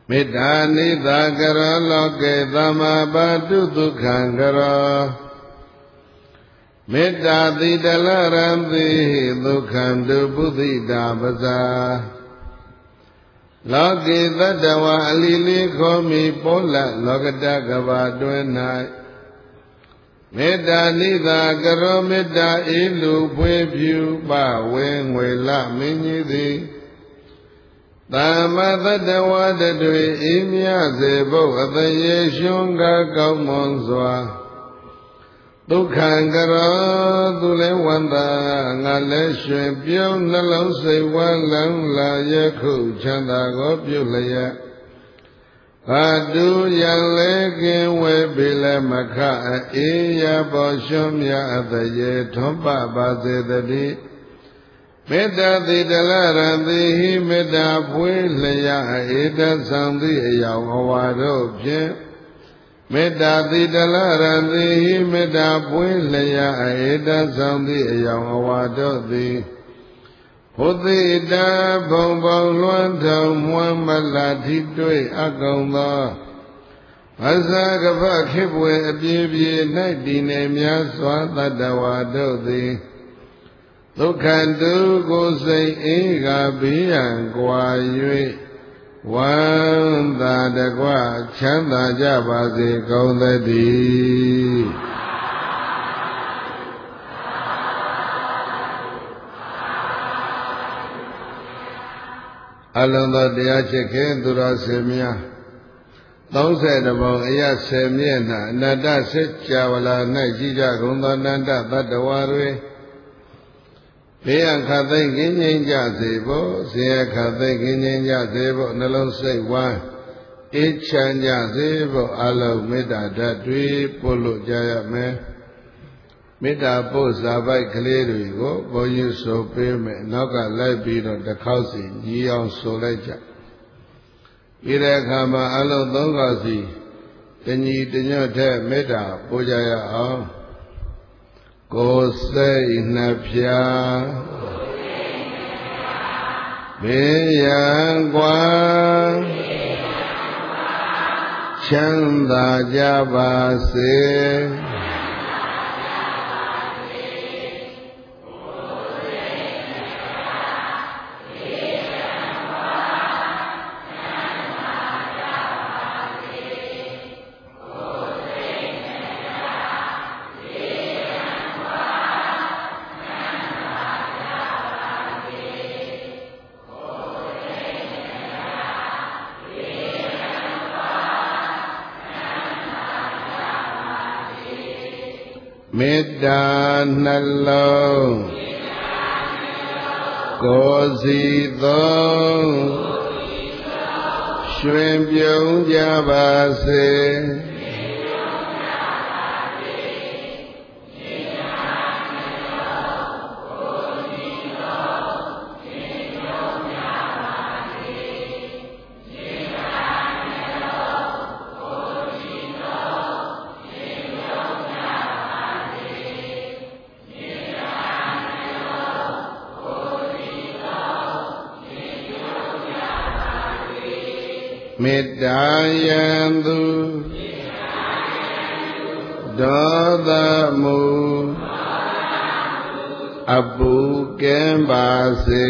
မေတ္တာနိသကရောလောကေသမဘာတုဒုက္ခံကရောမေတ္တာတိတလရံတိဒုက္ခံတုပုသိတာပဇာလောကေတတဝအလီလေးခေါ်မိပေါလလောကတကဘာတွင်၌မေတ္တာနိသကရောမေတ္တာဤလူဖွေဖြူပဝေငွေလမင်းကြီးသည်သမ္မတတဝတတွေဤမြစေဖို့အတရေရှုံးကကောင်းမွန်စွာဒုက္ခံကရောသူလည်းဝန္တာငါလည်းရွှင်ပြုံးနှလုံးစိတ်ဝမ်းလန်းလာယခုချမ်းသာကိုပြုလျက်ဘာတူရန်လေကင်ဝဲပေလည်းမခအေးရပေါ်ရှုံးမြအတရေထွန်းပပါစေတည်းမေတ္တာတိတလရံတိဟိမေတ္တာဖွေးလျက်ဧတဆောင်သည့်အယောင်အဝါတို့ဖြင့်မေတ္တာတိတလရံတိဟိမေတ္တာပွေးလျက်ဧတဆောင်သည့်အယောင်အဝါတို့သည်ဘုသိတဘုံဘုံလွှမ်းထုံမွမ်းမလာထိတွေ့အကုန်သောအဇာကပခေပွေအပြေပြေ၌တည်နေများစွာတတ္တဝါတို့သည်ဒုက္ခတုကိုစိတ်အေးကဘေးရန်ကွာ၍ဝန္တာတကွချမ်းသာကြပါစေကုန်သတည်းအလုံးသောတရားချစ်ခင်သူတော်စင်များ30ပုံအရ10မျက်နှာအနတ္တစัจ java လာ၌ရှိကြကုန်သောအနန္တသတ္တဝါတွေဘေးရန်ခတ်သိမ်းကင်းငြိမ်းကြစေဖို့ဆင်းရဲခတ်သိမ်းကင်းငြိမ်းကြစေဖို့နှလုံးစိတ်ဝမ်းအေးချမ်းကြစေဖို့အလုံးမေတ္တာဓာတ်တွေပို့လို့ကြရမယ်မေတ္တာပို့စာပိုက်ကလေးတွေကိုဘုန်းကြီးဆိုပေးမယ်နောက်ကလိုက်ပြီးတော့တစ်ခေါက်စီညီအောင်ဆိုလိုက်ကြပြီးတဲ့အခါမှာအလုံး3ခေါက်စီတညီတညွတ်တဲ့မေတ္တာပို့ကြရအောင်ကိုယ်စိတ်နှဖျားဘေးရန်ကွာချမ်းသာကြပါစေမေတ္တာနှလုံးကိုယ်စီသုံးရွှင်ပြုံးကြပါစေမေတ္တာယံသူဒေါသမူအပုကင်းပါစေ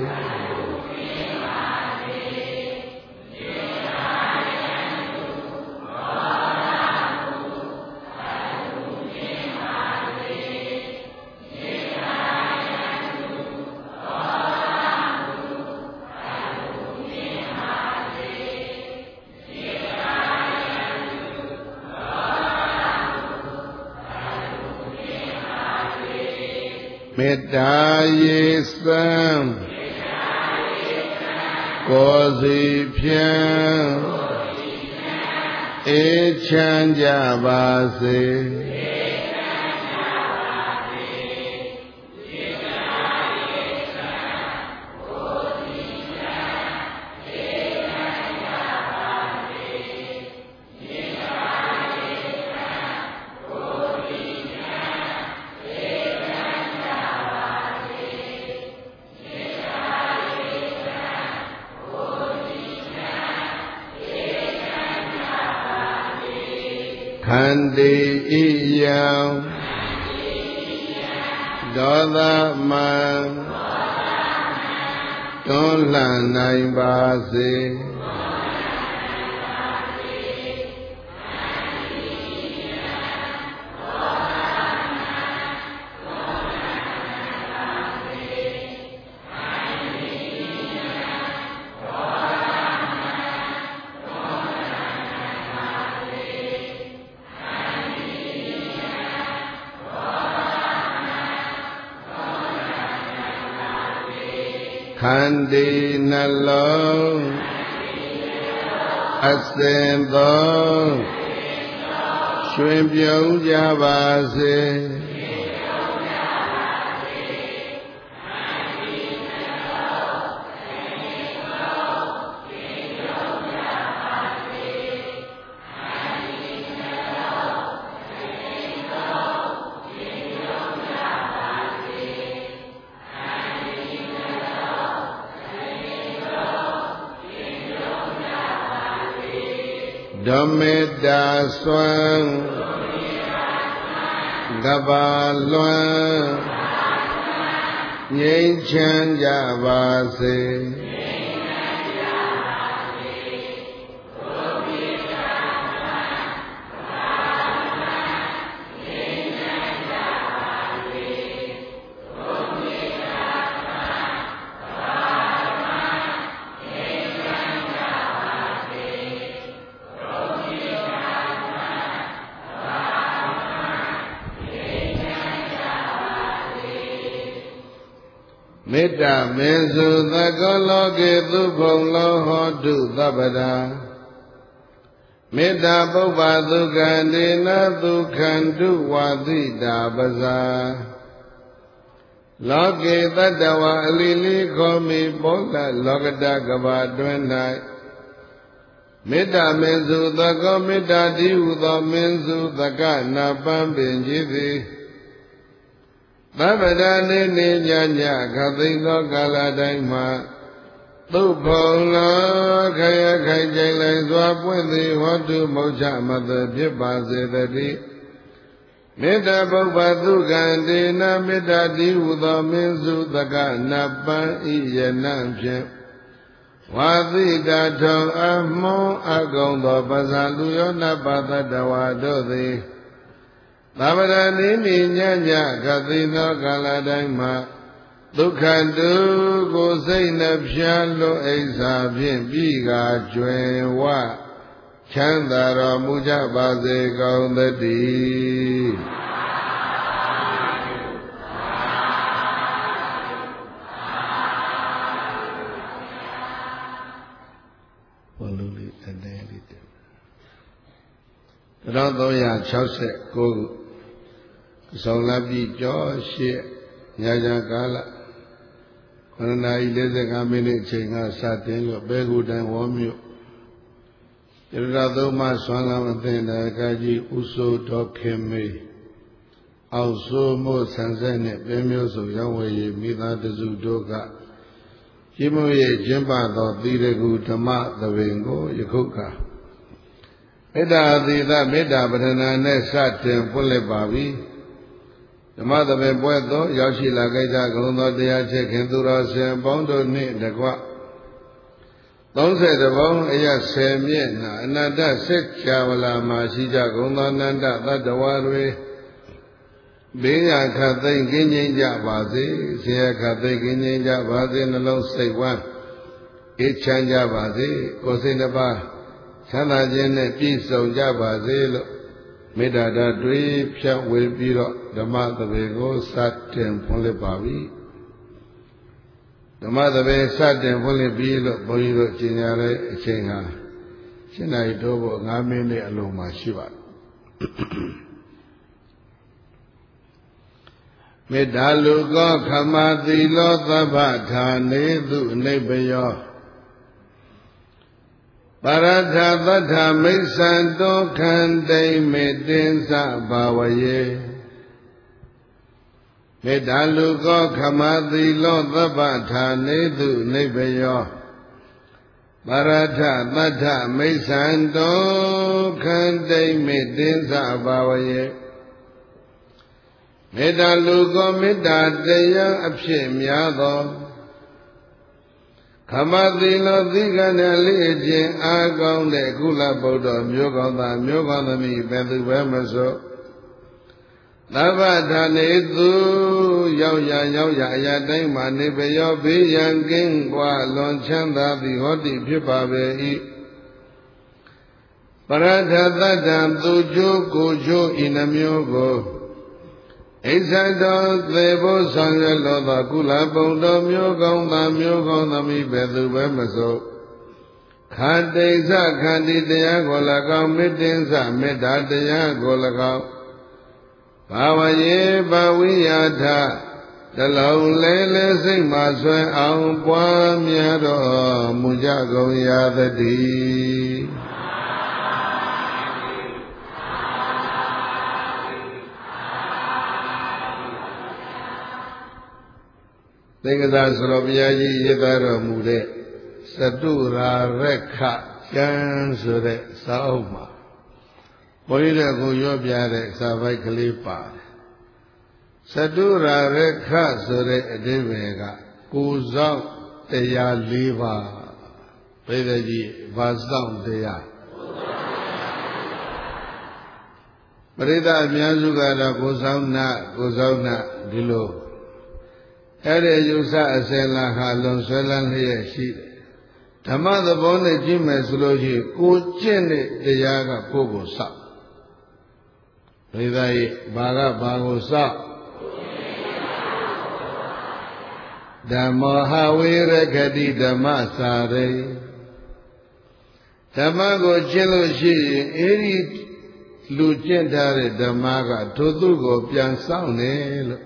မေတ္တာရေစံကိုယ်စီဖြင့်အေးချမ်းကြပါစေ Khandi iyam Dodaman Dolan naibasi Khandi nalong Asen thong Shwin pyong jabase Dhameda swang Gaba luan Ngây chan jabase Metta mensu thakoloke thubhong loho du thabada Metta pubbha thukkandena thukkhandu wadita pasa Loke tattva alili khomi bola lokata kabaတွင်၌မေတ္တာမင်းစုသကောမေတ္တာတိဟုသောမင်းစုသကနာပန်းပင်ကြီးသည်သဗ္ဗဒနေနေညညခသိင်သောကာလတိုင်းမှာသုဘုံလောခရခိုင်ကြိုင်လိုက်စွာပွင့်သည်ဟောတုမုတ်ချမတဖြစ်ပါစေတည်းမေတ္တာပုဗ္ဗသုကံဒေနမေတ္တာတိဟုသောမင်းစုသကနာပန်းဤယနံဖြင့်ဝါသီတာထုံအမွန်အကုံသောပဇာလူယောနပသတ္တဝါတို့သည်သဗ္ဗရနိနိညညခသိသောကာလတိုင်းမှာဒုက္ခတုကိုစိတ်နှဖျားလွတ်အိဆာဖြင့်ပြီးကားကျွယ်ဝချမ်းသာတော်မူကြပါစေကုန်သတည်းဘုလူလေးအတဲလေးတဲ့1369ခုဆောင်လာပြီကျော်ရှေ့ညချာကာလ9နာရီ45မိနစ်အချိန်ကစတင်လို့ပဲကူတန်ဝေါမြို့ရတသုံးမဆွမ်းလာမသိတဲ့ကာကြီးဥဆိုတော်ခင်မေအောက်ဆိုးမို့ဆန်ဆက်နဲ့ပဲမျိုးစုံရောက်ဝေရမိသားတစုတို့ကจิมရဲ့ကျင့်ပသောသီရကုဓမ္မသဘင်ကိုယခုကမေတ္တာသီသမေတ္တာပဋ္ဌာန်းနဲ့စတင်ဖွင့်လှစ်ပါပြီဓမ္မသဘင်ပွဲသောရောက်ရှိလာကြကုန်သောတရားချက်ခင်သူတော်ဆင်ပေါင်းတို့နှင့်တကွ30ဘုံအရ10မြင့်နာအနန္တစိတ်ချဝလာမှာရှိကြကုန်သောအနန္တသတ္တဝါတွေဘေးရခတ်သိမ့်ကင်းငြိမ်းကြပါစေဆရာခတ်သိမ့်ကင်းငြိမ်းကြပါစေနှလုံးစိတ်ဝမ်းအေးချမ်းကြပါစေကိုယ်စိတ်တစ်ပါးချမ်းသာခြင်းနဲ့ပြည့်စုံကြပါစေလို့မေတ္တာဓာတ်တွေဖြတ်ဝေပြီးတော့ဓမ္မသဘင်ကိုစတင်ဖွင့်လှစ်ပါပြီဓမ္မသဘင်စတင်ဖွင့်လှစ်ပြီးလို့ဘုန်းကြီးတို့ကျင်ညာတဲ့အချိန်ဟာ7 နာရီတိုးဖို့9မိနစ်အလုံးမှာရှိပါတယ်မေတ္တာလူကောခမသီလောသဗ္ဗဌာနေသူအနိဗ္ဗယောပရထသတ္ထမိစ္ဆံတောခန္တိမေတ္တင်္စဘာဝယေမေတ္တာလူကောခမသီလောသဗ္ဗဌာနေသူအနိဗ္ဗယောပါရထသတ္ထမိစ္ဆန္တောခန္တိမေတ္တင်္စဘာဝယေမေတ္တာလူကောမေတ္တာတရားအဖြစ်များသောခမသီလောသီကံနဲ့လေးခြင်းအားကောင်းတဲ့ကုလဗုဒ္ဓမျိုးကောင်းသားမျိုးကောင်းသမီးဘယ်သူပဲမဆိုသဗ္ဗဌာနေသူရောက်ရအရာတိုင်းမှာနေပယောဘေးရန်ကင်းကွာလွန်ချမ်းသာသည်ဟောတိဖြစ်ပါပေ၏ပရထသတ္တံသူချိုးကိုချိုးဤနှမျိုးကိုဣဇတောသေဖို့ဆောင်ရလောသောကုလဗုဒ္ဓမျိုးကောင်းသားမျိုးကောင်းသမီးဘယ်သူပဲမဆိုခန္တိစခန္တီတရားကို၎င်းမေတ္တင်္စမေတ္တာတရားကို၎င်းဘာဝယေဘဝိယထတလုံးလဲလဲစိတ်မှဆွဲအောင်ပွားများတော်မူကြကုန်ရာသတည်းသင်္ကသာဆိုတော်ဘုရားကြီးရေးသားတော်မူတဲ့စတုရာရခကျမ်းဆိုတဲ့စာအုပ်မှာဘုန်းကြီးတို့ကိုရောပြတဲ့စာပိုက်ကလေးပါတယ်စတုရာရခဆိုတဲ့အဓိပ္ပာယ်ကကိုယ်ဆောင်တရား၄ပါးဘိဓကြီးဘာဆောင်တရားပရိသတ်အများစုကတော့ကိုယ်ဆောင်နာဒီလိုအဲ့ဒီယူဆအစင်လာဟာလွန်ဆွဲလန်းလျက်ရှိတယ်ဓမ္မသဘောနဲ့ကြည့်မယ်ဆိုလို့ရှိရင်ကိုကျင့်တဲ့တရားကကိုယ်ကိုစောက်ဘိဓကြီးဘာကိုစောက်ဓမ္မဟာဝေရခတိဓမ္မစာရိဓမ္မကိုကျင့်လို့ရှိရင်အဲဒီလူကျင့်ထားတဲ့ဓမ္မကထိုသူကိုပြန်ဆောင်တယ်လို့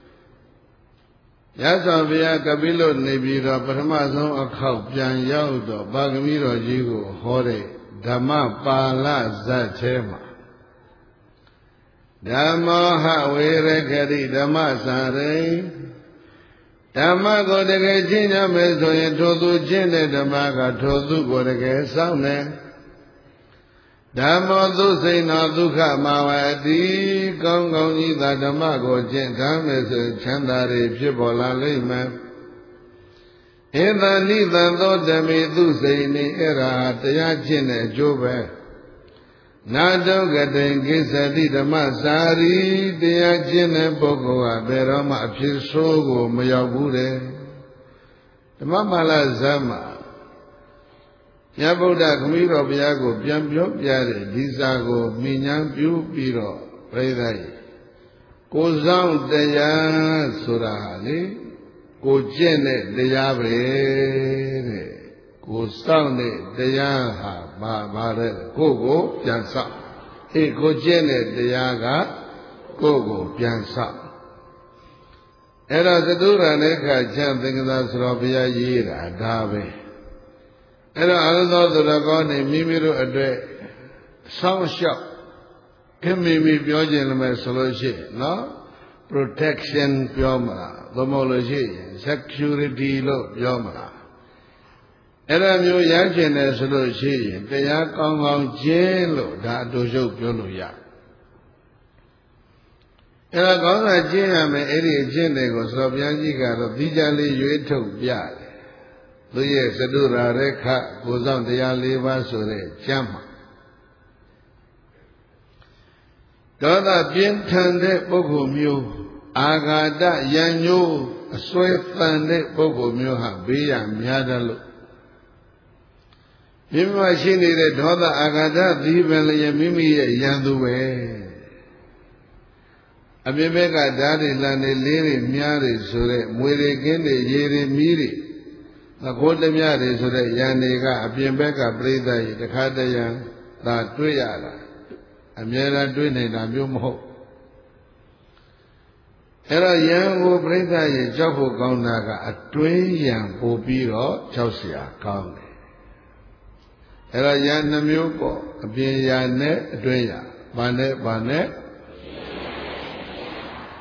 ရသော်ဘုရားကပိလုနေပြီးတော့ပထမဆုံးအခေါက်ပြန်ရောက်တော့ပါဂမိတော်ကြီးကိုဟောတဲ့ဓမ္မပါဠဇတ်ထဲမှာဓမ္မောဟဝေရခတိဓမ္မစာရိဓမ္မကိုတကယ်ကျင့်ကြမယ်ဆိုရင်ထိုသူကျင့်တဲ့ဓမ္မကထိုသူကိုတကယ်စောင့်တယ်ဓမ္မောသုစိဏောဒုက္ခမဝတိကောင်းကောင်းကြီးသာဓမ္မကိုကျင့်ထားမယ်ဆိုချမ်းသာတွေဖြစ်ပေါ်လာလိမ့်မယ်ဧတဏိသံသောဓမေသုစိဏိအဲ့ဒါတရားကျင့်တဲ့အကျိုးပဲနာတုကတိကိစ္စတိဓမ္မစာရီတရားကျင့်တဲ့ပုဂ္ဂိုလ်ကဘယ်တော့မှအဖြစ်ဆိုးကိုမရောက်ဘူးတဲ့ဓမ္မမာလဇတ်မှာမြတ်ဗုဒ္ဓခမည်းတော်ဘုရားကိုပြန်ပြောပြတဲ့ဒီစာကိုမိညာပြုပြီးတော့ပြိဿကြီးကိုဆောင်တရားဆိုတာလေကိုကျင့်တဲ့တရားပဲတဲ့ကိုစောင့်တဲ့တရားဟာဘာလဲကိုပြန်စောင့်ကိုကျင့်တဲ့တရားကကိုပြန်စောင့်အဲ့တော့သတုရဏေခချမ်းသင်္ကသာဆိုတော်ဘုရားရေးတာဒါပဲအဲ့တော့အရသောသူတော်ကောင်းနေမိမိတို့အတွက်ဆောင်းလျှောက်ခင်မိပြောခြင်းလည်းမယ်ဆိုလို့ရှိရင်နော် protection ပြောမလားသို့မဟုတ်လို့ရှိရင် security လို့ပြောမလားအဲ့ဒါမျိုးရကျင်တယ်ဆိုလို့ရှိရင်တရားကောင်းကောင်းကျင့်လို့ဒါအတူရုပ်ပြောလို့ရအဲ့ဒါကောင်းတာကျင့်ရမယ်အဲ့ဒီအကျင့်တွေကိုဆိုတော့ဘုရားကြီးကတော့ဒီကြလေးရွေးထုတ်ပြတယ်သူရဲ့စတုရာရခကိုဆောင်တရား၄ပါးဆိုတဲ့ကျမ်းမှာဒေါသပြင်းထန်တဲ့ပုဂ္ဂိုလ်မျိုးအာဃာတယံညိုးအစွဲတန်တဲ့ပုဂ္ဂိုလ်မျိုးဟာဘေးရန်များတယ်လို့မိမိရှိနေတဲ့ဒေါသအာဃာတဒီပင်လည်းမိမိရဲ့ယံသူပဲအပြစ်ဘက်ကဓာတ်တွေလန်တွေလေးတွေများတွေဆိုတဲ့မွေတွေကင်းတွေရေတွေမီးတွေအခိုးတမြတွေဆိုတဲ့ယံတွေကအပြင်ဘက်ကပြိဿကြီးတခါတရံသာတွေ့ရတာအမြဲတမ်းတွေ့နေတာမျိုးမဟုတ်အဲ့တော့ယံကိုပြိဿကြီးကြောက်ဖို့ကောင်းတာကအတွင်းယံပို့ပြီးတော့ကြောက်เสียကောင်းတယ်အဲ့တော့ယံနှမျိုးပေါ့အပြင်ယံနဲ့အတွင်းယံဘာနဲ့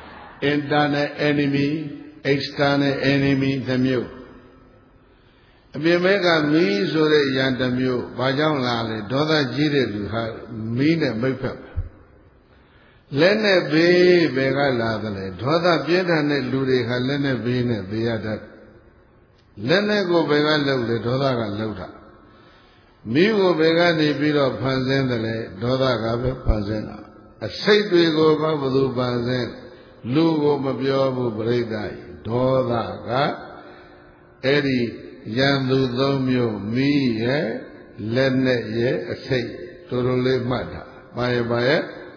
internal enemy external enemy နှမျိုးအပြင်ဘက်ကမီးဆိုတဲ့ယံတစ်မျိုးဘာကြောင့်လာလဲဒေါသကြီးတဲ့လူဟာမီးနဲ့မိတ်ဖက်လက်နဲ့ဘေးဘယ်ကလာသလဲဒေါသပြင်းထန်တဲ့လူတွေဟာလက်နဲ့ဘေးနဲ့သေရတတ်လက်နဲ့ကိုဘယ်ကလှုပ်လဲဒေါသကလှုပ်တာမိကိုဘယ်ကနေပြီးတော့ဖန်ဆင်းတယ်လဲဒေါသကပဲဖန်ဆင်းတာအစိတ်တွေကိုဘယ်သူဖန်ဆင်းလူကိုမပြောဘူးပြိဿကြီးဒေါသကအဲ့ဒီရန်သူသုံးမျိုးမိရဲ့လက်နဲ့ရဲ့အစိတ်တို့တို့လေးမှတ်တာပါရဲ့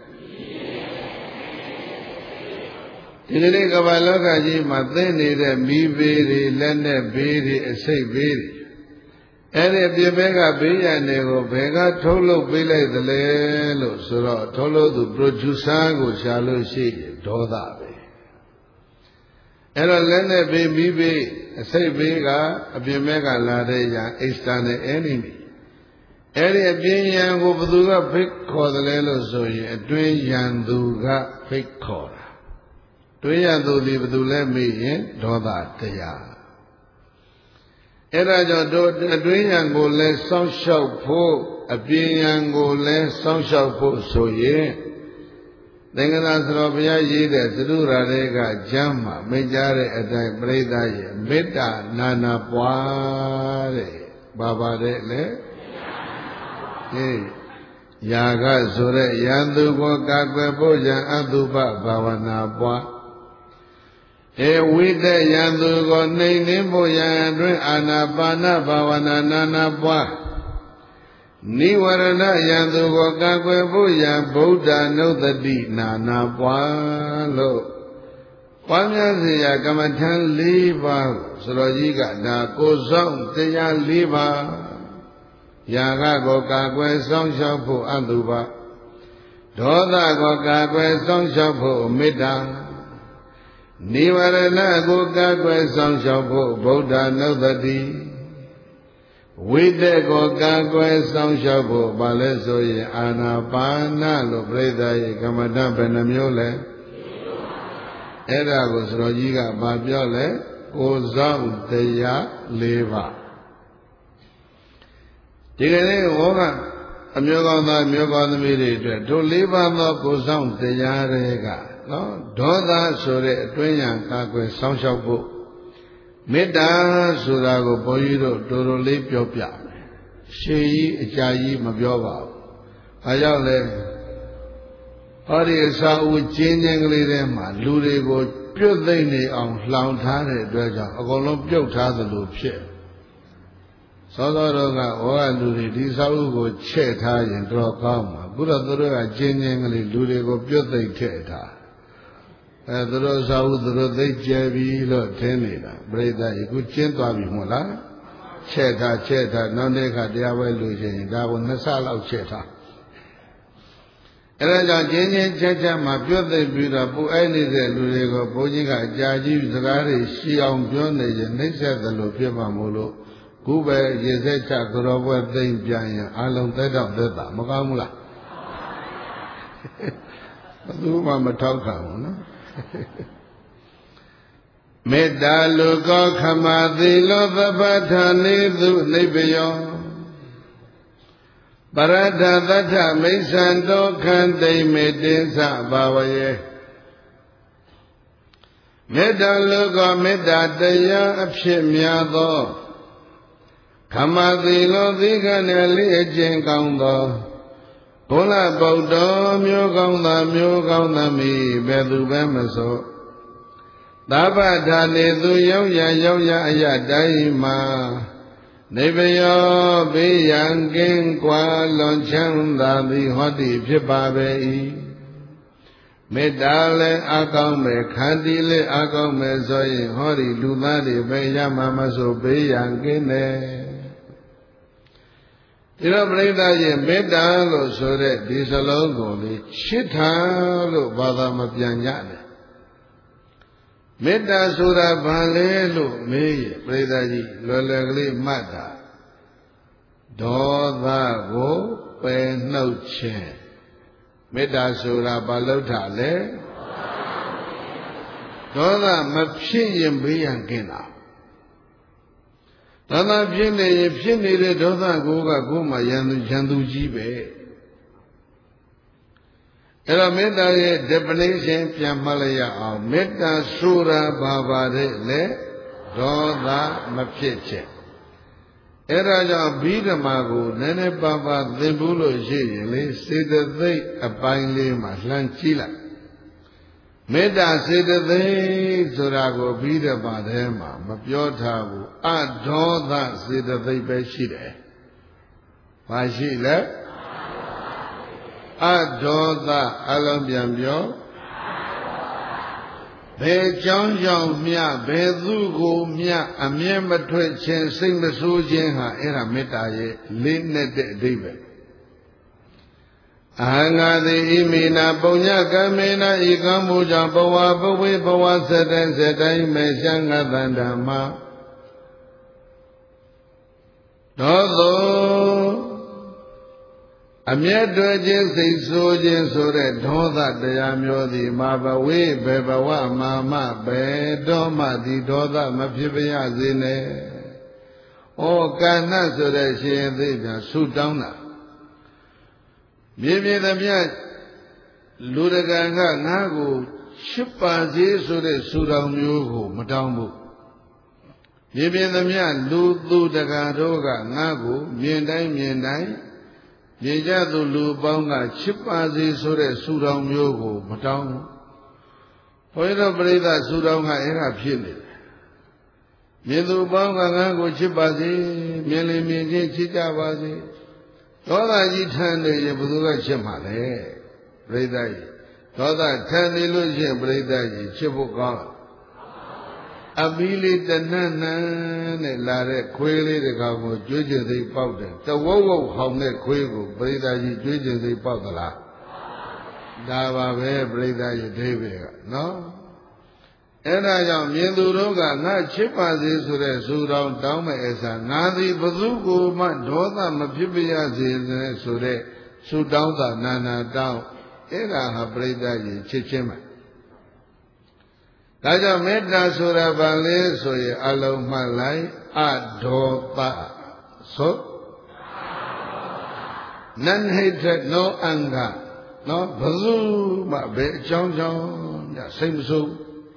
ဒီနေ့ကမ္ဘာလောကကြီးမှာသိနေတဲ့မိဘေးတွေလက်နဲ့ဘေးတွေအစိတ်ဘေးတွေအဲ့ဒီပြဘဲကဘေးရန်တွေကိုဘယ်ကထုတ်လုပ်ပေးလိုက်သလဲလို့ဆိုတော့ထုတ်လုပ်သူ producer ကိုရှာလို့ရှိရင်ဒေါသပဲအဲ့တော့လက်နဲ့ဘေးမိဘေးအစိတ်ဘေးကအပြင်ဘက်ကလာတဲ့ရန် external enemy အဲ့ဒီအပြင်ရန်ကိုဘသူကဖိတ်ခေါ်တယ်လဲလို့ဆိုရင်အတွင်းရန်သူကဖိတ်ခေါ်တာတွင်းရန်သူဒီဘသူလဲမေးရင်ဒေါသတရားအဲ့ဒါကြောင့်တို့အတွင်းရန်ကိုလဲစောင့်ရှောက်ဖို့အပြင်ရန်ကိုလဲစောင့်ရှောက်ဖို့ဆိုရင်သင်္ကနာသရောဘုရားရေးတဲ့သရုရာတွေကကျမ်းမှာမိတ်ကြားတဲ့အတိုင်းပြိဿရဲ့မေတ္တာနာနာပွားတဲ့ဘာပါတယ်လဲအေးယာကဆိုတဲ့ယံသူကိုကာကွယ်ဖို့ရန်အတုပဘာဝနာပွားဧဝိတယံသူကိုနှိမ်နှင်းဖို့ရန်အတွင်းအာနာပါနဘာဝနာနာနာပွားနိဝရဏယံသူကိုကာကွယ်ဖို့ရန်ဗုဒ္ဓနုတ္တိနာနာပွားလို့ပွားများစေရကမ္မထံ၄ပါးဆိုတော်ကြီးကဒါကိုဆောင်တရား၄ပါးယာကကိုကာကွယ်ဆောင်ရှောက်ဖို့အတုပဒေါသကိုကာကွယ်ဆောင်ရှောက်ဖို့မေတ္တာနိဝရဏကိုကာကွယ်ဆောင်ရှောက်ဖို့ဗုဒ္ဓနုတ္တိဝိတက်ကိုကာကွယ်ဆောင်ရှောက်ဖို့ဘာလဲဆိုရင်အာနာပါနလို့ပြိဿရဲ့ကမ္မဋ္ဌဘယ်နှမျိုးလဲအဲ့ဒါကိုစတော်ကြီးကဘာပြောလဲကိုဆောင်တရား၄ပါးဒီကနေ့ဟောကအမျိုးကောင်းသားမျိုးကောင်းသမီးတွေအတွက်တို့၄ပါးသောကိုဆောင်တရားတွေကနော်ဒေါသဆိုတဲ့အတွင်းရန်ကာကွယ်ဆောင်ရှောက်ဖို့မေတ္တာဆိုတာကိုဘုန်းကြီးတို့တော်တော်လေးပြောပြမယ်ရှေးကြီးအကြာကြီးမပြောပါဘူး။ဘာကြောင့်လဲဟောဒီအစာအုပ်ကျင်းချင်းကလေးထဲမှာလူတွေကိုပြုတ်သိမ့်နေအောင်လှောင်ထားတဲ့အတွက်ကြောင့်အကုန်လုံးပြုတ်ထားသလိုဖြစ်သောသောတော့ကဟောလူတွေဒီစာအုပ်ကိုချဲ့ထားရင်တော်ကောင်းမှာခုတော့သူတို့ကကျင်းချင်းကလေးလူတွေကိုပြုတ်သိမ့်ထည့်ထားသူတို့စာအုပ်သူတို့သိကျဲပြီလို့ထင်နေတာပြိဿကြီးခုကျင်းသွားပြီမို့လားချဲ့ထားနောက်နေ့ကတရားပွဲလူချင်းဒါကို2ဆလောက်ချဲ့ထားအဲဒါကြောင့်ကျင်းချက်မှာပြုတ်သိမ့်ပြီးတော့ပူအိုက်နေတဲ့လူတွေကိုဘုန်းကြီးကအကြာကြီးစကားတွေရှီအောင်ပြောနေရင်နှိမ့်ဆက်သလိုဖြစ်မှာမို့လို့ခုပဲရေစက်ချကရောပွဲသိမ့်ပြန်ရင်အလုံးသက်တော့သက်တာမကောင်းဘူးလားဘယ်သူမှမထောက်ခံဘူးနော်မေတ္တာလူကောခမသီလောသဗ္ဗထာနေသူနိဗ္ဗယောပရဒသတ္ထမိစ္ဆန္တောခန္တိမေတ္တင်္စဘာဝယေမေတ္တာလူကောမေတ္တာတရားအဖြစ်များသောခမသီလောသီကနဲ့လေးအကျင့်ကောင်းသောဘုလားဗုဒ္ဓမျိုးကောင်းသားမျိုးကောင်းသမီးဘယ်သူပဲမဆိုသဗ္ဗထာနေသူရောက်ရအရတိုင်းမှာနိဗ္ဗယောဘေးရန်ကင်းကွာလွန်ချမ်းသာသည်ဟောတိဖြစ်ပါပေ၏မေတ္တာလည်းအကောင်းမယ်ခန္တီလည်းအကောင်းမယ်ဆိုရင်ဟောဒီလူသားတွေပဲရမှာမဆိုဘေးရန်ကင်းတယ်ဒီတော့ပြိဿရဲ့မေတ္တာလို့ဆိုတဲ့ဒီစလုံးကိုလေချစ်တာလို့ဘာသာမပြန်ကြနဲ့မေတ္တာဆိုတာဘာလဲလို့မေးရပြိဿကြီးလွယ်လွယ်ကလေးမှတ်တာဒေါသကိုပယ်နှုတ်ခြင်းမေတ္တာဆိုတာဘာလို့ထားလဲဒေါသမဖြစ်ရင်ဘေးရန်ကင်းတာဒေါသဖြစ်နေရင်ဖြစ်နေတဲ့ဒေါသကိုမှရန်သူကြီးပဲအဲ့တော့မေတ္တာရဲ့ definition ပြန်မှတ်လိုက်ရအောင်မေတ္တာဆိုတာဘာတဲ့လဲဒေါသမဖြစ်ချက်အဲ့ဒါကြောင့်ဘိဓမ္မာကိုနည်းနည်းပါးပါးသင်ဖို့လို့ရှိရင်လေစေတသိက်အပိုင်းလေးမှာလှမ်းကြည့်လိုက်မေတ္တာစေတသိက်ဆိုတာကိုဘိဓမ္မာထဲမှာမပြောထားဘူးအဒေါသစေတသိက်ပဲရှိတယ်။ဘာရှိလဲအဒေါသအလုံးပြန်ပြောဘယ်ကြောင်းကြောင့်မြဘယ်သူကိုမြအမြဲမထွက်ခြင်းစိတ်မဆိုးခြင်းဟာအဲ့ဒါမေတ္တာရဲ့လေးနဲ့တဲ့အဓိပ္ပာယ်အဟံငါတိဣမိနာပုညကမေနဤကံမှုကြောင့်ဘဝဘဝေဘဝစတဲ့စတိုင်းမေရှံငါတန္တမသောသောအမျက်တွေ့ခြင်းစိတ်ဆိုးခြင်းဆိုတဲ့ဒေါသတရားမျိုးသည်မာဘဝေဘယ်ဘဝမာမဘယ်တော့မှဒီဒေါသမဖြစ်ပါရစေနဲ့။ဩကာဏဆိုတဲ့ရှင်သိတာဆူတောင်းတာမြေမြေသမျှလူတကံကငါ့ကိုချစ်ပါစေဆိုတဲ့ဆူတောင်းမျိုးကိုမတောင်းဘူး။မြေမြေသမျှလူသူတကံတို့ကငါ့ကိုမြင်တိုင်းမြင်ကြသူလူပေါင်းကချစ်ပါစေဆိုတဲ့ဆူတောင်းမျိုးကိုမတောင်းဘူး။ဘုရားပရိသတ်ဆူတောင်းကအဲ့ဒါဖြစ်နေတယ်။မြင်သူပေါင်းကငါ့ကိုချစ်ပါစေမြင်လေမြင်ချင်းချစ်ကြပါစေ။ဒေါသကြီးထမ်းနေရင်ဘယ်သူကချစ်မှာလဲ။ပရိသတ်ကြီးဒေါသထမ်းနေလို့ရှိရင်ပရိသတ်ကြီးချစ်ဖို့ကောင်းအပီးလေးတနတ်နန်းနဲ့လာတဲ့ခွေးလေးတကောင်ကိုကျွေးကျင်သိပေါက်တယ်တဝုတ်ဝုတ်ဟောင်းတဲ့ခွေးကိုပရိသတ်ကြီးကျွေးကျင်သိပေါက်သလားဒါပါပဲပရိသတ်ကြီးဒိဗေကနော်အဲ့ဒါကြောင့်မြင်သူတို့ကငါချစ်ပါစေဆိုတဲ့ဆူတောင်းတောင်းမဲ့အစားငါသည်ဘသူကိုမှဒေါသမဖြစ်ပြရစေနဲ့ဆိုတဲ့ဆူတောင်းတာနာနာတောင်းအဲ့ဒါဟာပရိသတ်ကြီးချစ်ချင်းပဲဒါကြောင့်မေတ္တာဆိုတာဘာလဲဆိုရင်အလုံးမှတ်လိုက်အဒေါသဆိုနန္ဟိတနောအင်္ဂနော်ဘယ်သူမှဘယ်အကြောင်းကြောင့်ညစိတ်မဆိုး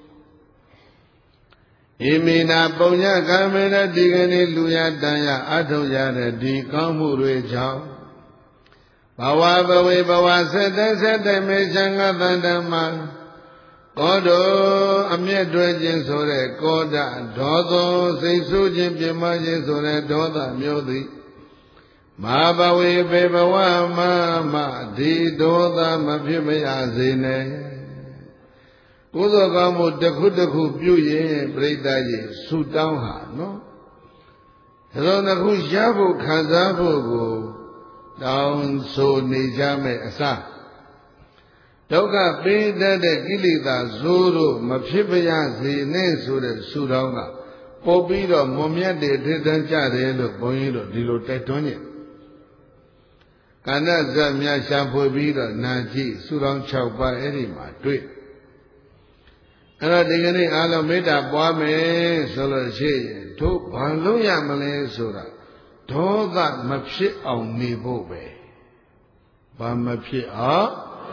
ဣမိနာပုညကမေရဒီကနေ့လူရတန်ရအထုရတဲ့ဒီကောင်းမှုတွေကြောင့်ဘဝဘဝေဘဝဆက်တဲ့မေချံကတန္တမကောတောအမျက်တွေ့ခြင်းဆိုတဲ့ကောဒဒေါသောစိတ်ဆိုးခြင်းပြမခြင်းဆိုတဲ့ဒေါသမျိုးသည်မဟာဘဝေဘေဘဝမဒီဒေါသမဖြစ်မရစေနဲ့ကုသိုလ်ကောင်းမှုတစ်ခုပြုရင်ပြိတ္တာကြီးဆုတောင်းဟာနော်ဒါတော့တစ်ခုရဖို့ခံစားဖို့ကိုတောင်းဆိုနေကြမယ်အစားဒုက္ခပေးတတ်တဲ့ကိလေသာဇိုးတို့မဖြစ်ပါရစေနဲ့ဆိုတဲ့ဆူတောင်းကပုတ်ပြီးတော့မွန်မြတ်တွေထိတန်းကြတယ်လို့ဘုန်းကြီးတို့ဒီလိုတိုက်တွန်းနေကန္နဇတ်များရှာဖွေပြီးတော့နာကြည့်ဆူတောင်း6ပါးအဲ့ဒီမှာတွေ့အဲ့တော့ဒီကနေ့အားလုံးမေတ္တာပွားမယ်ဆိုလို့ရှိရင်တို့ဘာလို့ရမလဲဆိုတာဒေါသမဖြစ်အောင်နေဖို့ပဲဘာမဖြစ်အောင်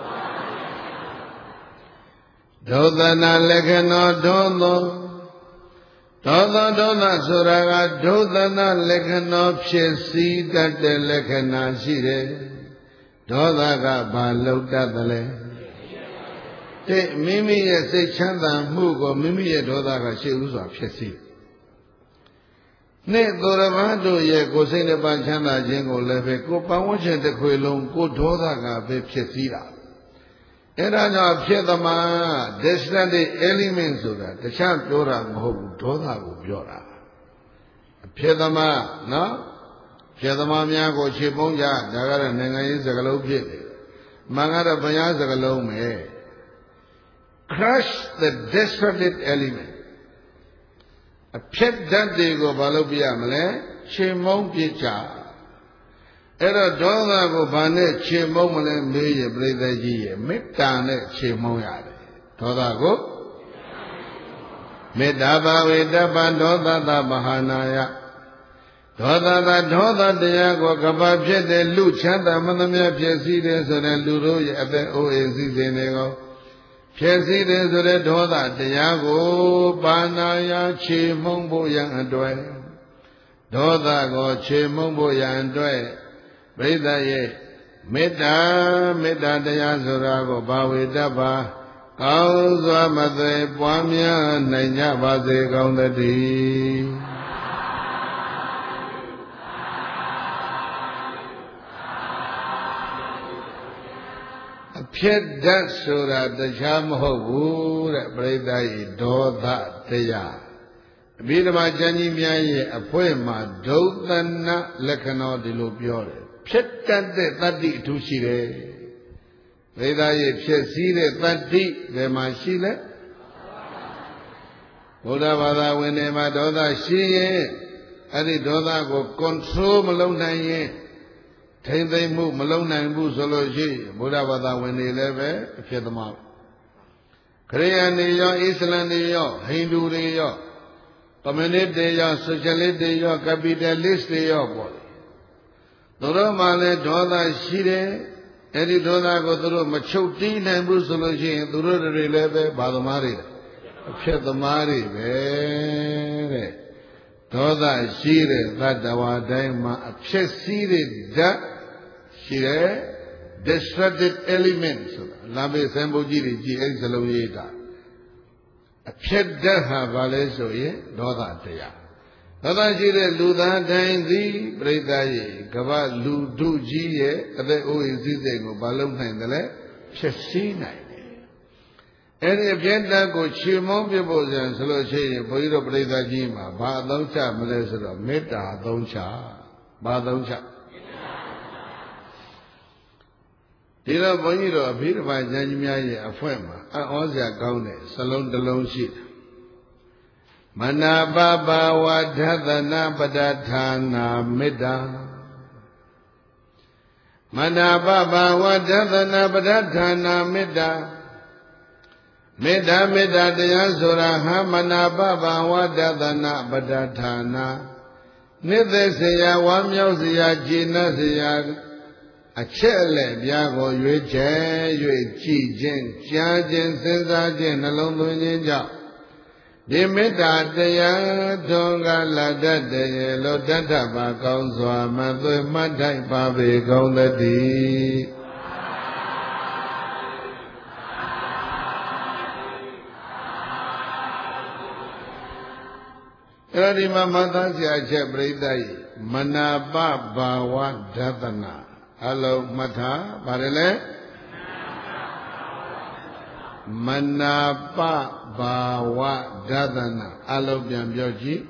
ဒေါသနာလက္ခဏာဒေါသဆိုတာကဒေါသနာလက္ခဏာဖြစ်စီတတ်တဲ့လက္ခဏာရှိတယ်ဒေါသကဘာလောက်တတ်တယ်လဲတဲ့မိမိရဲ့စိတ်ချမ်းသာမှုကိုမိမိရဲ့ဒေါသကရှေ့ဥစွာဖြစ်စီနဲ့သူတော်ဘာတို့ရဲ့ကိုယ်စိတ်နှပါချမ်းသာခြင်းကိုလည်းပဲကိုယ်ပဝန်းကျင်တစ်ခွေလုံးကိုဒေါသကပဲဖြစ်စီတာအဲ့ဒါကြောင့်ဖြစ်သမာ destructive element ဆိုတာတခြားပြောတာမဟုတ်ဘူးဒေါသကိုပြောတာဖြစ်သမာနော်ဖြစ်သမာများကိုခြေပုံးကြဒါကတော့နိုင်ငံရေးစကားလုံးဖြစ်တယ်မှန်ကတော့ဘုရားစကားလုံးပဲ crush the destructive element အဖြစ်ဓာတ်တွေကိုဘာလို့ပြရမလဲခြေမုံပြကြအဲ့တော့ဒေါသကိုဘာနဲ့ခြေမုံမလဲမေးရပြိဿကြီးရဲ့မေတ္တာနဲ့ခြေမုံရတယ်ဒေါသကိုမေတ္တာဘာဝေတ္တပဒေါသတမဟာနာယဒေါသသာဒေါသတရားကိုကဘာဖြစ်တဲ့လူချမ်းသာမသမျှဖြစ်စည်းတယ်ဆိုတဲ့လူတို့ရဲ့အသက်အိုးအိမ်စည်းစိမ်တွေကိုဖြစ်စည်းတယ်ဆိုတဲ့ဒေါသတရားကိုပါဏာယခြေမှုံဖို့ရန်အတွက်ဒေါသကိုခြေမှုံဖို့ရန်အတွက်ပရိသတ်ရဲ့မေတ္တာတရားဆိုတာကိုဘာဝေတ္တပါကောင်းစွာမသွေပွားများနိုင်ကြပါစေကောင်းသတည်းအဖြစ်ဓာတ်ဆိုတာတရားမဟုတ်ဘူးတဲ့ပရိသတ်ဤဒေါသတရားအဘိဓမ္မာကျမ်းကြီးများရဲ့အဖွဲမှာဒုသနလက္ခဏာဒီလိုပြောတယ်ဖြစ်တတ်တဲ့တတ္တိအထူးရှိတယ်ပရိသတ်ရဲ့ဖြစ်စည်းတဲ့တတ္တိဘယ်မှာရှိလဲဘုရားဘာသာဝင်တွေမှာဒေါသရှိရင်အဲ့ဒီဒေါသကို control မလုပ်နိုင်ရင်ထိမ့်သိမ့်မှုမလုပ်နိုင်ဘူးဆိုလို့ရှိရင်ဘုရားဘာသာဝင်တွေလည်းပဲအဖြစ်သမားခရိယာန်တွေရောအစ္စလမ်တွေရောဟိန္ဒူတွေရောကွန်မြူနစ်တွေရောဆိုရှယ်လစ်တွေရောကပီတယ်လစ်တွေရောပေါ့သူတို့မှလည်းဒေါသရှိတယ်အဲ့ဒီဒေါသကိုသူတို့မချုပ်တီးနိုင်ဘူးဆိုလို့ရှိရင်သူတို့တွေလည်းပဲဘာသမားတွေအဖြစ်သမားတွေပဲတဲ့ဒေါသရှိတဲ့သတ္တဝါတိုင်းမှာအဖြစ်စည်းတဲ့ဓာတ်ရှိတယ် destructive element ဆိုတာလာမေစံပုတ်ကြီးတွေကြည်အဲ့ဒီစလုံးရေးတာအဖြစ်ဓာတ်ဟာဘာလဲဆိုရင်ဒေါသတရားဒေါသရှိတဲ့လူသားတိုင်းသည်ပရိသတ်ရဲ့ကမ္ဘာလူထုကြီးရဲ့အသက်အိုးအိမ်စည်းစိမ်ကိုဘာလုပ်နိုင်တယ်လဲဖြစ်စည်းနိုင်တယ်အဲ့ဒီအပြည့်တတ်ကိုခြေမောင်းပြဖို့ဆိုလို့ရှိရင်ဘုန်းကြီးတို့ပရိသတ်ကြီးမှာဘာအသုံးချမလဲဆိုတော့မေတ္တာအသုံးချဘာအသုံးချဒီတော့ဘုန်းကြီးတို့အဘိဓမ္မာကျမ်းကြီးများရဲ့အဖွဲမှာအံ့ဩစရာကောင်းတဲ့စလုံးတစ်လုံးရှိတယ်မနာပပဝဒသနာပဒဌာနာမေတ္တာမနာပပဝဒသနာပဒဌာနာမေတ္တာမေတ္တာတရားဆိုတာဟာမနာပပဝဒသနာပဒဌာနာနိသက်เสียဝမ်းမြောက်เสียကျေနပ်เสียအချက်အလက်ပြားကိုရွေးချယ်၍ကြည်ခြင်းကြားခြင်းစဉ်းစားခြင်းနှလုံးသွင်းခြင်းကြောင့်ဒီမေတ္တာတရားထွန်းကားလာတတ်တယ်လို့တတ်တတ်ပါကောင်းစွာမသွေမှတ်ထိုက်ပါပေကောင်းသတည်းအဲ့ဒီမှာမသားဆရာချက်ပြိဿရဲ့မနာပဘာဝဒသနာအလုံးမှတ်ထားပါတယ်လေမနာပဘာဝဒသနာအလုံးပြန်ပြောကြည့်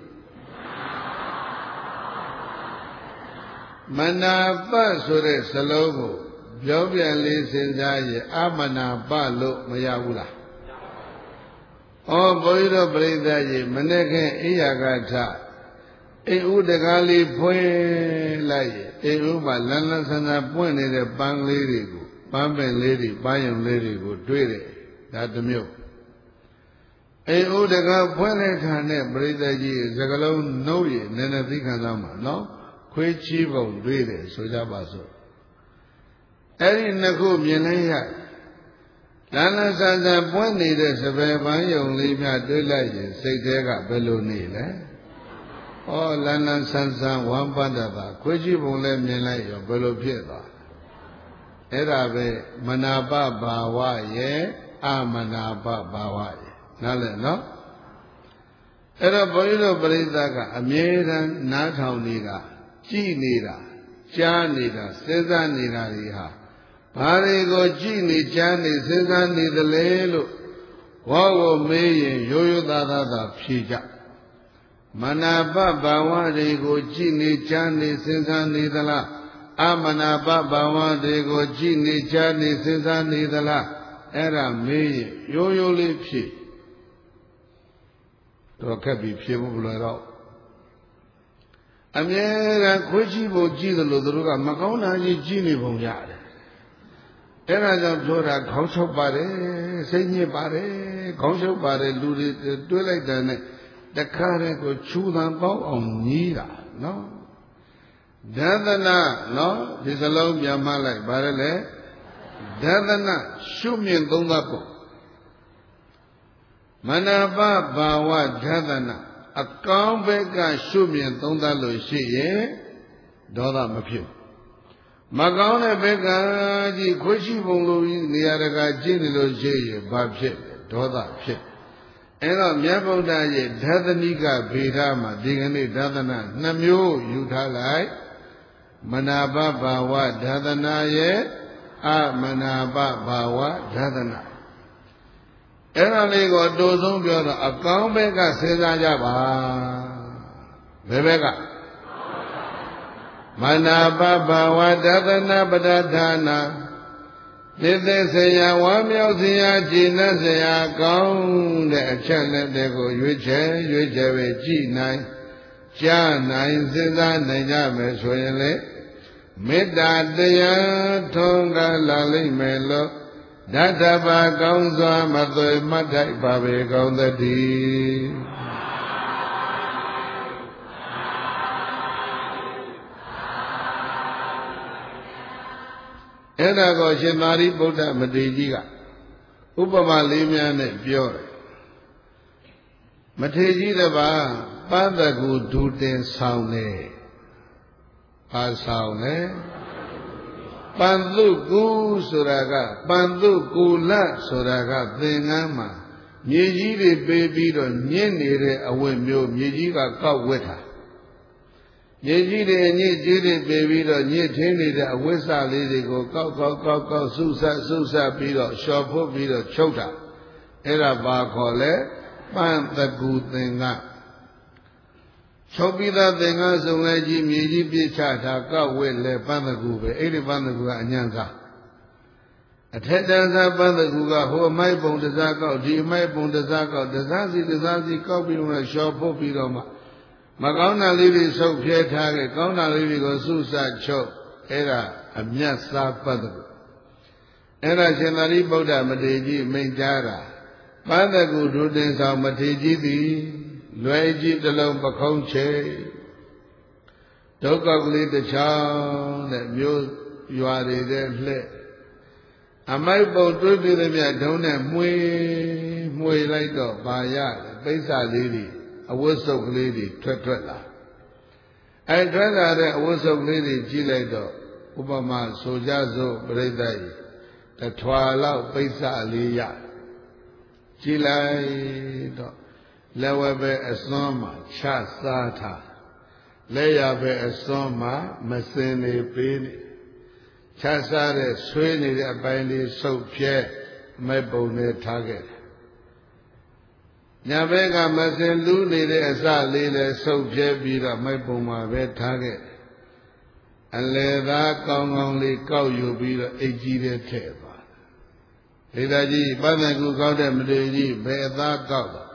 မနာပဆိုတဲ့စလုံးကိုပြောပြန်လေးစဉ်းစားရင်အမနာပလို့မရဘူးလားဩဘုန်းကြီးတို့ပြိဿကြီးမနေ့ကအိယာကထအိမ်ဦးတကားလေးဖွင့်လိုက်ရင်အိမ်ဦးမှာလန်းလန်းဆန်းဆန်းပွင့်နေတဲ့ပန်းလေးတွေကိုပန်းပင်လေးတွေပန်းယုံလေးတွေကိုတွေ့တယ်ဒါတစ်မျိုးအိမ်ဦးတကားဖွင့်တဲ့ခါနဲ့ပြိဿကြီးစကလုံးနှုတ်ရည်နည်းနည်းသိခံစားမှာနော်ခွေးချီးပုံတွေ့တယ်ဆိုကြပါစို့အဲ့ဒီနှစ်ခုမြင်လိုက်ရလန်းလန်းဆန်းဆန်းပွင့်နေတဲ့စပယ်ပန်းယုံလေးများတွေ့လိုက်ရင်စိတ်ထဲကဘယ်လိုနေလဲဩလန်းလန်းဆန်းဆန်းဝမ်းပတ္တတာခွေးချီးပုံလည်းမြင်လိုက်ရောဘယ်လိုဖြစ်သွားအဲ့ဒါပဲမနာပဘာဝရဲ့အမနာပဘာဝရဲ့နားလည်နော်အဲ့တော့ဘုန်းကြီးတို့ပရိသတ်ကအမြဲတမ်းနားထောင်နေတာကြည်နေတာကြားနေတာစဉ်းစားနေတာတွေဟာဘာတွေကိုကြည်နေကြားနေစဉ်းစားနေသလဲလို့ဘောကိုမေးရင်ရိုးရိုးသားသားသာဖြေကြမနာပဘာဝတွေကိုကြည်နေကြားနေစဉ်းစားနေသလားအမနာပဘာဝတွေကိုကြည်နေကြားနေစဉ်းစားနေသလားအဲ့ဒါမေးရင်ရိုးရိုးလေးဖြေတော့ခက်ပြီးဖြေဖို့မလွယ်တော့အမြဲတမ်းခွေးချီးဖို့ကြည့်သလိုသူတို့ကမကောင်းတာကြီးကြည့်နေပုံရတယ်အဲ့ဒါကြောင့်ပြောတာခေါင်းချုပ်ပါတယ်စိတ်ညစ်ပါတယ်ခေါင်းချုပ်ပါတယ်လူတွေတွေးလိုက်တဲ့နဲ့တခါတည်းကိုချူတံပေါက်အောင်ညီးတာနော် Dadana no this alone Yamala Barale Dadana Shumin Dungapo Manaba Bawa Dadana a Kambeka Shumin Dundalo Shie Doda Mapu Magana Bega Ji Koshi Bulu Niaraga Jinilo Jay Babship Doda Pip Eno Miaboda Ye Dadanika Bidama Digani Dadana Namyo Yutalai Manaba Bawa Dadana Ye A Manaba Bawa Dadana Eno Ligo Dozum Bioda A Kambeka Seza Jaba Bebeka Manaba Bawa Dadana Badadana Nithe Saya Wamyo Siya Jina Saya Kaung De Chane Dego Yuche Ji Nai Cha Nai Seza Naya Meswele Meda Daya Tonga Lali Melo Databa Kaungza Matoi Matai Babe Kaungdadi Ena Go Shinari Buddha Madijiga Upama Limyane Pure Mateji Daba Padagu Duten Saune Pasaune Panduku Suraga Panduku La Suraga Dengama Mieji Baby Nyenere Awemyo Miejiga Kaweta Yeji de Niji baby do Nitini the Wisa lady go Susa Bido, Shopo Bido, Chota. Era Bakole, Pan the good thing up. Chopida Denga Zulaji, Miji Bichata, Kawele, Pandaguba, 80 Pandaguga, and Yanza. Attendance of Pandaguga, who my bone the Zako, D my bone the Zako, the Zazi copy on a Shopo Bidoma. Magana Lili so Pietare, Gona Lili go Susa Cho, Era, a Myasa Padu. Era Generali Boda Madeji, Menjara. Padagu Dudens of Mateji, Luigi the Lombaconche, Dokagli the Chow, that you are the flip. A my boat to the Mia don't have Mui like the Baya, Pesa Lili. A words of lady, Twetla. I tried a words of lady, Giledo, Ubama, Sojazo, Bredai, the Twala, Pesa Aliya. Giledo, Lewabe Esnoma, Chasata, Leyabe Esnoma, Massene Pini, Chasare, Sweeney, a binding soap chair, my bone target. Navega Masin Luni de Azali, so Jebida, my boma, target. And let that come only call you be the Ejide Teva. Hidaji, Banagu got them, Deji, bear that God.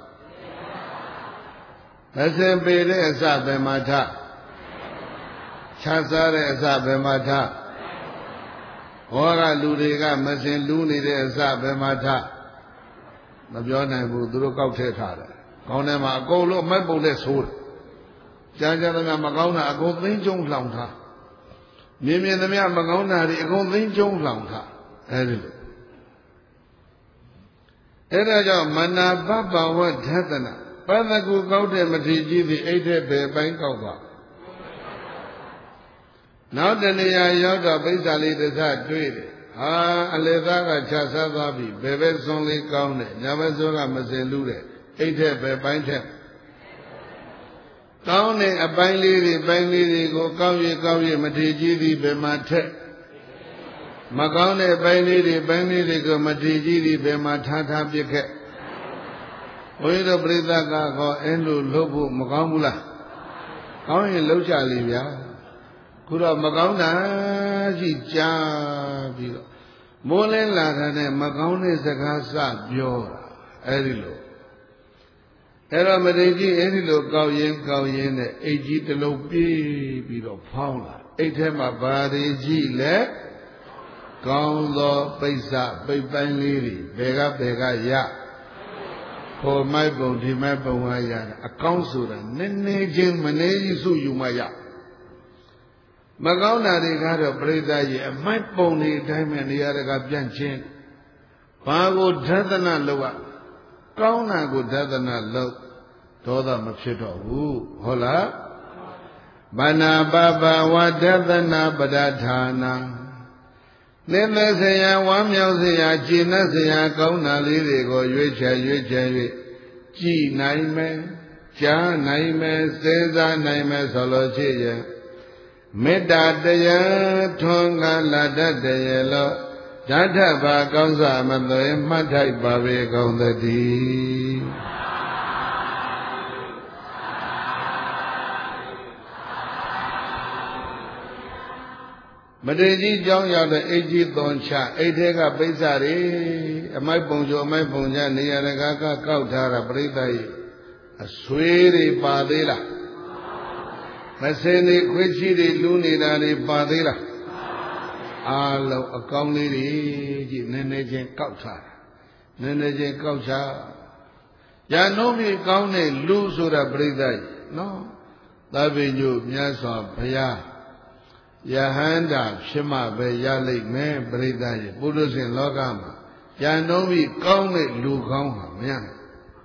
Masin Bede Azabe Mata. Chasare Azabe Mata. Ora Ludiga, Masin Luni de Azabe Mata. Nabiana Budru Kauteta. Kaunema, go look my bullet soul. Jajana Magona, a good thing, Jong Lanta. Mimi and the Mia Magona, a good thing, Jong Lanta. Eraja Mana Baba, what Hatana. Padagu Gauta Matiji, the 8 Bank of. Now the Nia Yoda basically the that trade. Aledaga Chasadabi, Bebes only counted, Navazoga Mazelude, 8 Bantam. Counting a Bailey, go Kauye, Matiji, Bemate. Magone, Bailey, go Matiji, Bematata Biket. Oido Bridaga, go Endo Lobo, Magamula. Counting Locha Livia. Kura Magana Jija Bilo Mole Ladane Magone Zagasa Biora Erilo Era Madeji Erilo Gauyen, Eji the Lopi Bilo Paula, Etema Badeji Le Gaundo Pesa, Pepan Lady, Bega Ya for my body, my bone, a council, Nene Jim Maneji Suyumaya. မကောင်းတာတွေကတော့ပြိဿကြီးအမိုက်ပုံတွေအတိုင်းပဲနေရာတကာပြန့်ချင်းဘာကိုဒသနာလောက်ကောင်းတာကိုဒသနာလောက်ဒေါသမဖြစ်တော့ဘူးဟုတ်လားဘာနာပပဝဒသနာပဒဌာနာနေမစရာဝမ်းမြောက်စရာကျင့်စရာကောင်းတာလေးတွေကိုရွေးချယ်၍ကြည်နိုင်မယ်ကြားနိုင်မယ်စေစားနိုင်မယ်ဆိုလို့ရှိရင်မေတ္တာတရားထွန်းကားလာတတ်တယ်လို့ဓာတ်ဘာကောင်းစွာမသွေမှတ်ထိုက်ပါပေကုန်သတည်းမထေရကြီးကြောင်းရောက်တဲ့အိတ်ကြီးသွန်ချအိတ်ထဲကပိဿတွေအမိုက်ပုံကျော်အမိုက်ပုံချနေရာတကာကကောက်ထားတာပြိဿကြီးအဆွေးတွေပါသေးလားမစင်တွေခွေးချီတွေလူးနေတာတွေပါသေးလားအားလုံးအကောင်းလေးတွေကြီးနည်းနည်းချင်းကောက်ထားတာနည်းနည်းချင်းကောက်ချရာနှုံးပြီးကောင်းတဲ့လူဆိုတာပြိဿကြီးနော်သဗ္ဗညုမြတ်စွာဘုရားယဟန္တာဖြစ်မှပဲရလိမ့်မယ်ပြိဿကြီးပုရုဇဉ်လောကမှာရာနှုံးပြီးကောင်းတဲ့လူကောင်းဟာမရနိုင်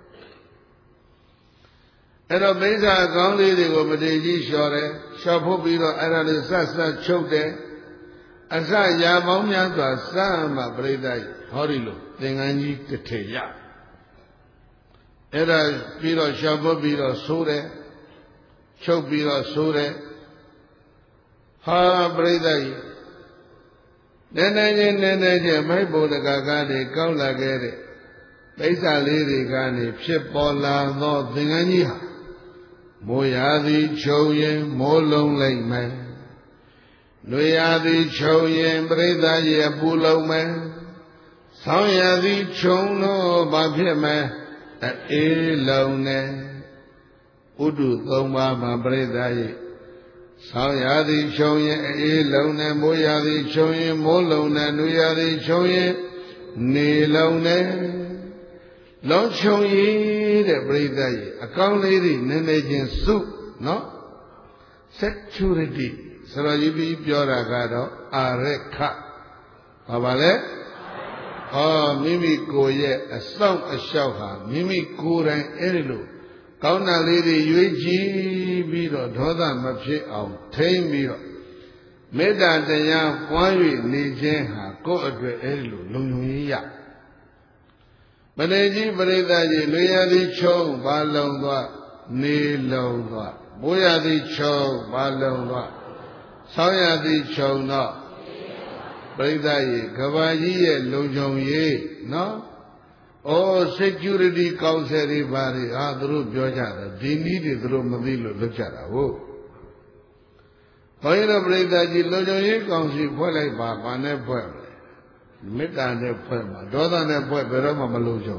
အဲ့တော့မိစ္ဆာကောင်းလေးတွေကိုမထေရကြီးလျှော်တယ်လျှော်ဖို့ပြီးတော့အဲ့ဒါလေးဆက်ချုပ်တယ်အစရာပေါင်းများစွာစမှပြိဿကြီးဟောဒီလိုသင်္ကန်းကြီးတစ်ထည်ရအဲ့ဒါပြီးတော့လျှော်ဖို့ပြီးတော့ဆိုးတယ်ချုပ်ပြီးတော့ဆိုးတယ်ဟာပြိဿကြီးနည်းနည်းချင်းမိုက်ပုံတကာကားတွေကောက်လာခဲ့တဲ့မိစ္ဆာလေးတွေကနေဖြစ်ပေါ်လာသောသင်္ကန်းကြီးဟာမိုးရာသီချုပ်ရင်မိုးလုံးလိုက်မယ်နွေရာသီချုပ်ရင်ပြိဿကြီးအပူလုံးမယ်ဆောင်းရာသီခြုံတော့ဘာဖြစ်မယ်အေးလုံးနဲ့ဥဒုသုံးပါးမှာပြိဿကြီးဆောင်းရာသီခြုံရင်အေးလုံးနဲ့မိုးရာသီခြုံရင်မိုးလုံးနဲ့နွေရာသီခြုံရင်နေလုံးနဲ့လုံးချုံရည်တဲ့ပြိဿကြီးအကောင်းလေးတွေနည်းနည်းချင်းစုနော် security ဆိုတော့ဒီပြီးပြောတာကတော့အာရခဘာပါလဲမိမိကိုယ်ရဲ့အဆောင်အလျှောက်ဟာမိမိကိုယ်တိုင်အဲ့ဒီလိုကောင်းတာလေးတွေရွေးကြည့်ပြီးတော့ဒေါသမဖြစ်အောင်ထိမ့်ပြီးတော့မေတ္တာတရားပွား၍နေခြင်းဟာကိုယ့်အတွက်အဲ့ဒီလိုလုံုံရေးရမထေရကြီးပရိသတ်ကြီးလွေရသည်ချုံဘာလုံသွားနေလုံသွားဘိုးရသည်ချုံဘာလုံသွားဆောင်းရသည်ချုံတော့ပရိသတ်ကြီးကဘာကြီးရဲ့လုံခြုံရေးနော်security council တွေဘာတွေသူတို့ပြောကြတယ်ဒီနည်းတွေသူတို့မသိလို့လုပ်ကြတာဟုတ်ဘုန်းကြီးတို့ပရိသတ်ကြီးလုံခြုံရေးကောင်စီဖွဲ့လိုက်ပါဘာနဲ့ဖွဲ့မေတ္တာနဲ့ဖွဲ့မှာဒေါသနဲ့ဖွဲ့ဘယ်တော့မှမလုံခြုံ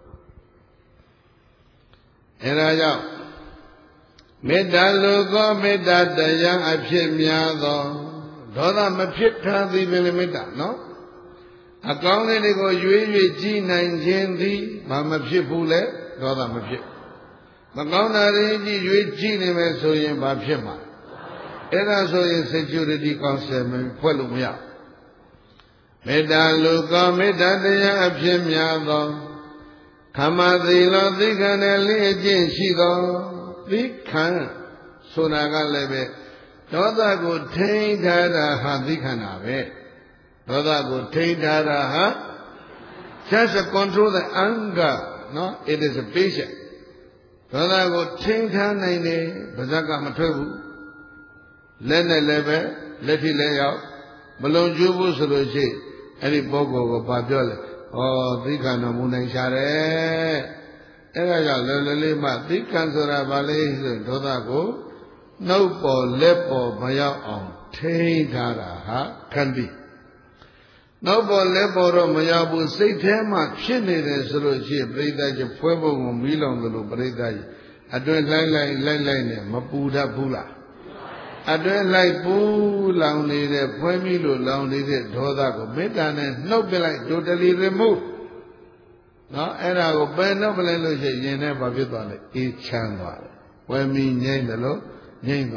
အဲဒါကြောင့်မေတ္တာလူကောမေတ္တာတရားအဖြစ်များသောဒေါသမဖြစ်ထားသည်ပင်မေတ္တာနော်အကောင်းလေးတွေကိုရွေးကြည့်နိုင်ခြင်းသည်ဘာမဖြစ်ဘူးလဲဒေါသမဖြစ်မကောင်းတာတွေကြည့်ရွေးကြည့်နေမယ်ဆိုရင်ဘာဖြစ်မှာအဲ့ဒါဆိုရင် security council မှာဖွဲ့လို့မရမေတ္တာလူကောမေတ္တာတရားအဖြစ်များသောခမသီလောသိက္ခာနဲ့လင်းကျင့်ရှိသောသိက္ခာဆိုတာကလည်းပဲဒေါသကိုထိန်းထားတာဟာသိက္ခာနာပဲဒေါသကိုထိန်းထားတာဟာ just control the anger no it is a patient ဒေါသကိုထိန်းထားနိုင်တယ်ပါဇက်ကမထွက်ဘူးလက်နဲ့လည်းပဲလက်ထိလည်းရောက်မလုံကျူးဘူးဆိုလို့ရှိရင်အဲ့ဒီပုဂ္ဂိုလ်ကိုဘာပြောလဲသိက္ခာတော်မူနိုင်ရှာတယ်အဲ့ဒါကြောင့်လောလောလေးမှသိက္ခာဆိုတာဘာလဲဆိုဒေါသကိုနှုတ်ပေါ်လက်ပေါ်မရောက်အောင်ထိန်းထားတာဟာခန္တီနောက်ပေါ်လက်ပေါ်တော့မရောက်ဘူးစိတ်ထဲမှာဖြစ်နေတယ်ဆိုလို့ရှိရင်ပရိသတ်ကြီးဖွဲဖို့ကိုမီးလောင်တယ်လို့ပရိသတ်ကြီးအတွင်းလိုက်နဲ့မပူတတ်ဘူးလားအတွင်းလိုက်ပူလောင်နေတဲ့ဖွဲမိလို့လောင်နေတဲ့ဒေါသကိုမေတ္တာနဲ့နှုတ်ပြလိုက် totally remove နော်အဲ့ဒါကိုပယ်နှုတ်ပလိုက်လို့ရှိရင်ရင်ထဲဘာဖြစ်သွားလဲအေးချမ်းသွားတယ်ဝယ်မိငြိမ့်တယ်လို့ငြိမ့်သွား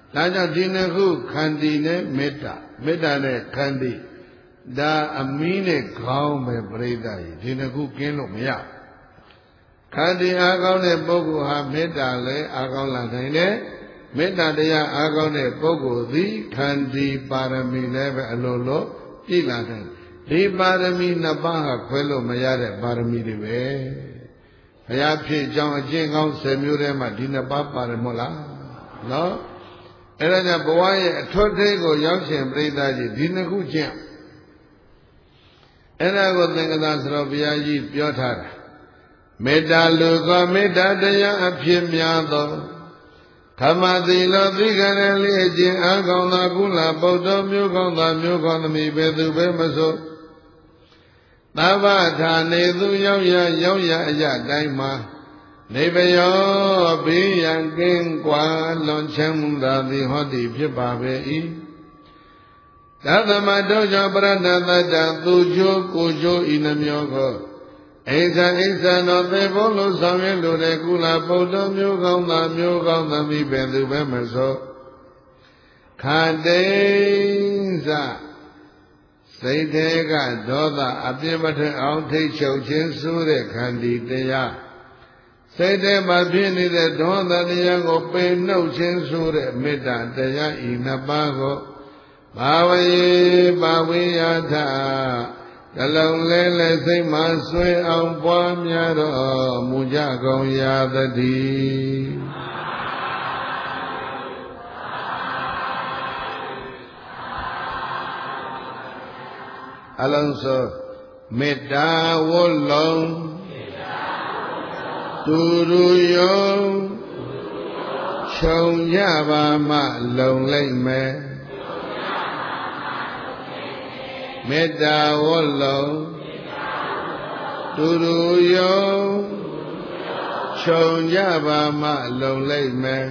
ဒါကြောင့်ဒီနှစ်ခုခန္တီနဲ့မေတ္တာမေတ္တာနဲ့ခန္တီဒါအမီးနဲ့ခေါင်းပဲပြိဿကြီးဒီနှစ်ခုကင်းလို့မရခန္တီအားကောင်းတဲ့ပုဂ္ဂိုလ်ဟာမေတ္တာလည်းအားကောင်းလာနိုင်တယ်မေတ္တာတရားအားကောင်းတဲ့ပုဂ္ဂိုလ်သည်ခန္တီပါရမီလည်းပဲအလိုလိုပြည့်လာတယ်ဒီပါရမီနှစ်ပါးဟာခွဲလို့မရတဲ့ပါရမီတွေပဲဘုရားဖြစ်ကြောင်းအကျင့်ကောင်း10မျိုးထဲမှာဒီနှစ်ပါးပါတယ်မို့လားနော်အဲ့ဒါကြောင့်ဘဝရဲ့အထွတ်ထိပ်ကိုရောက်ရှင်ပြိဿကြီးဒီနှစ်ခုကျင့်အဲ့ဒါကိုသင်္ကသာစရောဘုရားကြီးပြောထားတာမေတ္တာလူကမေတ္တာတရားအဖြစ်များသောဓမ္မသီလသီကရလေးအကျင့်အကောင်းသောကုလပုဒ်တော်မျိုးကောင်းသောမျိုးကောင်းသမီးပဲသူပဲမဆိုသဗ္ဗထာနေသူရောက်ရအရတိုင်းမှာနေပယောဘေးရန်ကင်းကွာလွန်ချမ်းမှုသာသည်ဟောသည်ဖြစ်ပါပဲ၏သတ္တမတောကြောင့်ပရဏတတ္တသူချိုးကိုချိုးဤနှမျိုးကိုအိဇာတော်သေဖို့လို့ဆောင်ရွက်လိုတဲ့ကုလပုဒ်တော်မျိုးကောင်းသာမျိုးကောင်းသမီးပဲသူပဲမဆိုခန္တေဇစိတ်သေးကဒေါသအပြစ်မထအောင်ထိတ်ချုပ်ခြင်းဆိုတဲ့ခန္တီတရားစိတ်ထဲမှာဖြစ်နေတဲ့ဒေါသတရားကိုပယ်နှုတ်ခြင်းဆိုတဲ့မေတ္တာတရားဤနှစ်ပါးကိုဘာဝေပါဝေယထာကလုံးလဲလဲစိတ်မှဆွဲအောင်ပွားများတော်မူကြကုန်ရာသတည်းအလုံးစုံမေတ္တာဝလုံးသူလူယုံခြုံရပါမှလုံလိုက်မယ်မေတ္တာဝလုံးသူလူယုံခြုံရပါမှလုံလိုက်မယ်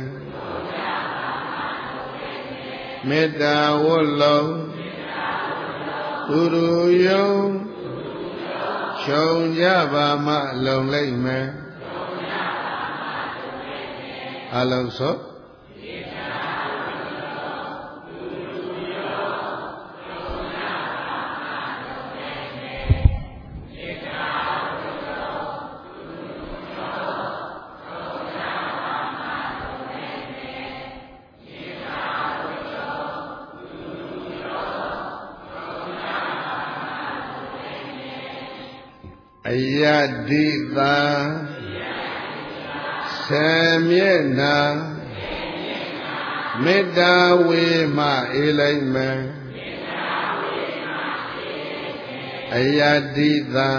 မေတ္တာဝလုံးသူလူယုံခြုံကြပါမှလုံလိုက်မယ်အလုံးစုံအယတိသာဆေမျက်နာမေတ္တာဝေမှအေးလိုက်မယ်အယတိသာ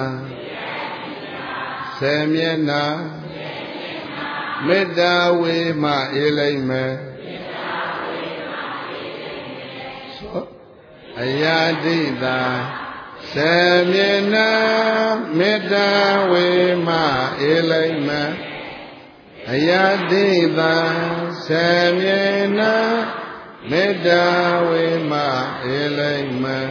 ဆေမျက်နာမေတ္တာဝေမှအေးလိုက်မယ်အယတိသာဆေမျက်နာမေတ္တာဝေမှအေးလိုက်မယ်အယတိသာဆေမျက်နာမေတ္တာဝေမှအေးလိုက်မယ်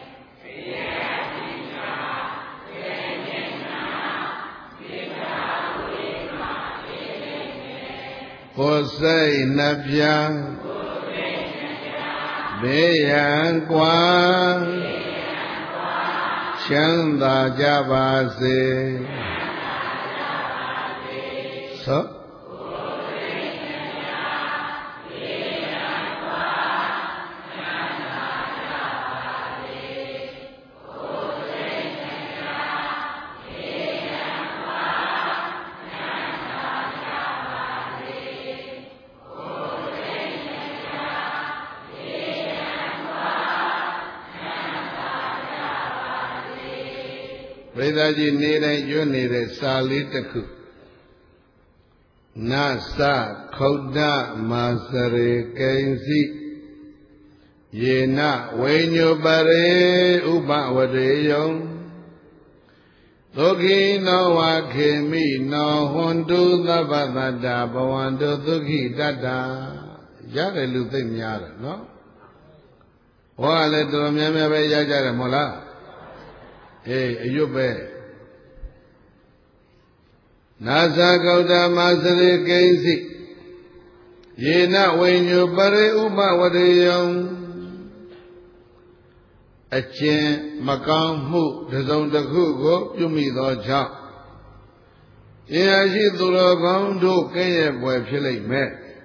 ကိုယ်စိတ်နှပြဘေးရန်ကွာချမ်းသာကြပါစေသောပရိသတ်ကြီးနေတိုင်းကျွနေတဲ့စာလေးတစ်ခုနသခုဒ္ဒမာစရေကိဉ္စီယေနဝိညုပရေဥပဝရေယံဒုက္ခိနောဝခေမိနောဟွန်တုသဗ္ဗတတ္တဘဝန္တုဒုက္ခိတတ္တရတယ်လူသိများတယ်နော်ဟောလည်းတော်များများပဲရကြတယ်မဟုတ်လားအေးအယွတ်ပဲနာသကုဒ္ဓမာစရိကိဉ္စီ Yena wenyu pare upa wadeyam Achen makam mu Dazong dakhu ko Yumi do chak Yashi thuro kaung do Kaya bwe philai me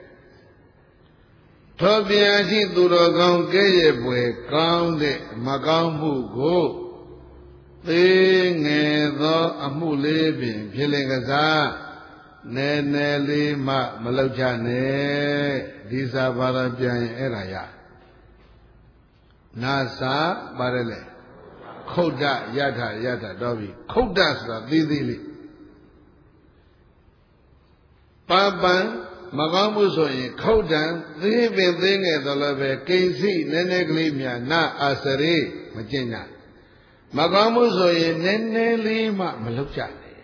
Thobiyashi thuro kaung Kaya bwe kaung de Makam mu ko Te nge do Amu le bin Philai kasa Ne ne li ma Malaucha ne Disa bhara pyan eraya Nasa barele Khouda yata dobi Khoudaဆိုတာသေးသေးလေးပန်းပန်းမကောင်းမှုဆိုရင်ခုတ်တံသေးပင်သေးငယ်တော့လည်းပဲကိဉ္စီနည်းနည်းကလေးများနာအာစရိမကျင့်ကြမကောင်းမှုဆိုရင်နည်းနည်းလေးမှမလုပ်ကြနဲ့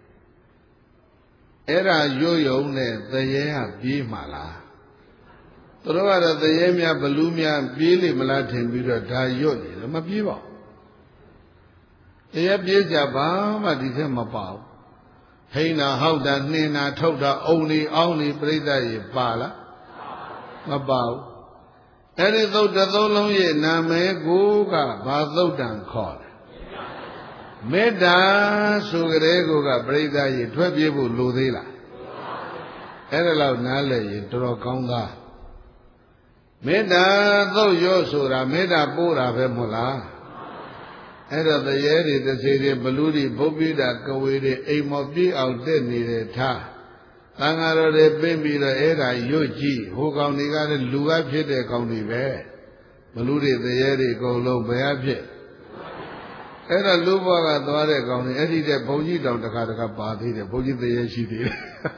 အဲ့ဒါရွယုံနဲ့သရဲဟာပြေးမှာလားသူတို့ကတော့သရဲများဘလူးများပြေးလိမလားထင်ပြီးတော့ဒါရွတ်နေတယ်မပြေးပါဘူးသရဲပြေးကြဘာမှဒီထက်မပါဘူးဟိနာဟောက်တာနှင်းတာထုတ်တာအုံနေအောင်းနေပြိဿရေပါလားမပါဘူးအဲ့ဒီသုတ်တစ်သုံးလုံးရဲ့နာမည်ကိုကဘာသုတ်တံခေါ်တယ်မေတ္တာဆိုကြတဲ့ကိုကပြိဿရေထွက်ပြေးဖို့လိုသေးလားအဲ့ဒါလောက်နားလည်ရင်တော်တော်ကောင်းသားမေတ္တာသုတ်ရောဆိုတာမေတ္တာပို့တာပဲမဟုတ်လားအဲ့တော့တရေတွေတစေတွေဘလူတွေဘုတ်ပိတာကဝေတွေအိမ်မော်ပြည့်အောင်တက်နေတဲ့ထားသံဃာတော်တွေပြင်ပြီးတော့အဲ့ဒါရွတ်ကြည့်ဟိုကောင်တွေကလည်းလူကဖြစ်တဲ့ကောင်တွေပဲဘလူတွေတရေတွေအကုန်လုံးဘယ်အဖြစ်အဲ့တော့လူဘွားကသွားတဲ့ကောင်တွေအဲ့ဒီတဲ့ဘုံကြီးတောင်တစ်ခါပါသေးတယ်ဘုံကြီးတရေရှိသေးတယ်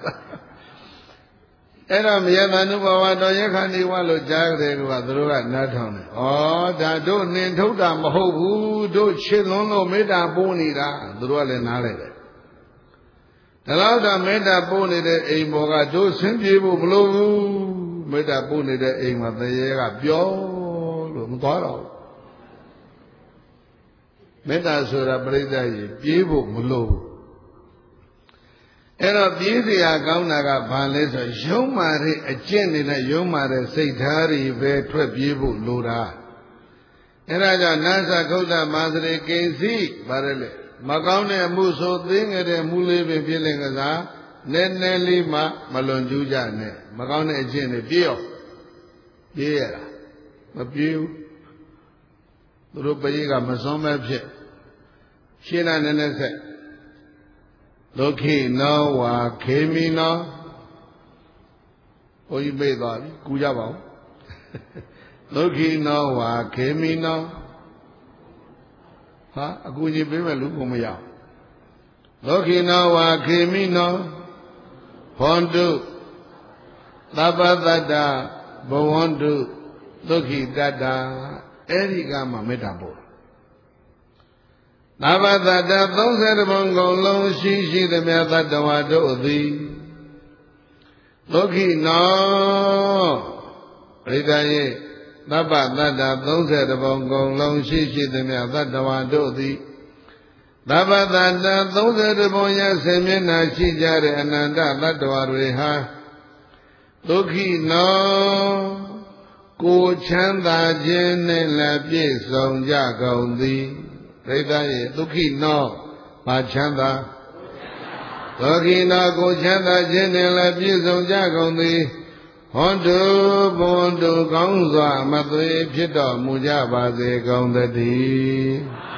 အဲ့တော့မြတ်ဗန္ဓုဘဝတော်ရခဏီဝလို့ကြားကြတယ်ကသူတို့ကနားထောင်တယ်။ဩဒါတို့နှင်ထုတ်တာမဟုတ်ဘူးတို့ချစ်လွန်းလို့မေတ္တာပို့နေတာသူတို့ကလည်းနားလိုက်တယ်။ဒါတော့ဒါမေတ္တာပို့နေတဲ့အိမ်ပေါ်ကတို့ဆင်းပြေဖို့မလိုဘူးမေတ္တာပို့နေတဲ့အိမ်မှာတရေကပြောလို့မသွားတော့ဘူး။မေတ္တာဆိုတာပြိဿရေပြေးဖို့မလိုဘူးအဲ့တော့ပြေးစရာကောင်းတာကဘာလဲဆိုရုံးမာတဲ့အကျင့်တွေနဲ့ရုံးမာတဲ့စိတ်ဓာတ်တွေပဲထွက်ပြေးဖို့လိုတာအဲ့ဒါကြောင့်နာသခုတ်တမာစရိကိဉ္စီဗါရလေမကောင်းတဲ့အမှုဆိုသေးငယ်တဲ့မှုလေးပဲဖြစ်လင်ကစားနည်းနည်းလေးမှမလွန်ကျူးကြနဲ့မကောင်းတဲ့အကျင့်တွေပြေးရောပြေးရတာမပြေးဘူးသူတို့ပရိကမစွမ်းမဲ့ဖြစ်ရှင်းတာနည်းနည်းဆက်ဒုက္ခိနောဝါခေမိနောဘုန်းကြီးပြေးသွားပြီကူကြပါဦးဒုက္ခိနောဝါခေမိနောဟာအကူကြီးပြေးမဲ့လူကိုမရဒုက္ခိနောဝါခေမိနောဟွန်တုသဗ္ဗတတ္တဘဝန္တုဒုက္ခိတတ္တအဲ့ဒီကမှမေတ္တာပို့သဗ္ဗတတ္တ30ပုံကုန်လုံးရှိသမျှသတ္တဝါတို့သည်ဒုက္ခိနောပရိသယေသဗ္ဗတတ္တ30ပုံကုန်လုံးရှိသမျှသတ္တဝါတို့သည်သဗ္ဗတတ္တ30ပုံရဆင်မျက်နှာရှိကြတဲ့အနန္တသတ္တဝါတွေဟာဒုက္ခိနောကိုချမ်းသာခြင်းနဲ့လည်းပြည့်စုံကြကုန်သည်ဒိဋ္ဌရဲ့ဒုက္ခိနောဘာချမ်းသာဒုက္ခိနောကိုချမ်းသာခြင်းနဲ့လည်းပြည့်စုံကြကုန်သည်ဟွန်တုဘွန်တုကောင်းစွာမသွေဖြစ်တော်မူကြပါစေကုန်သတည်း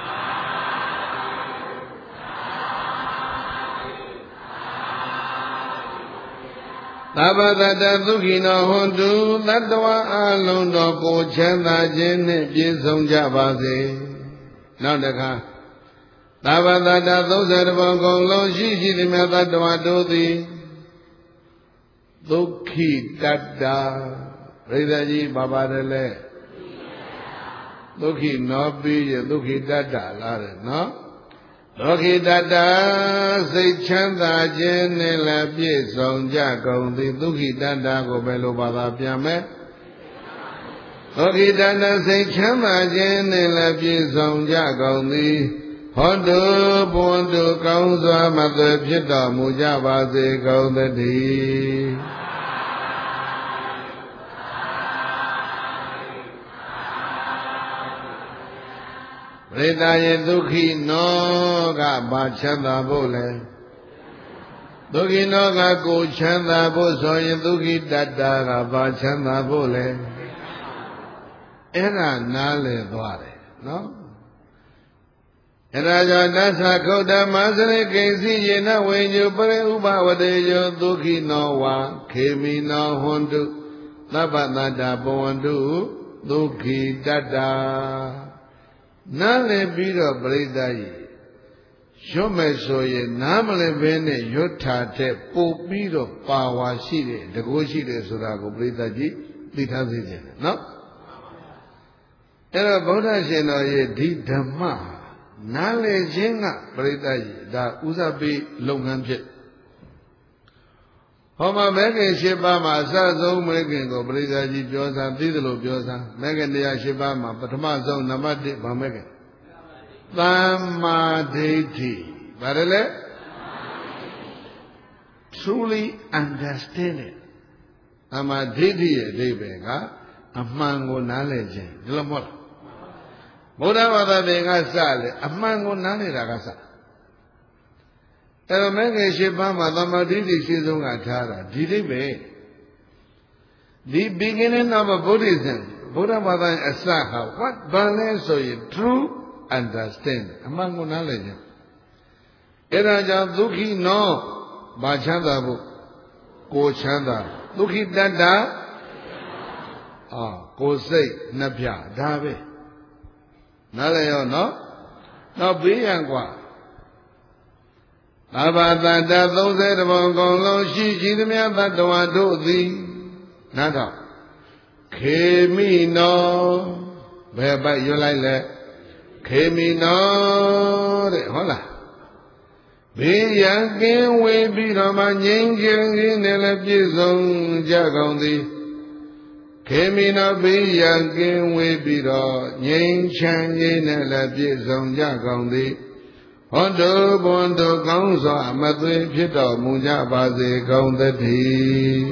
သဗ္ဗတတ္တဒုက္ခိနောဟွန်တုသတ္တဝါအလုံးတော်ကိုချမ်းသာခြင်းနှင့်ပြည့်စုံကြပါစေနောက်တစ်ခါသဗ္ဗတတ္တ30ပုံကုန်လုံးရှိသည်မြတ်သတ္တဝါတို့သည်ဒုက္ခိတတ္တပြိဿကြီးဘာပါတယ်လဲဒုက္ခိနောပြီးရဒုက္ခိတတ္တလားတဲ့နော်ဒုက္ခိတတ္တစိတ်ချမ်းသာခြင်းနဲ့လည်းပြည့်စုံကြကုန်သည်ဒုက္ခိတတ္တကိုဘယ်လိုဘာသာပြန်မလဲဒုက္ခိတတစိတ်ချမ်းသာခြင်းနဲ့လည်းပြည့်စုံကြကုန်သည်ဟောတုဘွန်တုကောင်းစွာမသွေဖြစ်တော်မူကြပါစေကုန်သတည်းပရိသယေဒုက္ခိနောကဘာချမ်းသာဖို့လဲဒုက္ခိနောကကိုချမ်းသာဖို့ဆိုရင်ဒုက္ခိတတ္တာကဘာချမ်းသာဖို့လဲအဲ့ဒါနားလည်သွားတယ်နော်အဲ့ဒါကြောင့်တသခုတ္တမသရိကိစီယေနဝိညုပရိဥပဝတေယောဒုက္ခိနောဝါခေမိနောဟွန်တုသဗ္ဗတတ္တဘဝန္တုဒုက္ခိတတ္တာနားလည်ပြီးတော့ပရိသတ်ကြီးရွတ်မယ်ဆိုရင်နားမလည်ဘဲနဲ့ရွတ်တာတဲ့ပို့ပြီးတော့ပါဝါရှိတယ်တကူရှိတယ်ဆိုတာကိုပရိသတ်ကြီးသိထားစေချင်တယ်နော်အဲ့တော့ဗုဒ္ဓရှင်တော်ရဲ့ဒီဓမ္မနားလည်ခြင်းကပရိသတ်ကြီးဒါဥစားပေးလုပ်ငန်းဖြစ်ဟောမှာမဲခင်၈ပါးမှာအစဆုံးမဲခင်ကိုပရိသတ်ကြီးပြောစားသိသလိုပြောစားမဲခင်တရား၈ပါးမှာပထမဆုံးနံပါတ်1ဗာမဲခင်သမ္မာဒိဋ္ဌိဘာလဲ truly understand it သမ္မာဒိဋ္ဌိရဲ့အဓိပ္ပာယ်ကအမှန်ကိုနားလည်ခြင်းဒီလိုမဟုတ်လားဗုဒ္ဓဘာသာပြန်ကစလေအမှန်ကိုနားလည်တာကစအဲ့တော့မဲခင်၈ပါးမှာသမ္မာဒိဋ္ဌိရှိဆုံးကထားတာဒီအိဗယ်ဒီ beginning of Buddhism ဗုဒ္ဓဘာသာအစဟာ what ဘာလဲဆိုရင် true understand အမှန်ကိုနားလည်ခြင်းအဲ့ဒါကြောင့်ဒုက္ခိနောဘာချမ်းသာဖို့ကိုချမ်းသာဒုက္ခိတတ္တကိုစိတ်နှစ်ပြဒါပဲနားလည်ရောနော်နောက်ဘေးရန်กว่าသဗ္ဗတတ္တ30ဘုံကုန်လုံးရှိသမျှသတ္တဝါတို့သည်နားတော့ခေမိနောဘယ်ပိုက်ရွတ်လိုက်လဲခေမိနောတဲ့ဟုတ်လားဘေးရန်ကင်းဝေးပြီးတော့မှငြိမ်းချမ်းခြင်းနဲ့လည်းပြည့်စုံကြကုန်သည်ခေမိနောဘေးရန်ကင်းဝေးပြီးတော့ငြိမ်းချမ်းခြင်းနဲ့လည်းပြည့်စုံကြကုန်သည်ဟောတုဘွန်တို့ကောင်းစွာမသွေဖြစ်တော်မူကြပါစေကုန်သတည်း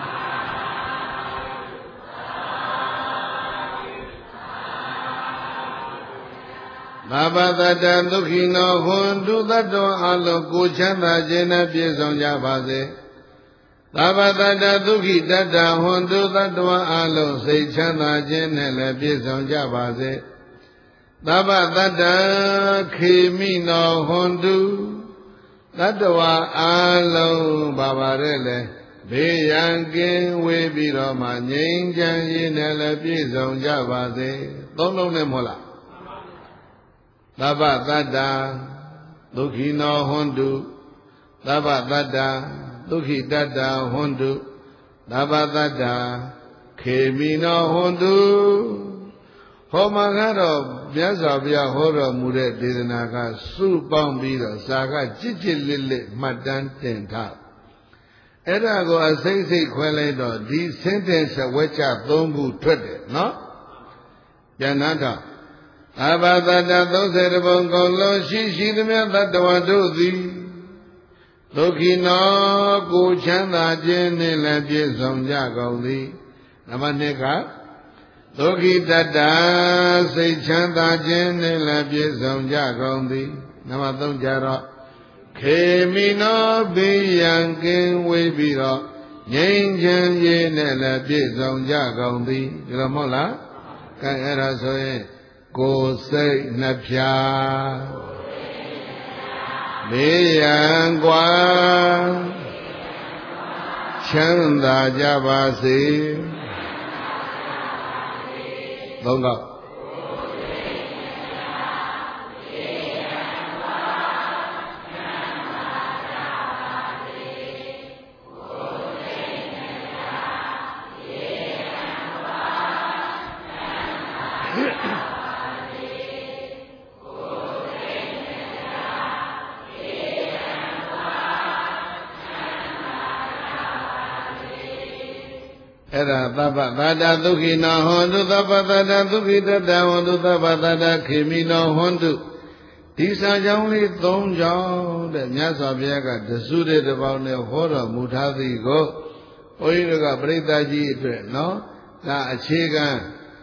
သဗ္ဗတတ္တဒုက္ခိနောဟွန်တုတ္တဝအလုံးကိုချမ်းသာခြင်းနဲ့ပြည့်စုံကြပါစေသဗ္ဗတတ္တဒုက္ခိတတ္တဟွန်တုတ္တဝအလုံးစိတ်ချမ်းသာခြင်းနဲ့လည်းပြည့်စုံကြပါစေသဗ္ဗတတ္တခေမိနောဟွန်တုတတ္တဝအလုံးပါပါတဲ့လေဘေးရန်ကင်းဝေးပြီးတော့မှငြိမ်းချမ်းရေးနဲ့လည်းပြည့်စုံကြပါစေသုံးလုံးနဲ့မဟုတ်လားသဗ္ဗတတ္တဒုက္ခိနောဟွန်တုသဗ္ဗတတ္တဒုက္ခိတတ္တဟွန်တုသဗ္ဗတတ္တခေမိနောဟွန်တုဟောမှာကတော့မြတ်စွာဘုရားဟောတော်မူတဲ့ဒေသနာကစုပေါင်းပြီးတော့စာကကြစ်ကြစ်လစ်လစ်မှတ်တမ်းတင်ထားအဲ့ဒါကိုအစိမ့်စိမ့်ခွဲလိုက်တော့ဒီ sentence ဝဲချ3ခုထွက်တယ်နော်ပြန်နာတော့အဘသတ္တ30ဘုံကုန်လုံးရှိသမျှတတ္တဝါတို့သည်ဒုက္ခိနောကိုချမ်းသာခြင်းနှင့်လည်းပြည့်စုံကြကုန်သည်နံပါတ်2ကဒုက္ခိတတ္တစိတ်ချမ်းသာခြင်းနှင့်လည်းပြည့်စုံကြကုန်သည်နံပါတ်3ကျတော့ခေမိနောဘေးရန်ကင်းဝေးပြီးတော့ငြိမ်းချမ်းရေးနဲ့လည်းပြည့်စုံကြကုန်သည်ဒီလိုမဟုတ်လားကဲအဲ့ဒါဆိုရင်ကိုယ်စိတ်နှပြဘေးရန်กว่าချမ်းသာကြပါစေသုံးတော့အဲ့ဒါသဗ္ဗတတ္တဒုက္ခိနောဟွန်တုသဗ္ဗတတ္တဒုက္ခိတတ္တဟွန်တုသဗ္ဗတတ္တခေမိနောဟွန်တုဒီစာကြောင်းလေး3ကြောင်းတဲ့မြတ်စွာဘုရားကတစုတဲ့တစ်ပေါင်းနဲ့ဟောတော်မူထားသည်ကိုဘုန်းကြီးတို့ကပရိသတ်ကြီးအတွက်နော်ဒါအခြေခံ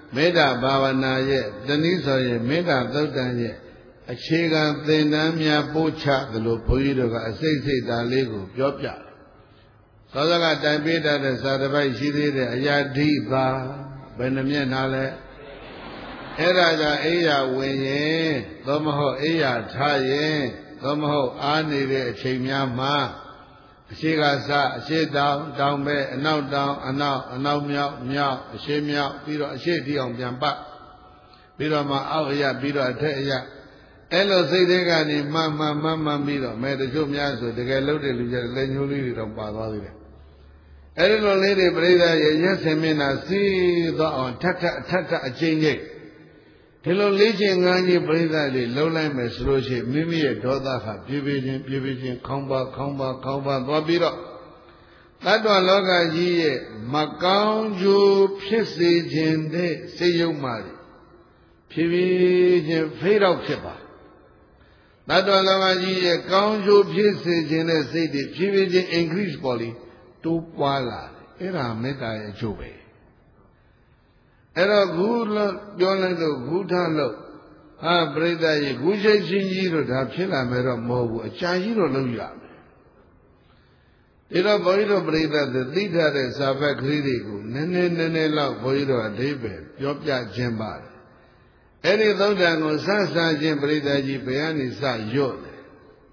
မေတ္တာဘာဝနာရဲ့တနည်းဆိုရင်မေတ္တာသုတ်တန်ရဲ့အခြေခံသင်တန်းများပို့ချသလိုဘုန်းကြီးတို့ကအစိတ်စိတ်သားလေးကိုပြောပြတယ်။သောသောကတိုင်ပေးတတ်တဲ့စာတစ်ပိုက်ရှိသေးတဲ့အရာဓိသာဘယ်နှမျက်နှာလဲအဲ့ဒါကအိယာဝင်ရင်သို့မဟုတ်အိယာထားရင်သို့မဟုတ်အားနေတဲ့အချိန်များမှာအရှိကစအရှိတောင်တောင်ပဲအနောက်တောင်အနောက်မြောက်အရှိမြောက်ပြီးတော့အရှိတိအောင်ပြန်ပတ်ပြီးတော့မှအောက်အရာပြီးတော့အထက်အရာအဲ့လိုစိတ်တွေကနေမှန်ပြီးတော့မဲတချို့များဆိုတကယ်လို့တဲ့လူကျလက်ညှိုးလေးတွေတော့ပါသွားသေးတယ်အဲ့ဒီလိုလေးတွေပြိဿရဲ့ရက်စင်မျက်နှာစီးသွားအောင်ထပ်အချိန်ချင်းဒီလိုလေးချင်းငန်းကြီးပြိဿတွေလုံးလိုက်မယ်ဆိုလို့ရှိရင်မိမိရဲ့ဒေါသဟာပြေးချင်းခေါင်းပါသွားပြီးတော့တတ္တဝလောကကြီးရဲ့မကောင်းကျိုးဖြစ်စေခြင်းတဲ့စိတ်ယုံမှတွေဖြည်းချင်းဖေးတော့ဖြစ်ပါတတ္တဝလောကကြီးရဲ့ကောင်းကျိုးဖြစ်စေခြင်းတဲ့စိတ်တွေဖြည်းချင်း increase ပေါ်လိတိုးပွားလာတယ်အဲ့ဒါမေတ္တာရဲ့အကျိုးပဲအဲ့တော့ခုပြောလိုက်လို့ခုထားလို့ပရိသတ်ကြီးခုချိန်ချင်းကြီးတို့ဒါဖြစ်လာမယ်တော့မဟုတ်ဘူးအကြာကြီးတော့လုပ်ရမယ်ဒီတော့ဘုန်းကြီးတို့ပရိသတ်သိထားတဲ့စာဖတ်ကလေးတွေကိုနည်းနည်းလောက်ဘုန်းကြီးတို့အဓိပ္ပာယ်ပြောပြခြင်းပါတယ်အဲ့ဒီသုဒ္ဓံကိုစခြင်းပရိသတ်ကြီးဘယ်ကနေစရွတ်တယ်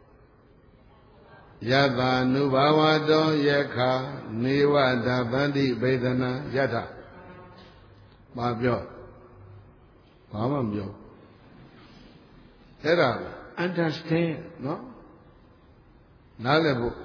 ယတာနုဘာဝတောယခာနေဝဒဗန္တိဗေဒနာယထဘာပြောဘာမှမပြောအဲ့ဒါ understand နော်နားလည်ဖို့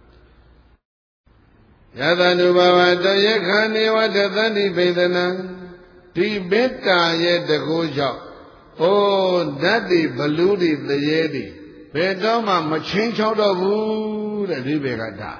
ယတနုဘဝတယခာနေဝတသန္တိဗေဒနာဒီမေတ္တာရဲ့တကူကြောင့်ဩဓာတ်တွေဘလူးတွေတရေတွေဘယ်တော့မှမချင်းချောက်တော့ဘူးတဲ့ဒီဘေကဒါ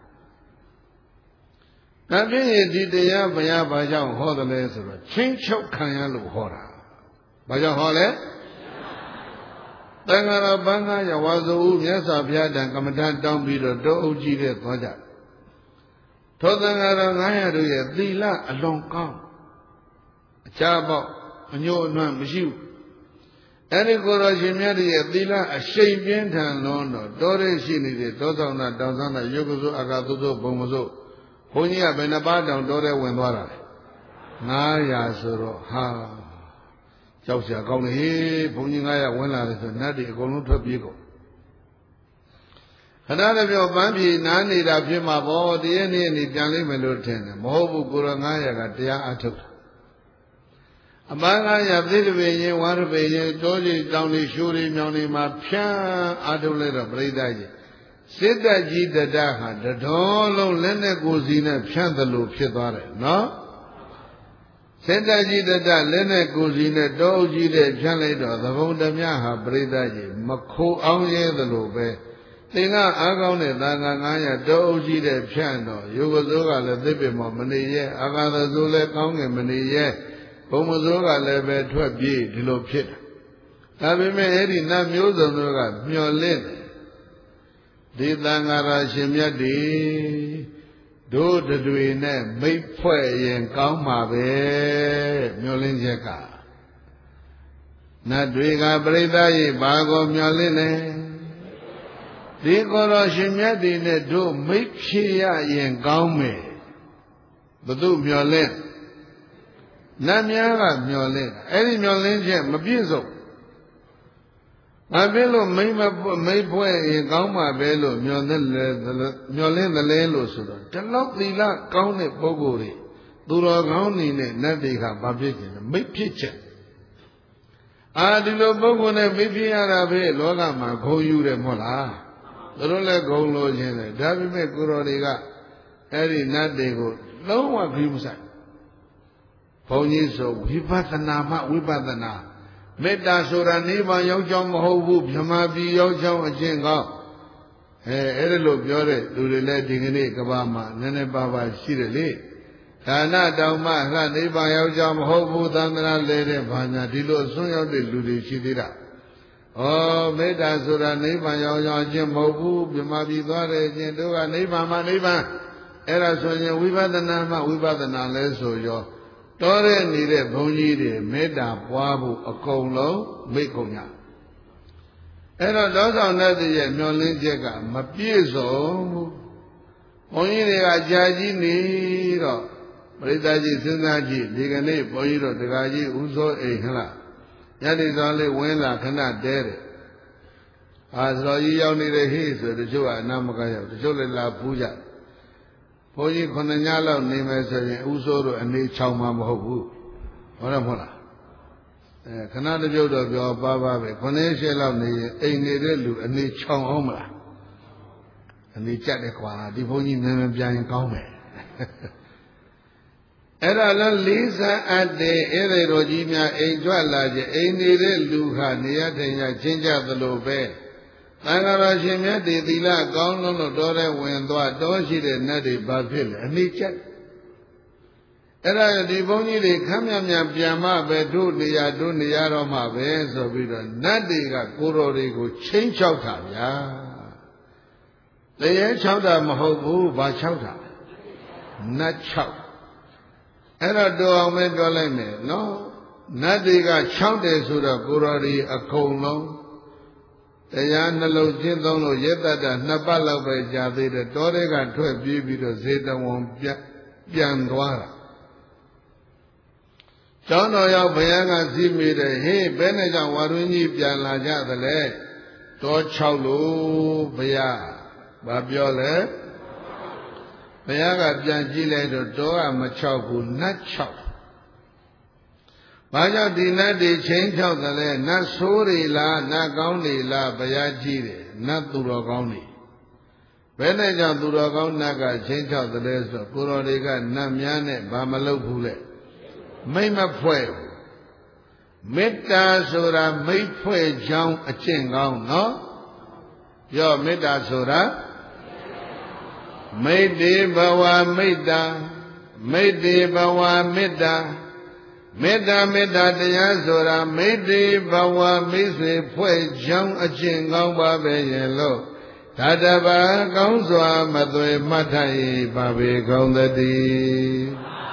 ဒါဖြင့်ဒီတရားဘုရားဘာကြောင့်ဟောတယ်လဲဆိုတော့ချင်းချုပ်ခံရလို့ဟောတာဘာကြောင့်ဟောလဲတန်ခါရဘန်းကားရဝါစုမြတ်စွာဘုရားတန်ကမ္မဋ္ဌာန်းတောင်းပြီးတော့တောအုပ်ကြီးတဲ့သွားကြထောသံဃာတော်900တို့ရဲ့သီလအလွန်ကောင်းအခြားပေါ့အညို့အနွမ်းမရှိဘူးအဲ့ဒီကိုယ်တော်ရှင်မြတ်ရဲ့သီလအရှိန်ပြင်းထန်လွန်းတော့တောရဲရှိနေတဲ့တောဆောင်တာတောင်ဆောင်တာယုတ်ကစိုးအာဃာသုစိုးဘုံမစိုးဘုန်းကြီးကဘယ်နှပါးတောင်တောရဲဝင်သွားတာလဲ900ဆိုတော့ဟာကြောက်စရာကောင်းလေဘုန်းကြီး900ဝင်လာတယ်ဆိုနတ်တွေအကုန်လုံးထွက်ပြေးကုန်ခဏတပြောပန်းပြေနားနေတာဖြစ်မှာပေါ့တရက်နေ့နေပြန်လိမ့်မယ်လို့ထင်တယ်မဟုတ်ဘူးကိုယ်တော်900ကတရားအထုတ်တာအပန်း900ပြိတ္တပင်ရင်ဝါရပင်ရင်တောကြီးတောင်ကြီးရှိုးကြီးမြောင်ကြီးမှာဖြန်းအထုတ်လိုက်တော့ပြိဿကြီးစစ်တပ်ကြီးတတဟာတတော်လုံးလက်နဲ့ကိုယ်စီနဲ့ဖြန်းသလိုဖြစ်သွားတယ်နော်စစ်တပ်ကြီးတတလက်နဲ့ကိုယ်စီနဲ့တောအုပ်ကြီးတဲ့ဖြန်းလိုက်တော့သဘုံဓမြဟာပြိဿကြီးမခိုးအောင်ရဲသလိုပဲသင်္ကအားကောင်းတဲ့သံဃာ900တောအုပ်ကြီးတဲ့ဖြန့်တော့ယုဂစိုးကလည်းသိပ္ပံမမနေရဲအာဃာသစိုးလည်းကောင်းငင်မနေရဲဘုံမစိုးကလည်းပဲထွက်ပြေးဒီလိုဖြစ်တာဒါပေမဲ့အဲ့ဒီနတ်မျိုးစုံတို့ကမျောလင့်ဒီသံဃာရာရှင်မြတ်တွေတို့တွေနဲ့မိတ်ဖွဲ့ရင်ကောင်းမှာပဲမျောလင့်ချက်ကနတ်တွေကပြိဿရဲ့ဘာကိုမျောလင့်လဲဒီကိုယ်တော်ရှင်မြတ်တွေနဲ့တို့မိတ်ဖြစ်ရရင်ကောင်းမယ်ဘု து မျောလင့်နတ်များကမျောလင့်အဲ့ဒီမျောလင့်ချက်မပြည့်စုံမပြည့်လို့မိတ်ဖွဲ့ရင်ကောင်းမှာပဲလို့မျောလင့်တယ်လဲလို့ဆိုတော့ဒီလောက်သီလကောင်းတဲ့ပုဂ္ဂိုလ်တွေသူတော်ကောင်းနေနဲ့နတ်တွေကဘာဖြစ်ချင်လဲမိတ်ဖြစ်ချက်ဒီလိုပုဂ္ဂိုလ်နဲ့မိတ်ဖြစ်ရတာပဲလောကမှာဂုဏ်ယူတယ်မဟုတ်လားသူတို့လည်းဂုဏ်လို့ခြင်းတယ်ဒါပေမဲ့ကိုတော်တွေကအဲ့ဒီနတ်တွေကိုလုံးဝဂိမဆိုင်ဘုန်းကြီးဆိုဝိပဿနာမှဝိပဿနာမေတ္တာဆိုတာနိဗ္ဗာန်ရောက်ကြောင်းမဟုတ်ဘူးဗြဟ္မာပြည်ရောက်ကြောင်းအကျင့်ကောင်းအဲ့ဒါလို့ပြောတဲ့လူတွေလည်းဒီကနေ့ကဘာမှာနည်းနည်းပါးပါးရှိတယ်လေဒါနတောင်မှလှနိဗ္ဗာန်ရောက်ကြောင်းမဟုတ်ဘူးသံဃာလဲတဲ့ဘာညာဒီလိုအစွန်းရောက်တဲ့လူတွေရှိသေးတာမေတ္တာဆိုတာနိဗ္ဗာန်ရောက်ကြောင်းအကျင့်မဟုတ်ဘူးဗြဟ္မာပြည်သွားတဲ့အကျင့်တို့ကနိဗ္ဗာန်မှနိဗ္ဗာန်အဲ့ဒါဆိုရင်ဝိပဿနာမှဝိပဿနာလဲဆိုရောတော်တဲ့နေတဲ့ဘုန်းကြီးတွေမေတ္တာပွားဖို့အကုန်လုံးမိတ်ကုန်ရအဲ့တော့တောဆောင်တတ်ရဲ့မျောလင်းချက်ကမပြည့်စုံဘူးဘုန်းကြီးတွေကကြာကြီးနေတော့ပရိသတ်ကြီးစဉ်းစားကြည့်ဒီကနေ့ဘုန်းကြီးတို့တရားကြီးဥသောအိမ်ဟလားညတိဆောင်လေးဝင်လာခဏတဲတယ်အာဆိုတော့ကြီးရောက်နေတဲ့ဟေ့ဆိုတချို့ကအနာမကရောက်တချို့လည်းလာပူးကြဘုန်းကြီး9ညလောက်နေမယ်ဆိုရင်ဥသောတို့အနေချောင်းမှာမဟုတ်ဘူးဟုတ်တယ်မဟုတ်လားခဏတပြုတ်တော့ပြောပါပါပဲ9ရက်လောက်နေရင်အိမ်နေတဲ့လူအနေချောင်းအောင်မလားအနေကြက်တယ်ကွာဒီဘုန်းကြီးနည်းနည်းပြန်ရင်ကောင်းမယ်အဲ့ဒါလည်းလေးစားအပ်တဲ့ဧည့်သည်တော်ကြီးများအိမ်ကြွလာခြင်းအိမ်နေတဲ့လူဟာနေရထိုင်ရချင်းကြသလိုပဲသံဃာတော်ရှင်မြတ်ဒီသီလကောင်းလုံးလို့တော်တဲ့ဝင်သွားတောရှိတဲ့နတ်တွေဘာဖြစ်လဲအနိစ္စအဲ့ဒါဒီဘုန်းကြီးတွေခမ်းမြမြပြန်မှပဲတို့နေရတော့မှပဲဆိုပြီးတော့နတ်တွေကကိုတော်တွေကိုချင်းချောက်တာဗျာတရေချောက်တာမဟုတ်ဘူးဘာချောက်တာနတ်ချောက်အဲ့တော့တော်အောင်ပဲပြောလိုက်မယ်နော်နတ်တွေကချောက်တယ်ဆိုတော့ကိုတော်တွေအကုန်လုံးတရားနှလုံးကျင့်သုံးလို့ရတ္တ2ပတ်လောက်ပဲကြာသေးတယ်တောတွေကထွက်ပြေးပြီးတော့ဇေတဝန်ပြန်သွားတာကျောင်းတော်ရောက်ဘုရားကစီးမိတယ်ဟေးဘယ်နဲ့ကြောင့်ဝါရင်းကြီးပြန်လာကြသလဲတော6လို့ဘုရားဘာပြောလဲဘုရားကပြန်ကြည့်လိုက်တော့တောကမ6ဘူးနတ်6ဘာကြောင့်ဒီနတ်တွေချင်းချောက်တယ်လဲနတ်ဆိုးတွေလားနတ်ကောင်းတွေလားဘုရားကြည့်တယ်နတ်သူတော်ကောင်းတွေဘယ်နဲ့ကြောင့်သူတော်ကောင်းနတ်ကချင်းချောက်တယ်လဲဆိုကိုတော်တွေကနတ်များနဲ့ဘာမလုပ်ဘူးလဲမိတ်မဖွဲ့မေတ္တာဆိုတာမိတ်ဖွဲ့ကြောင်းအကျင့်ကောင်းနော်ပြောမေတ္တာဆိုတာမိတ်တေဘဝမေတ္တာမိတ်တေဘဝမေတ္တာမေတ္တာတရားဆိုတာမိတ်တေဘဝမိတ်ဆွေဖွဲ့ကြောင်းအကျင့်ကောင်းပါပဲရဲ့လို့ဓာတဘာကောင်းစွာမသွေမှတ်ထိုင်ပါပေကောင်းသတည်း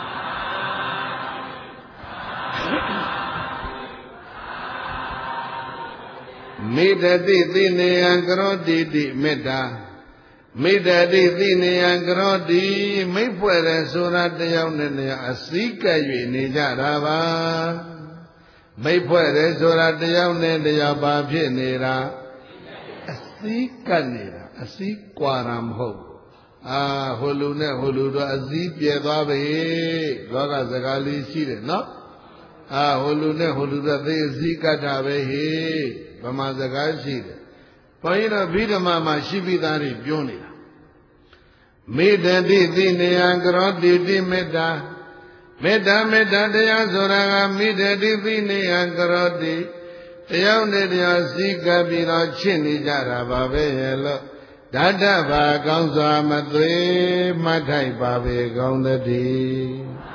မေတ္တိသိနေယံကရောတိတိမေတ္တာမေတ္တိသိနေယံကရောတိမိတ်ဖွဲ့တယ်ဆိုတာတယောက်နဲ့တယောက်အစည်းကပ်၍နေကြတာပါမိတ်ဖွဲ့တယ်ဆိုတာတယောက်နဲ့တယောက်ဘာဖြစ်နေတာအစည်းကပ်နေတာအစည်းကွာတာမဟုတ်ဟိုလူနဲ့ဟိုလူတော့အစည်းပြဲသွားပြီလောကစကားလေးရှိတယ်နော်ဟိုလူနဲ့ဟိုလူတော့သိအစည်းကပ်တာပဲဟေးဗမာစကားရှိတယ်ဘုန်းကြီးတို့ဗိဓမာမှာရှိပြီးသားတွေပြောနေတာမေတ္တိသိနေယံကရောတိတိမေတ္တာတရားဆိုတာကမေတ္တိသိနေယံကရောတိတယောက်နဲ့တယောက်စီကပ်ပြီးတော့ချစ်နေကြတာပါပဲရဲ့လို့ဓာတဘာကောင်းစွာမသွေမှတ်ထိုက်ပါပဲကောင်းသတည်း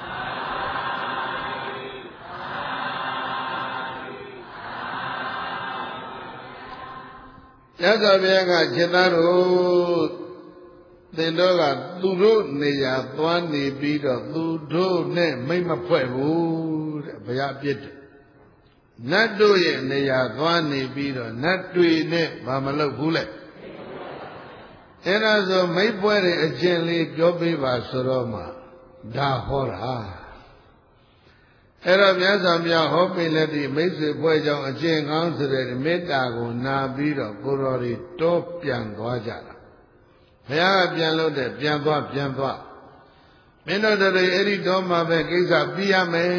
ရသော်ဘုရားကจิตသားတို့သင်တို့ကသူတို့နေရာသွားနေပြီးတော့သူတို့နဲ့မိတ်မဖွဲ့ဘူးတဲ့ဘုရားပြစ်တယ်နတ်တို့ရဲ့နေရာသွားနေပြီးတော့နတ်တွေနဲ့ဘာမလုပ်ဘူးလေအဲ့ဒါဆိုမိတ်ပွဲတဲ့အကျင့်လေးပြောပေးပါဆိုတော့မှဒါဟောတာအဲ့တော့မြတ်စွာဘုရားဟောပေးလက်ဒီမိတ်ဆွေဖွဲ့ကြောင်းအကျင့်ကောင်းဆိုတဲ့မေတ္တာကိုနာပြီးတော့ကိုတော်တွေတောပြန်သွားကြတာဘုရားကပြန်လို့တဲ့ပြန်သွားမင်းတို့တွေအဲ့ဒီတောမှာပဲကိစ္စပြီးရမယ်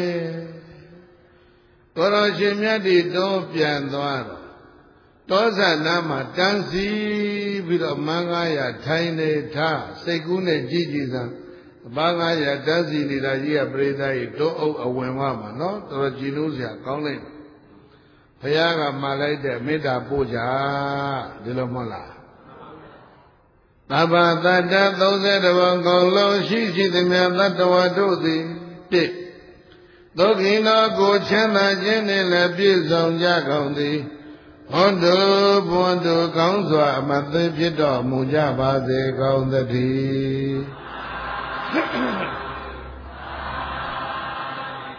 ကိုတော်ရှင်မြတ်ဒီတောပြန်သွားတော့တောဇာနာမှာတန်းစီပြီးတော့မန်း900ထိုင်နေထားစိတ်ကူးနဲ့ကြည်ကြည်စံဘာ900တန်းစီနေတာကြီးကပရိသတ်ကြီးတောအုပ်အဝင်ဝမှာနော်တော်ကြည်လို့စရာကောင်းလိုက်ဘုရားကမှာလိုက်တဲ့မေတ္တာပို့ကြဒီလိုမဟုတ်လားသဗ္ဗတတ္တ30ဘုံကုန်လုံးရှိသည်မြတ်တ္တဝါတို့သည်တစ်သုခိနောကိုချမ်းသာခြင်းနှင့်လည်းပြည့်စုံကြကုန်သည်ဟောတုဘွန်တုကောင်းစွာအမသိဖြစ်တော်မူကြပါစေကောင်းသတည်း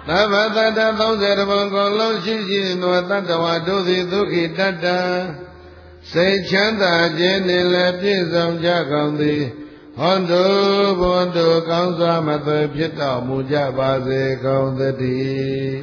Tavatata 30 ဘုံကုန်လုံးရှိရှိသောတတ္တဝါတို့သည်ဒုက္ခိတတ္တစိတ်ချမ်းသာခြင်းနှင့်လည်းပြည့်စုံကြကုန်သည်ဟောတုဘုံတို့ကောင်းစွာမသွေဖြစ်တော်မူကြပါစေကုန်သတည်း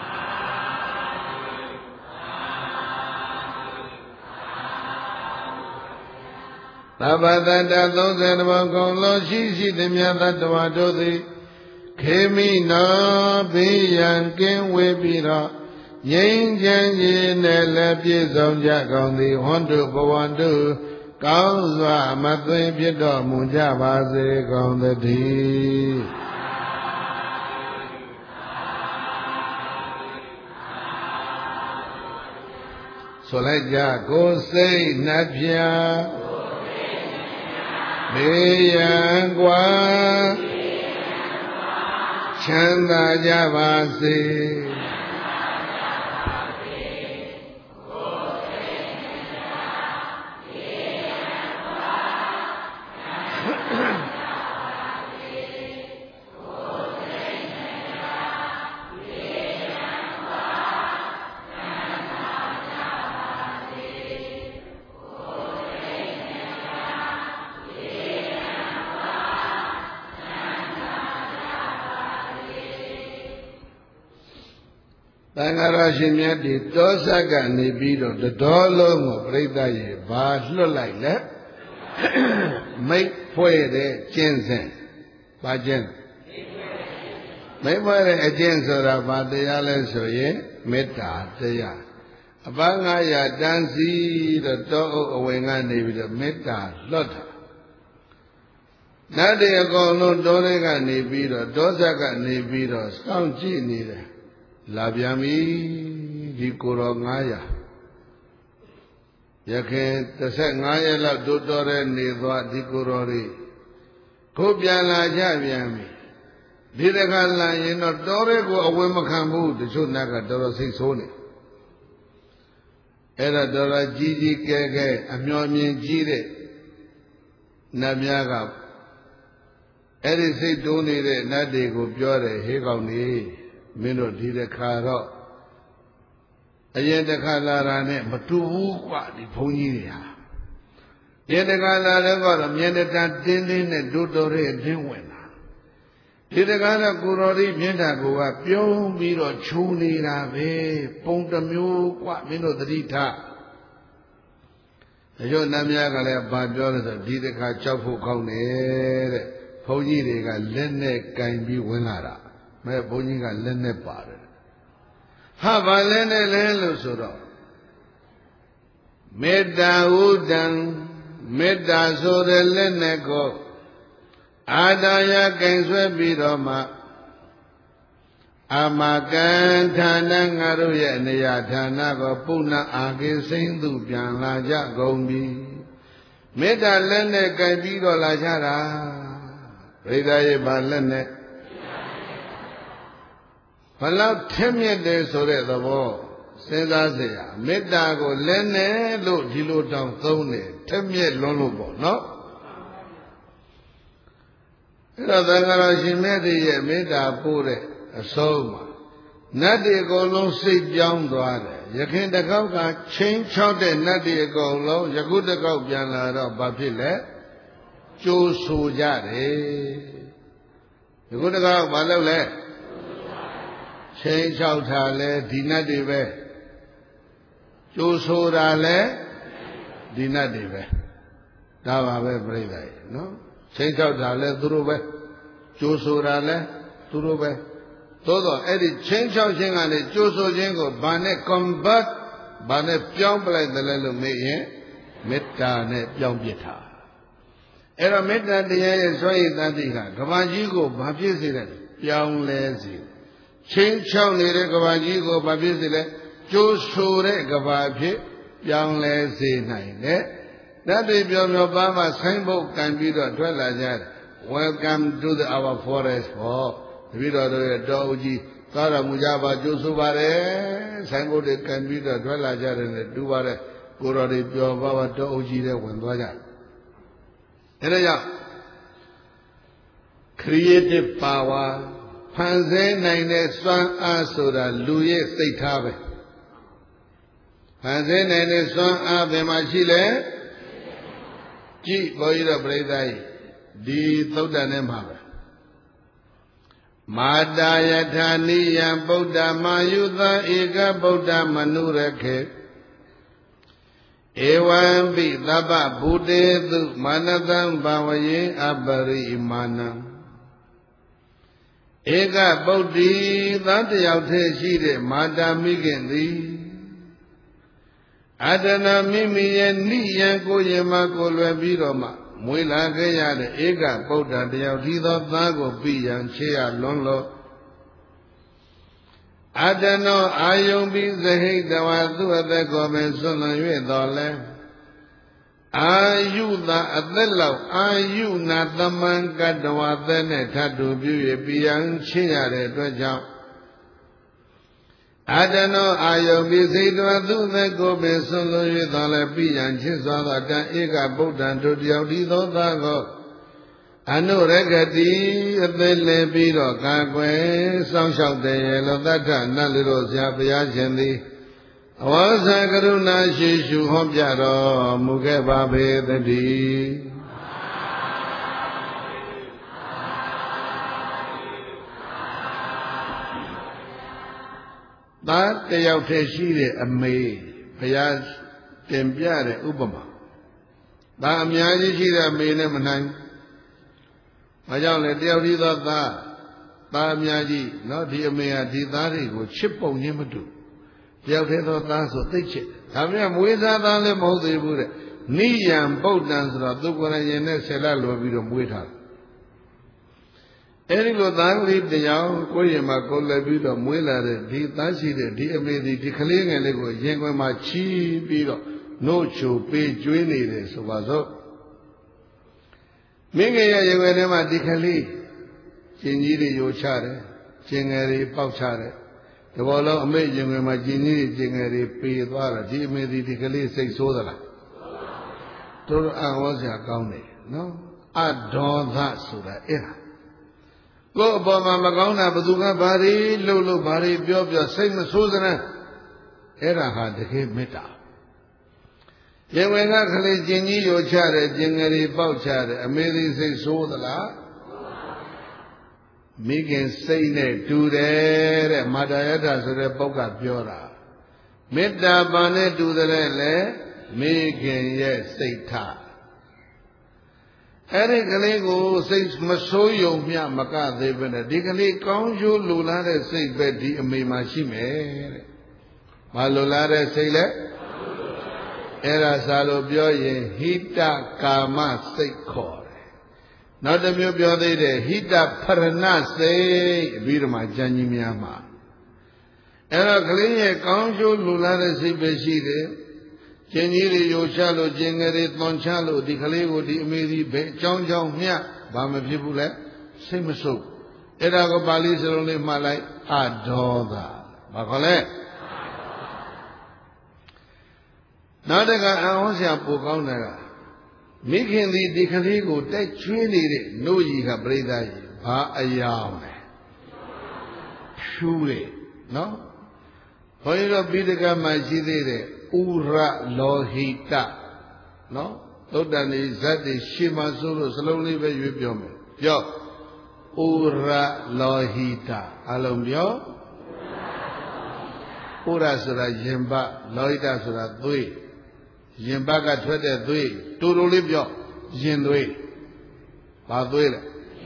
သဗ္ဗတတ္တ30ဘုံကုန်လုံးရှိရှိသည်မြတ်တတ္တဝါတို့သည်ခေမိနောဘေးရန်ကင်းဝေးပြီးတော့ငြိမ်းချမ်းရေးနဲ့လည်းပြည့်စုံကြကုန်သည်ဟွန်းတို့ဘဝတို့ကောင်းစွာမသွေဖြစ်တော်မူကြပါစေကုန်သတည်းဆိုလိုက်ကြကိုယ်စိတ်နှပြဘေးရန်กว่าချမ်းသာကြပါစေသံဃာတော်ရှင်မြတ်ဒီတောဆတ်ကနေပြီးတော့တတော်လုံးကိုပြိဿရေဘာလွတ်လိုက်လဲမိတ်ဖွဲ့တဲ့ကျင့်စဉ်ဘာကျင့်မိတ်ဖွဲ့တဲ့အကျင့်ဆိုတာဘာတရားလဲဆိုရင်မေတ္တာတရားအပန်း900တန်းစီတော့တောအုပ်အဝင်ကနေပြီးတော့မေတ္တာလွတ်တာနတ်တွေအကုန်လုံးတောတွေကနေပြီးတော့တောဆတ်ကနေပြီးတော့စောင့်ကြည့်နေတယ်လာပြန်ပြီဒီကိုယ်တော်900ရခင်15ရက်လောက်တို့တော်တဲ့နေသွားဒီကိုယ်တော်တွေကိုပြန်လာကြပြန်ပြီဒီတခါလာရင်တော့တော်ရဲကိုအဝယ်မခံဘူးတချို့နတ်ကတော်တော်စိတ်ဆိုးနေအဲ့တော့တော်တော်ကြီးကြီးကဲကဲအမျော်မြင်ကြီးတဲ့နတ်များကအဲ့ဒီစိတ်တိုးနေတဲ့နတ်တွေကိုပြောတယ်ဟေးကောင်နေမင်းတို့ဒီတစ်ခါတော့အရင်တစ်ခါလာတာနဲ့မတူဘူးကွာဒီဘုန်းကြီးတွေဟာဒီတစ်ခါလာတော့ကတော့မျက်နှာတင်းတင်းနဲ့တို့တော်ရဲ့အတင်းဝင်လာဒီတစ်ခါတော့ကိုတော်ဒီမြင့်တာကိုကပြုံးပြီးတော့ခြူနေတာပဲပုံတစ်မျိုးကွာမင်းတို့သတိထားအကျိုးနတ်များကလည်းဘာပြောလဲဆိုဒီတစ်ခါကြောက်ဖို့ကောင်းတယ်တဲ့ဘုန်းကြီးတွေကလက်နဲ့ကင်ပြီးဝင်လာတာမဲဘုန်းကြီးကလက်နဲ့ပါတယ်ဟာဘာလက်နဲ့လဲလို့ဆိုတော့မေတ္တာဥဒံမေတ္တာဆိုတဲ့လက်နဲ့ကိုအာတာယကင်ဆွဲပြီးတော့မှအမကံဌာနငါတို့ရဲ့နေရာဌာနကိုပုဏ္ဏအာကိစိမ့်သူပြန်လာကြကုန်ပြီမေတ္တာလက်နဲ့ကင်ပြီးတော့လာကြတာပရိသတ်ရဲ့ဘာလက်နဲ့ဘလောက်ထက်မြက်တယ်ဆိုတဲ့သဘောစဉ်းစားเสียမေတ္တာကိုလက်နဲ့လို့ဒီလိုတောင်သုံးတယ်ထက်မြက်လွန်းလို့ပေါ့နော်အဲ့တော့သံဃာတော်ရှင်မြတ်ရဲ့မေတ္တာပို့တဲ့အဆုံးမှာနတ်တွေအကုန်လုံးစိတ်ပြောင်းသွားတယ်ယခင်တစ်ခေါက်ကချင်းချောက်တဲ့နတ်တွေအကုန်လုံးယခုတစ်ခေါက်ပြန်လာတော့ဘာဖြစ်လဲကြိုးဆူကြတယ်ယခုတစ်ခေါက်ဘာလုပ်လဲချင်းချောက်တာလဲဒီနတ်တွေပဲကြိုးဆိုတာလဲဒီနတ်တွေပဲဒါပါပဲပြိဿရဲ့နော်ချင်းချောက်တာလဲသူတို့ပဲကြိုးဆိုတာလဲသူတို့ပဲသို့တော့အဲ့ဒီချင်းချောက်ခြင်းကလည်းကြိုးဆိုခြင်းကိုဘာနဲ့ convert ဘာနဲ့ပြောင်းပလိုက်တယ်လဲလို့မေးရင်မေတ္တာနဲ့ပြောင်းပြစ်တာအဲ့တော့မေတ္တာတရားရဲ့စွမ်းရည်တတ်သိကကဘာကြီးကိုဘာဖြစ်စေလဲပြောင်းလဲစေချင်းချောက်နေတဲ့ကဘာကြီးကိုဘာဖြစ်စေလဲကြိုးဆိုတဲ့ကဘာဖြစ်ပြောင်းလဲစေနိုင်တယ်တတ်သိပြောပြောပါမှဆိုင်းဘုတ်ကန်ပြီးတော့ထွက်လာကြတယ် Welcome to our forest ဟောတပည့်တော်တို့ရဲ့တောအုပ်ကြီးသွားတော်မူကြပါကြိုးဆိုပါတယ်ဆိုင်းဘုတ်တွေကန်ပြီးတော့ထွက်လာကြတယ်နဲ့တူပါတယ်ကိုတော်တွေပြောပါပါတောအုပ်ကြီးတွေဝင်သွားကြတယ်ဒါကြောင့် creative power ဖန်ဆင်းနိုင်တဲ့စွမ်းအားဆိုတာလူရဲ့စိတ်ထားပဲဖန်ဆင်းနိုင်တဲ့စွမ်းအားဘယ်မှာရှိလဲကြည့်ဘုန်းကြီးတို့ပြိဿကြီးဒီသုတ္တန်ထဲမှာပဲမာတာယထာနိယံဗုဒ္ဓမာယုသဧကဗုဒ္ဓမနုရခေဧဝံပိသဗ္ဗဗုတေတုမာနတံဘာဝယေအပရိမာဏံဧကဗုဒ္ဓီသားတယောက်တည်းရှိတဲ့မာတာမိခင်သည်အတနာမိမိရဲ့နိယံကိုယမကိုလွယ်ပြီးတော့မှမွေးလာခဲ့ရတဲ့ဧကဗုဒ္ဓတယောက်ဒီသောသားကိုပြီးရန်ချေရလွန်းလို့အတနောအာယုံပြီးဇဟိတဝါသူအသက်ကိုပဲဆွလွန်၍တော်လဲအာယုသာအသက်လောက်အာယုနာသမံကတဝါသက်နဲ့ထပ်တူပြု၍ပြီးရန်ချေရတဲ့အတွက်ကြောင့်အတနောအာယုံပြီးစိတ်တော်သူအသက်ကိုပဲဆွလွန်၍တော်လဲပြီးရန်ချစ်စွာသောတန်ဧကဗုဒ္ဓံတို့တယောက်ဒီသောသားကိုအနုရဂတိအသက်လဲပြီးတော့ကာကွယ်စောင့်ရှောက်တယ်လို့သတ္ထနတ်လူတို့ဆရာဘုရားရှင်သည်အဝါဇာကရုဏာရှိရှုဟောပြတော်မူခဲ့ပါပေသတည်းသားတယောက်တည်းရှိတဲ့အမေဘုရားတင်ပြတဲ့ဥပမာသားအများကြီးရှိတဲ့အမေနဲ့မနိုင်။ဘာကြောင့်လဲတယောက်ဒီသောသားအများကြီးနော်ဒီအမေဟာဒီသားတွေကိုချစ်ပုံချင်းမတူတယောက်တည်းသောသားဆိုသိချစ်ဒါပေမဲ့မွေးစားသားလည်းမဟုတ်သေးဘူးတဲ့နိယံဗုဒ္ဓံဆိုတော့သူကိုယ်တိုင်ရင်နဲ့ဆယ်လလွယ်ပြီးတော့မွေးထားတယ်။အဲဒီလိုသားကလေးတယောက်ကိုယ်ရင်မှာကိုယ်လည်းပြီးတော့မွေးလာတဲ့ဒီသားရှိတဲ့ဒီအမေဒီကလေးငယ်လေးကိုရင်ခွင်မှာချီးပြီးတော့နှုတ်ချိုပေးကျွေးနေတယ်ဆိုပါစို့မင်းငယ်ရဲ့ရေဝဲထဲမှာဒီကလေးကျင်ကြီးတွေယိုချတယ်ကျင်ငယ်တွေပေါက်ချတယ်ဒီဘောလုံးအမေရင်ခွင်မှာကျင်ကြီးတွေကျင်ငယ်တွေပေသွားတာဒီအမေဒီကလေးစိတ်ဆိုးသလားတို့အံ့ဩစရာကောင်းတယ်နော်အဒေါသဆိုတာအဲ့ဒါကိုယ့်အပေါ်မှာမကောင်းတာဘသူကဘာတွေလှုပ်ဘာတွေပြောစိတ်မဆိုးစမ်းအဲ့ဒါဟာတကယ်မေတ္တာရေဝေကကလေးကျင်ကြီးယိုချတယ်ကျင်ငယ်တွေပေါက်ချတယ်အမေဒီစိတ်ဆိုးသလားမိခင်စိတ်နဲ့တူတယ်တဲ့မာတာယတဆိုတဲ့ပုဂ္ဂိုလ်ပြောတာမေတ္တာဘာနဲ့တူတယ်လဲမိခင်ရဲ့စိတ်ထားအဲ့ဒီကလေးကိုစိတ်မဆိုးယုံမျှမကသေးပဲနဲ့ဒီကလေးကောင်းကျိုးလိုလားတဲ့စိတ်ပဲဒီအမေမှာရှိမယ်တဲ့မလိုလားတဲ့စိတ်လဲအဲ့ဒါစာလို့ပြောရင်ဟိတကာမစိတ်ခေါ်တယ်နောက်တစ်မျိုးပြောသေးတယ်ဟိတဖရဏစိတ်ပြီးတော့မှကျမ်းကြီးများမှာအဲ့တော့ကလေးရဲ့ကောင်းကျိုးလူလာတဲ့စိတ်ပဲရှိတယ်ကျင်ကြီးတွေယိုချလို့ကျင်ငယ်တွေသွန်ချလို့ဒီကလေးကိုဒီအမေဒီပဲအကြောင်းကြောင့်မျှဘာမဖြစ်ဘူးလဲစိတ်မဆုပ်အဲ့ဒါကိုပါဠိစလုံးလေးမှတ်လိုက်အဒေါသဘာခေါ်လဲနောက်တကအံ့ဩစရာပိုကောင်းတာကမိခင်သည်ဒီကလေးကိုတိုက်ချွေးနေတဲ့နှုတ်ကြီးကပြိဿကြီးဘာအယောင်လဲဖြူတယ်နော်ဘုန်းကြီးတို့ပိဋကမှာရှိသေးတယ်ဥရလောဟိတနော်သုတ္တန်ဒီဇတ်တွေရှေ့မှာဆိုလို့စလုံးလေးပဲရွေးပြောမယ်ပြောဥရလောဟိတအလုံးပြောဥရဆိုတာရင်ပလောဟိတဆိုတာသွေးရင်ဘက်ကထွက်တဲ့သွေးတူတူလေးပြောရင်သွေးဘာသွေးလဲ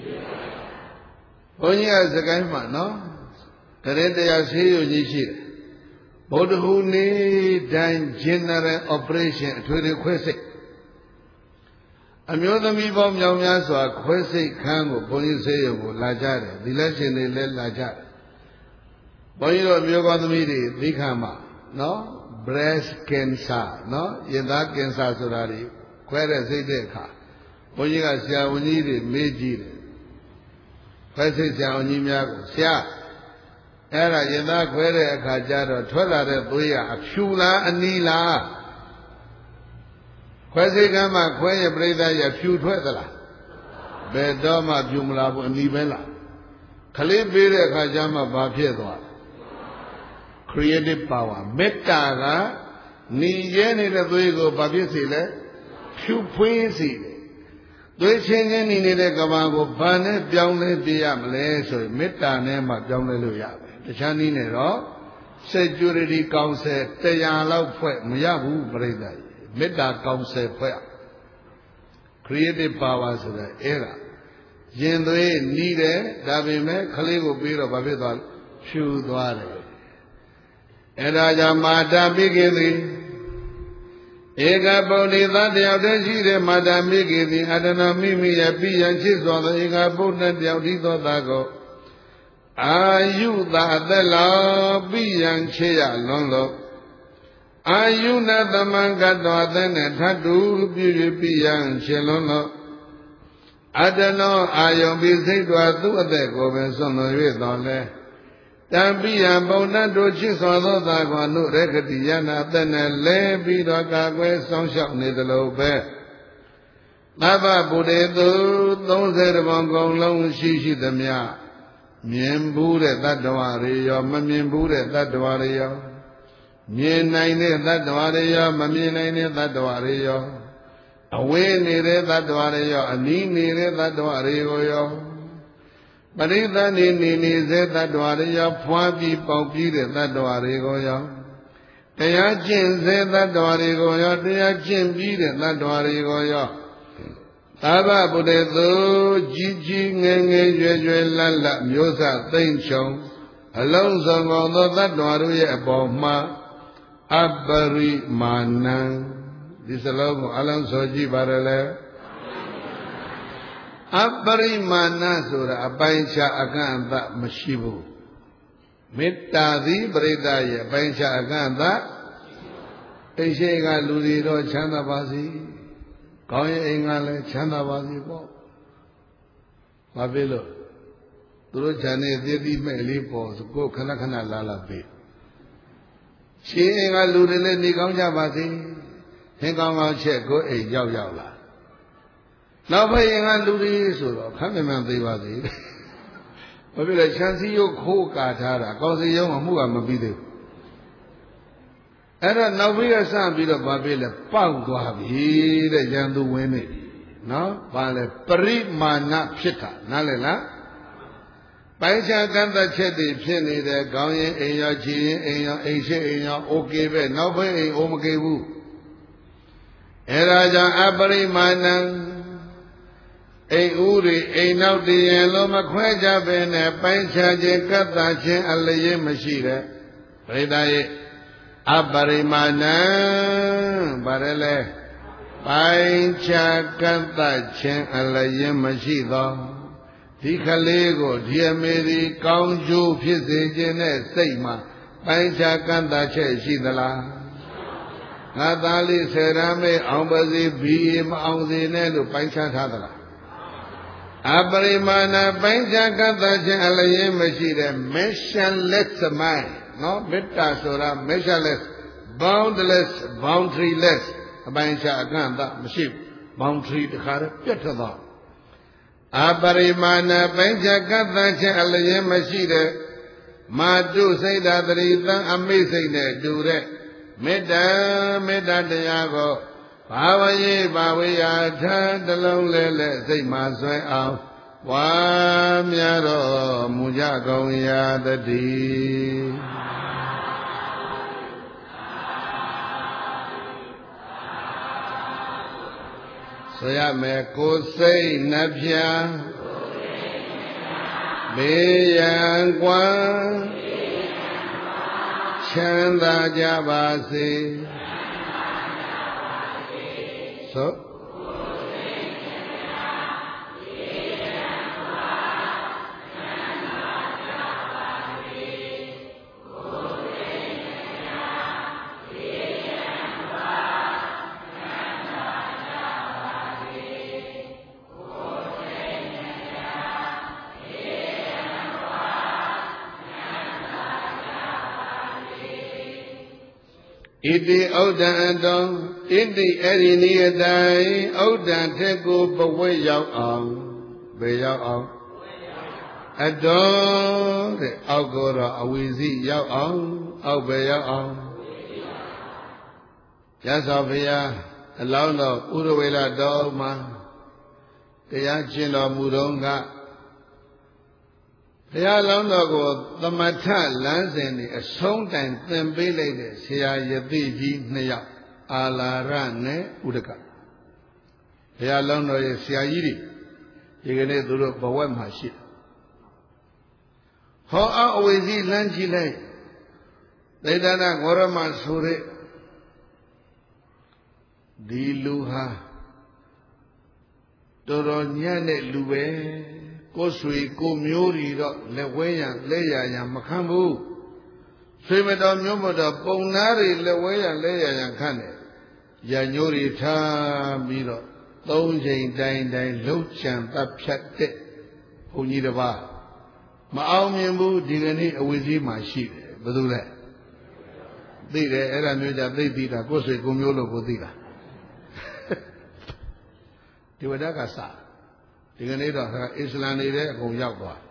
ဘုန်းကြီးကစကိုင်းမှာနော်တရင်တရားဆေးရုံကြီးရှိတယ်ဗုဒ္ဓဟူနေ့တိုင်း general operation အထွေထွေခွဲစိတ်အမျိုးသမီးပေါင်းမြောင်များစွာခွဲစိတ်ခန်းကိုဘုန်းကြီးဆေးရုံကိုလာကြတယ်ဒီလက်ရှင်တွေလည်းလာကြတယ်ဘုန်းကြီးတို့မျိုးကောင်းသမီးတွေသိခါမှာနော် breast cancer နော်ရင်သားကင်ဆာဆိုတာတွေခွဲတဲ့စိတ်တဲ့အခါဘုန်းကြီးကဆရာဝန်ကြီးတွေမေးကြည့်တယ်ခွဲစိတ်ဆရာဝန်ကြီးများကိုဆရာအဲ့ဒါရင်သားခွဲတဲ့အခါကျတော့ထွက်လာတဲ့သွေးကအဖြူလားအနီလားခွဲစိတ်ကမ်းမှာခွဲရပြိဿရဖြူထွက်သလားဘယ်တော့မှဖြူမလားဘူးအနီပဲလား Khali bere khajama baphet dwa. Creative power. Metta ga ni ye nede thwe ko baphet si le phyu phwin si le. Thwe chin chin ni nede kaba ko ba ne pyaung le piya ma le so yin metta ne ma pyaung le lo ya be. Tachha ni ne ro Security Council 100 လောက်ဖွဲ့မရဘူးပြိဿကြီးမေတ္တာကောင်ဆယ်ဖွဲ့ Creative power ဆိုတာအဲ့ဒါရင်သွေးနီးတယ်ဒါပေမဲ့ခလေးကိုပြီးတော့ဘာဖြစ်သွားလဲဖြူသွားတယ်အဲ့ဒါကြောင့်မာတာပိကိတိဧကပုဒ္ဓိသတယောက်တည်းရှိတဲ့မာတာမိကိတိအတ္တနာမိမိရဲ့ပြယံချစ်စွာသောဧကပုဒ္ဓတယောက်ဒီသောတာကိုအာယုသာအသက်လောက်ပြယံချေရလွန်လို့အာယုနသမံကတောအသက်နဲ့ထတ်တူပြည့်ပြယံချေလွန်လို့အတ္တနောအာယုံပြီးစိတ်တော်သူ့အသက်ကိုပဲဆွံ့လွန်၍တော်လဲတံပိယံပုံဏတ်တို့ချစ်စွာသောသာကွာနုရကတိယနာအသက်နဲ့လဲပြီးတော့ကာကွယ်ဆောင်ရှောက်နေသလိုပဲသဗ္ဗဗုဒ္ဓေသူ30ဘုံကုန်လုံးရှိသမျှမြင်ဘူးတဲ့တတ္တဝါတွေရောမမြင်ဘူးတဲ့တတ္တဝါတွေရောမြင်နိုင်တဲ့တတ္တဝါတွေရောမမြင်နိုင်တဲ့တတ္တဝါတွေရောအဝေးနေတဲ့တတ္တဝါတွေရောအနီးနေတဲ့တတ္တဝါတွေကိုရောပရိသတ်နေစေတတ္တဝါတွေရောဖွာပြီးပေါက်ပြီးတဲ့တတ္တဝါတွေကိုရောတရားကျင့်စေတတ္တဝါတွေကိုရောတရားကျင့်ပြီးတဲ့တတ္တဝါတွေကိုရောသာဘဗုဒ္ဓသူကြီးကြီးငယ်ငယ်ရွယ်ရွယ်လတ်လတ်မျိုးစသိမ့်ချုံအလုံးစုံသောတတ္တဝါတို့ရဲ့အပေါ်မှာအပရိမာဏံဒီစလုံးကိုအလုံးစုံကြည့်ပါရလေအပရိမာဏဆိုတာအပိုင်းခြားအကန့်အသတ်မရှိဘူးမေတ္တာသည်ပရိသတ်ရဲ့အပိုင်းခြားအကန့်အသတ်အိမ်ရှိကလူတွေတော့ချမ်းသာပါစေကောင်းရဲ့အိမ်ကလည်းချမ်းသာပါစေပေါ့ဘာဖြစ်လို့သူတို့ခြံနဲ့သတိမဲ့လေးပေါ်စကိုခဏခဏလာပေးရှင်အိမ်ကလူတွေလည်းနေကောင်းကြပါစေဟင်ကောင်းကောင်းချက်ကိုအိမ်ရောက်လာနောက်ဘက်ရင်ကလူတွေဆိုတော့ခမ်းမြန်မြန်သေးပါစေဘာဖြစ်လဲခြံစည်းရုပ်ခိုးကာထားတာကောင်းစီရုံးအမှုကမပြီးသေးဘူးအဲ့တော့နောက်ပြီးစပြီးတော့ဘာဖြစ်လဲပေါက်သွားပြီတဲ့ရန်သူဝင်နေပြီနော်ဘာလဲပရိမာဏဖြစ်တာနားလည်လားပိုင်းခြားကန့်သက်ချက်တွေဖြစ်နေတယ်ခေါင်းရင်အိမ်ရောခြေရင်အိမ်ရောအိမ်ရှိအိမ်ရောโอเคပဲနောက်ဘက်အိမ်အိုမကေဘူးအဲ့ဒါကြောင့်အပရိမာဏံအိမ်ဦးတွေအိမ်နောက်တည်ရင်လုံးမခွဲကြပဲနဲ့ပိုင်းခြားခြင်းကန့်သက်ခြင်းအလျေမရှိတဲ့ပရိသတ်ရဲ့အပရိမာဏံဗါရလဲပိုင်းခြားကန့်သတ်ခြင်းအလျင်မရှိသောဒီကလေးကိုဒီအမေဒီကောင်းကျိုးဖြစ်စေခြင်းနဲ့စိတ်မှာပိုင်းခြားကန့်သတ်ချက်ရှိသလားငါသားလေးဆယ်ရမ်းမေးအောင်ပါစေဘီမအောင်စေနဲ့လို့ပိုင်းခြားထားသလားအပရိမာဏပိုင်းခြားကန့်သတ်ခြင်းအလျင်မရှိတဲ့ measureless mindနော်မေတ္တာဆိုတာ measureless boundless boundaryless အပိုင်းခြားအကန့်အသတ်မရှိဘူး boundary တခါတည်းပြတ်ထွက်သွားအပရိမာဏပိုင်းခြားကန့်သတ်ခြင်းအလျင်မရှိတဲ့မာတုစိတ်ဓာတရိသံအမိတ်စိတ်နဲ့တူတဲ့မေတ္တာတရားကိုဘာဝရေဘာဝေယထာတလုံးလဲလဲစိတ်မှာဆွဲအောင်ဝါများတော်မူကြကုန်ရာတည်းဆိုရမယ်ကိုယ်စိတ်နှပြဘေးရန်ကွာချမ်းသာကြပါစေဆိုဣတိဩဒံအတောဣတိအဲ့ဒီနည်းအတိုင်းဩဒံထက်ကိုဘဝရောက်အောင်ဘယ်ရောက်အောင်အတော်တဲ့အောက်ကိုတော့အဝီစီရောက်အောင်အောက်ပဲရောက်အောင်ရသော်ဘုရားအလောင်းတော်ဥရဝေလတော်မှာတရားကျင့်တော်မူတော့ကဘုရားလောင်းတော်ကိုသမထလမ်းစဉ်นี่အဆုံးတိုင်သင်ပေးလိုက်တဲ့ဆရာယသိကြီးနှစ်ယောက်အာလာရနဲ့ဥဒကဘုရားလောင်းတော်ရဲ့ဆရာကြီးတွေဒီကနေ့သူတို့ဘဝမှာရှိတယ်ဟောအဝိဇ္ဇိလမ်းကြည့်လိုက်သေတနာဂေါရမဆိုတဲ့ဒီလူဟာတော်တော်ညံ့တဲ့လူပဲကိုယ်ဆွေကိုမျိုးတွေတော့လက်ဝဲရလက်ရမခံဘူးဆွေမတော်မျိုးမတော်ပုံနာတွေလက်ဝဲရလက်ရခံတယ်ရညိုးတွေထားပြီးတော့သုံးချိန်တိုင်းလှုပ်ချံတပ်ဖြတ်တဲ့ဘုန်းကြီးတစ်ပါးမအောင်မြင်ဘူးဒီကနေ့အဝိဇ္ဇိမှာရှိတယ်ဘယ်သူလဲသိတယ်အဲ့ဒါမျိုးကြသိသိတာကိုယ်ဆွေကိုမျိုးလို့ကိုသိတာဒီဝဒကစဒီကနေ့တော့အစ္စလမ်တွေတဲ့အကုန်ရောက်သွား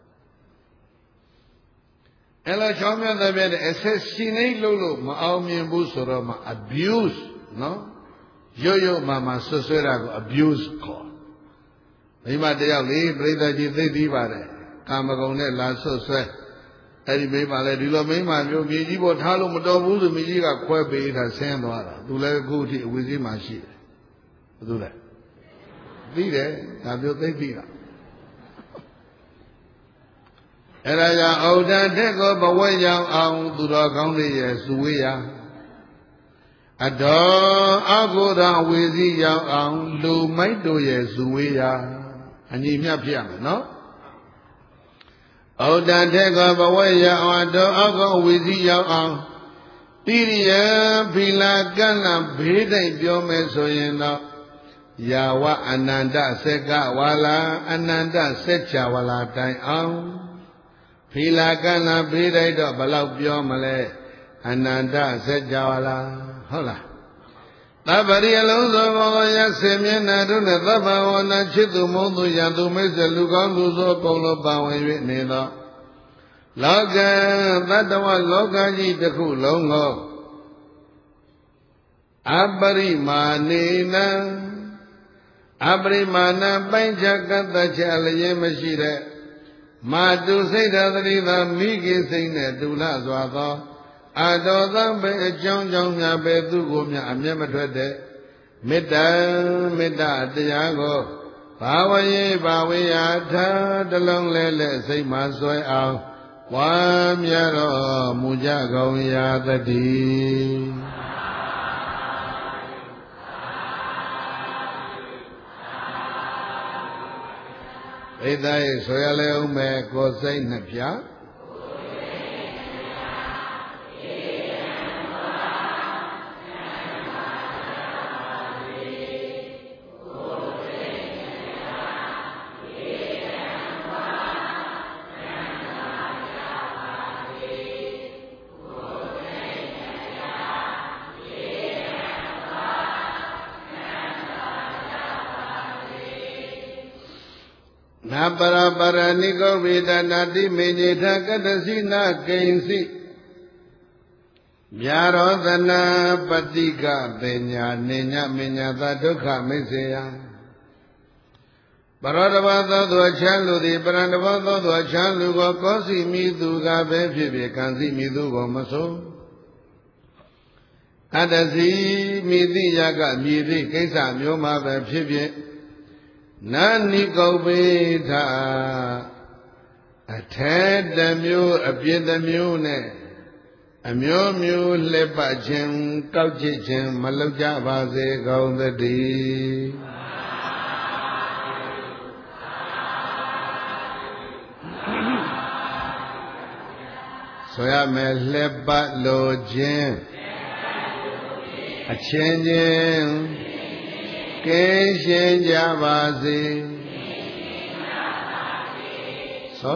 အဲ့လိုချောင်းမြတ်တဲ့ပြတဲ့အဆက်ရှင်နေလို့မအောင်မြင်ဘူးဆိုတော့မှ abuse နော်ရွတ်မှဆွဆွဲတာကို abuse ခေါ်မိမတယောက်လေပြိဿကြီးသိသိပါတယ်ကာမဂုဏ်နဲ့လာဆွဆွဲအဲ့ဒီမိမလည်းဒီလိုမိမမျိုးမြေကြီးပေါ်ထားလို့မတော်ဘူးဆိုမြေကြီးကခွဲပေးတာဆင်းသွားတာသူလည်းအခုထိအဝိဇ္ဇိမှာရှိတယ်ဘယ်သူလဲသိတယ်ဒါမျိုးသိသိတာအဲ့ဒါကြောင့်ဩဒတဲ့ကိုဘဝရောက်အောင်သူတော်ကောင်းတွေရဲ့စုဝေးရာအတော်အကုရဝေစီရောက်အောင်လူမိုက်တို့ရဲ့စုဝေးရာအညီမြတ်ဖြစ်ရမယ်နော်ဩဒတဲ့ကိုဘဝရောက်အောင်အတော်အကုဝေစီရောက်အောင်တိရိယဖီလာကန့်လဘေးတိုက်ပြောမယ်ဆိုရင်တော့ယာဝအနန္တစက္ကဝါလာအနန္တစัจ java ဝါလာတိုင်အောင်ဖီလာကန္နာဘေးတိုက်တော့ဘလောက်ပြောမလဲအနန္တစัจ java ဝါလာဟုတ်လားသဗ္ဗရိအလုံးစုံသောရစေမျက်နှာတို့နဲ့သဗ္ဗဝနာချစ်သူမုန်းသူရန်သူမိတ်ဆွေလူကောင်းလူဆိုးအကုန်လုံးပါဝင်၍နေသောလောကသတ္တဝလောကကြီးတစ်ခုလုံးကိုအပရိမာနေနံအပရိမာဏပိုင်းခြားကတ္တချလျင်မရှိတဲ့မာတုစိတ်ဓာတတိသာမိခင်စိတ်နဲ့ဒုလစွာသောအတော်သံပဲအကြောင်းကြောင့်များပဲသူကိုများအမျက်မထွက်တဲ့မေတ္တာတရားကိုဘာဝယေဘာဝေယထာတလုံးလဲလဲစိတ်မှဆွဲအောင်ဝါမြတော်မူကြကုန်ရာတည်းဣဒ္ဓယေဆိုရလေဦးမယ်ကိုယ်စိတ်နှစ်ဖြာနာပရပရဏိကောဝေဒနာတိမေညေထကတ္တစီနာကိဉ္စီမြာရောသနာပတိကပညာနေညမညာသာဒုက္ခမိစ္ဆေယပရောတဘာသောသူအချမ်းလူသည်ပရံတဘောသောသူအချမ်းလူကိုကောစီမိသူကပဲဖြစ်ဖြစ်ကံစီမိသူကိုမဆိုအတ္တစီမိတိယကမြည်သည့်ကိစ္စမျိုးမှာပဲဖြစ်ဖြစ်နာနိကုပ္ပေထအထဲတစ်မျိုးအပြစ်တစ်မျိုးနဲ့အမျိုးမျိုးလှည့်ပတ်ခြင်းကောက်ချစ်ခြင်းမလုပ်ကြပါစေကုန်သတည်းဆိုရမယ်လှည့်ပတ်လိုခြင်းအချင်းချင်းကင်းရှင်းကြပါစေသော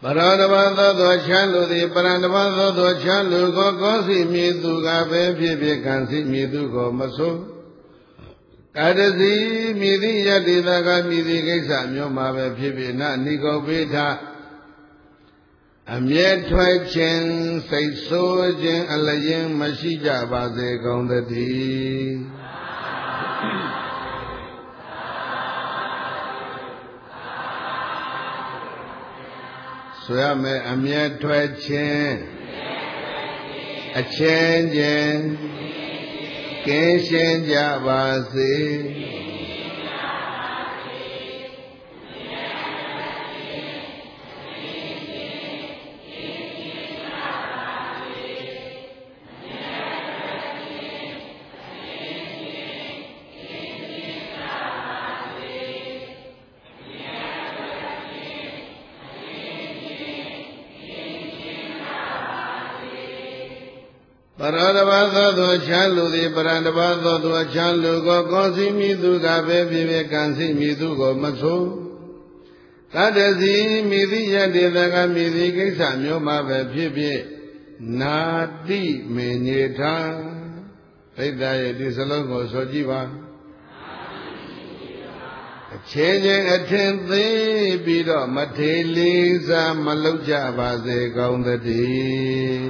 ပရောတဘာသောချမ်းလူသည်ပရံတဘာသောချမ်းလူကိုကောစီမြည်သူကပဲဖြစ်ဖြစ်ကံစီမြည်သူကိုမဆိုးကာတစီမြည်သည့်ယတ္တိတကမြည်သည့်ကိစ္စမျိုးမှာပဲဖြစ်ဖြစ်နနိကောပိဋအမြဲထွက်ခြင်းစိတ်ဆိုးခြင်းအလျင်မရှိကြပါစေကုန်သတည်းဆိုရမယ်အမြဲထွက်ခြင်းအချင်းချင်းကင်းရှင်းကြပါစေပရောတဘာသောချမ်းလူသည်ပရံတဘာသောချမ်းလူကိုကောစီမိသူကပဲဖြစ်ဖြစ်ကံစီမိသူကိုမဆိုးတတ္တစီမိသည့်ယတ္တိတကမိသည့်ကိစ္စမျိုးမှာပဲဖြစ်ဖြစ်နာတိမေညေထာသိတ္တရဲ့ဒီစလုံးကိုဆိုကြည့်ပါအချင်းချင်းအထင်သေးပြီးတော့မထေလေးစားမလုပ်ကြပါစေကောင်းသတည်း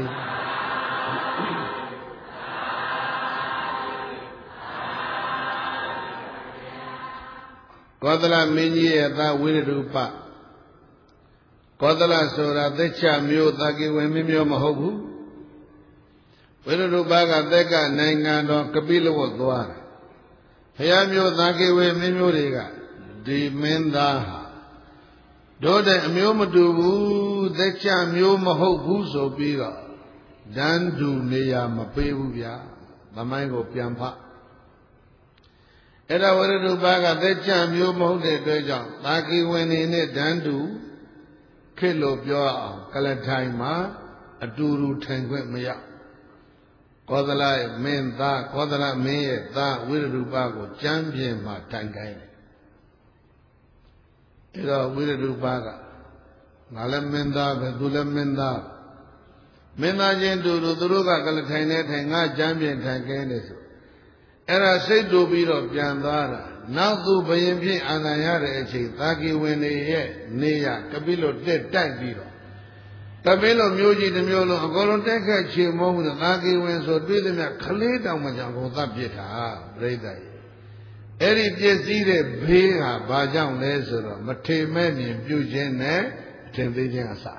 ကောသလမင်းကြီးရဲ့သားဝိရဒုပကောသလဆိုတာသက်ချမျိုးသာကိဝင်မျိုးမဟုတ်ဘူးဝိရဒုပကသက်ကနိုင်ငံတော်ကပိလဝတ်သွားတယ်ဘုရားမျိုးသာကိဝင်မျိုးတွေကဒီမင်းသားဟာတို့တဲ့အမျိုးမတူဘူးသက်ချမျိုးမဟုတ်ဘူးဆိုပြီးတော့ဒန်းတူနေရမပေးဘူးဗျာသမိုင်းကိုပြန်ဖတ်အဲ့ဒါဝရဒုပါကသက်ချမျိုးမဟုတ်တဲ့အတွက်ကြောင့်သာကိဝင်နေနဲ့ဒန်းတူခေတ်လို့ပြောအောင်ကလထိုင်မှာအတူတူထိုင်ခွင့်မရကောသလရဲ့မင်းသားကောသလမင်းရဲ့သားဝိရဒုပါကိုကြမ်းပြင်မှာထိုင်ခိုင်းတယ်အဲ့တော့ဝိရဒုပါကငါလည်းမင်းသားပဲသူလည်းမင်းသားမင်းသားချင်းတူတူသူတို့ကကလထိုင်နေထိုင်ငါကြမ်းပြင်ထိုင်ခိုင်းတယ်ဆိုအဲ့ဒါစိတ်တူပြီးတော့ပြန်သွားတာနောက်သူဘယင်ဖြင့်အာဏာရတဲ့အချိန်သာကိဝင်နေရဲ့နေရကပိလို့တက်တိုက်ပြီးတော့ကပိလို့မျိုးကြီးတစ်မျိုးလုံးအကုန်လုံးတက်ခက်ချေမုန်းပြီးတော့သာကိဝင်ဆိုတွေ့သမျှခလေးတောင်မှကြောင့်ကိုသတ်ပြစ်တာပြိဿရဲ့အဲ့ဒီပြည့်စည်တဲ့ဘေးဟာဘာကြောင့်လဲဆိုတော့မထေမဲ့မြင်ပြုခြင်းနဲ့အထင်သေးခြင်းအစ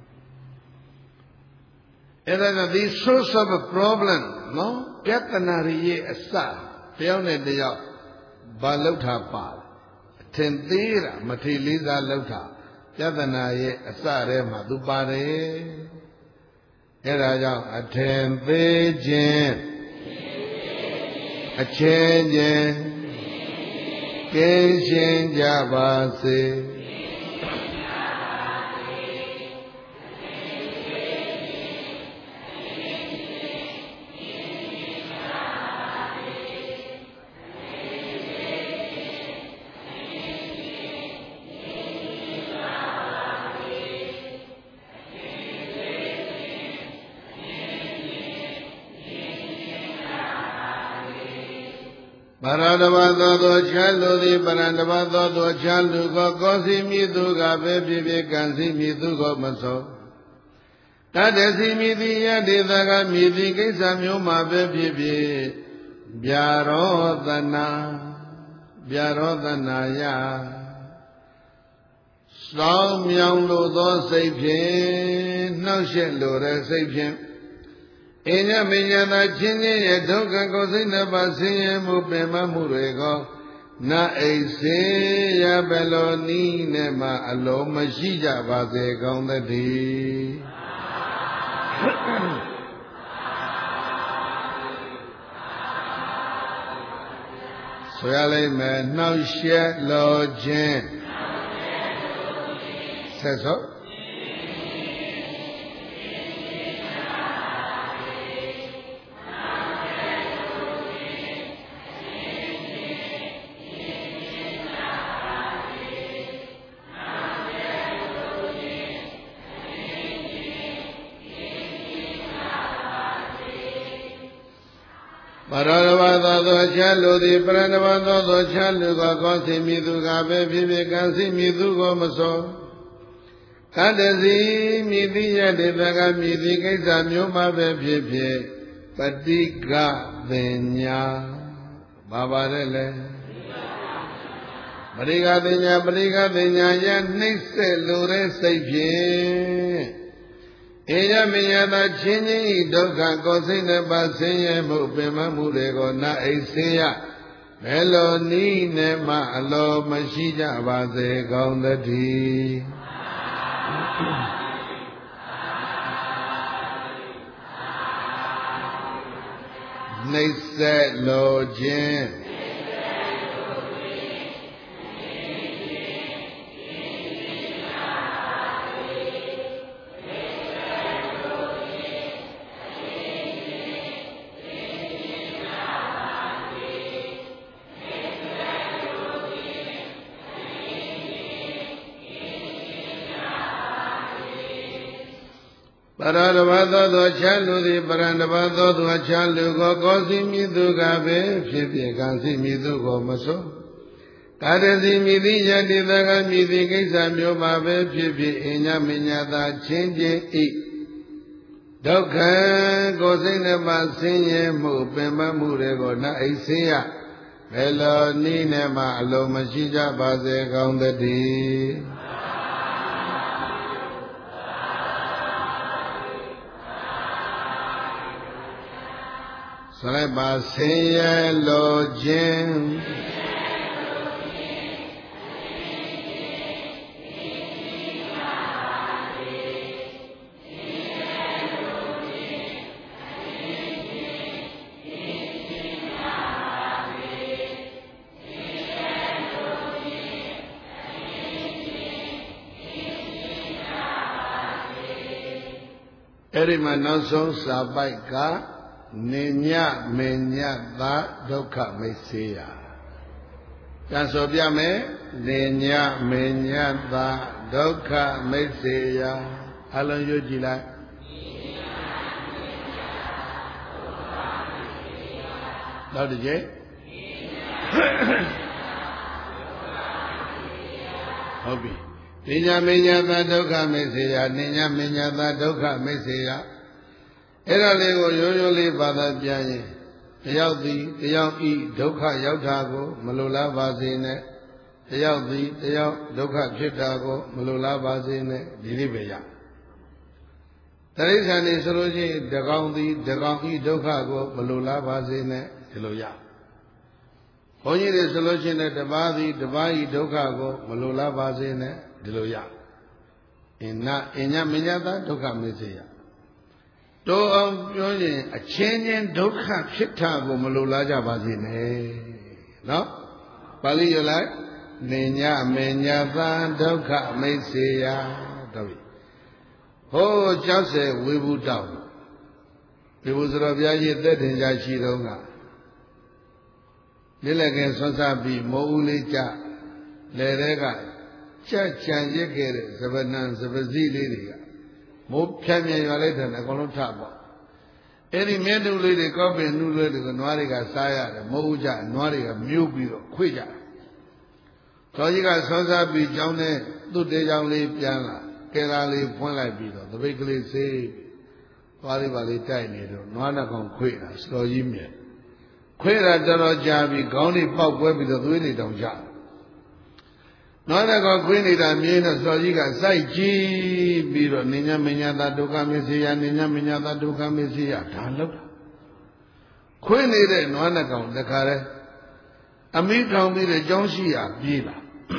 အဲ့ဒါက the source of a problem နော်ပြဿနာရဲ့အစတယောက်နဲ့တယောက်ဘာလောက်တာပါအထင်သေးတာမထေလေးစားလောက်တာပြဿနာရဲ့အစထဲမှာသူပါတယ်အဲ့ဒါကြောင့်အထင်သေးခြင်းအချင်းချင်းကင်းရှင်းကြပါစေပရတဘာသောချမ်းလူသည်ပရံတဘာသောချမ်းလူကိုကောစီမိသူကပဲဖြစ်ဖြစ်ကံစီမိသူကိုမဆိုးတတ္တစီမိသည်ယတ္တိတကမိသည်ကိစ္စမျိုးမှာပဲဖြစ်ဖြစ်ဗျာရောသနာယစောင်းမြောင်လိုသောစိတ်ဖြင့်နှောက်ယှက်လိုတဲ့စိတ်ဖြင့်အညမညသာချင်းချင်းရဲ့ဒုက္ခကိုစိတ်နှပါဆင်းရဲမှုပင်မမှုတွေကိုနအိစေရဘလောနီးနဲ့မှအလိုမရှိကြပါစေကောင်းသတည်းဆိုရလိမ့်မယ်နှောက်ယှက်လိုခြင်းဆက်စောသောချမ်းလူသည်ပရဏဘသောချမ်းလူကိုကောစီမိသူကပဲဖြစ်ဖြစ်ကံစီမိသူကိုမစောကတ္တစီမိတိယတေတကမိတိကိစ္စမျိုးမှပဲဖြစ်ဖြစ်ပฏิကပညာဘာပါတယ်လဲပရိကပညာယနှိမ့်ဆက်လိုတဲ့စိတ်ဖြင့်ဧယမယတာချင်းချင်းဤဒုက္ခကိုစိတ်နှစ်ပါးဆင်းရဲမှုပင်မမှုတွေကိုနာအိစေယဘယ်လိုနည်းနဲ့မှအလိုမရှိကြပါစေကောင်းသတည်းနှိမ့်ဆက်လိုခြင်းပရဏဘသောချမ်းလူသည်ပရဏဘသောချမ်းလူကိုကောစီမိသူကပဲဖြစ်ဖြစ်ကံစီမိသူကိုမဆိုကာရစီမိတိယတိတကမိတိကိစ္စမျိုးပါပဲဖြစ်ဖြစ်အညမညတာချင်းချင်းဤဒုက္ခကိုစိတ်နှစ်ပါးဆင်းရဲမှုပင်မမှုတွေကိုနှအိစေယဘယ်လိုနည်းနဲ့မှအလိုမရှိကြပါစေကောင်းသတည်းဆိုလိုက်ပါဆင်းရဲလိုခြင်းအဲ့ဒီမှာနောက်ဆုံးစာပိုက်ကနေညမေညသာဒုက္ခမိတ်စေယပြန်ဆိုပြမယ်နေညမေညသာဒုက္ခမိတ်စေယအလုံးရွတ်ကြည့်လိုက်နောက်တစ်ကြိမ်ဟုတ်ပြီနေညမေညသာဒုက္ခမိတ်စေယနေညမေညသာဒုက္ခမိတ်စေယအဲ့ဒါလေးကိုရိုးရိုးလေးဘာသာပြန်ရင်တယောက်သည်တယောက်ဤဒုက္ခရောက်တာကိုမလိုလားပါစေနဲ့တယောက်သည်တယောက်ဒုက္ခဖြစ်တာကိုမလိုလားပါစေနဲ့ဒီလေးပဲရတရိစ္ဆာန်နေဆိုလို့ရှိရင်တကောင်သည်တကောင်ဤဒုက္ခကိုမလိုလားပါစေနဲ့ဒီလိုရဘုန်းကြီးတွေဆိုလို့ရှိရင်တပါးသည်တပါးဤဒုက္ခကိုမလိုလားပါစေနဲ့ဒီလိုရအညမညတာဒုက္ခမေစေယတိုးအောင်ပြောရင်အချင်းချင်းဒုက္ခဖြစ်တာကိုမလိုလားကြပါစေနဲ့နော်ပါဠိရလိုက်နေညမေညသာဒုက္ခမိတ်စေယတော်ပြီဟိုး60ဝေဘူးတောင်းဝေဘူးဆိုတော့ဘုရားကြီးသက်တင်ကြရှိတော့ကလက်လက်ကင်ဆွမ်းစားပြီးမိုးဦးလေးကြလေတဲ့ကကြက်ကြံရစ်ခဲ့တဲ့စပနံစပစည်းလေးတွေကမိုးဖြန့်မြင်ရွာလိုက်တယ်အကုန်လုံးထပေါ့အဲ့ဒီမြဲတူလေးတွေကောက်ပင်နုလေးတွေကနွားတွေကစားရတယ်မိုးဦးကြနွားတွေကမြုပ်ပြီးတော့ခွေ့ကြတယ်သောကြီးကဆွမ်းစားပြီးကြောင်းနဲ့သူ့တေချောင်းလေးပြန်လာကဲလာလေးဖွင့်လိုက်ပြီးတော့တပိတ်ကလေးဆေးသွားလေးပါလေးတိုက်နေတော့နွားနှကောင်ခွေ့တာစတော်ကြီးမြဲခွေ့တာတော်တော်ကြာပြီးခေါင်းလေးပေါက်ကွဲပြီးတော့သွေးတွေတောင်ကျနွားနှကောင်ခွေ့နေတာမြင်တော့စတော်ကြီးကစိုက်ကြည့်ပြီးတော့နိညာမညာတာဒုက္ခမေစေယနိညာမညာတာဒုက္ခမေစေယဒါလောက်တာခွေ့နေတဲ့နွားနှကောင်တခါလဲအမိထောင်ပြီးတဲ့ကြောင်းရှိရပြေးလာ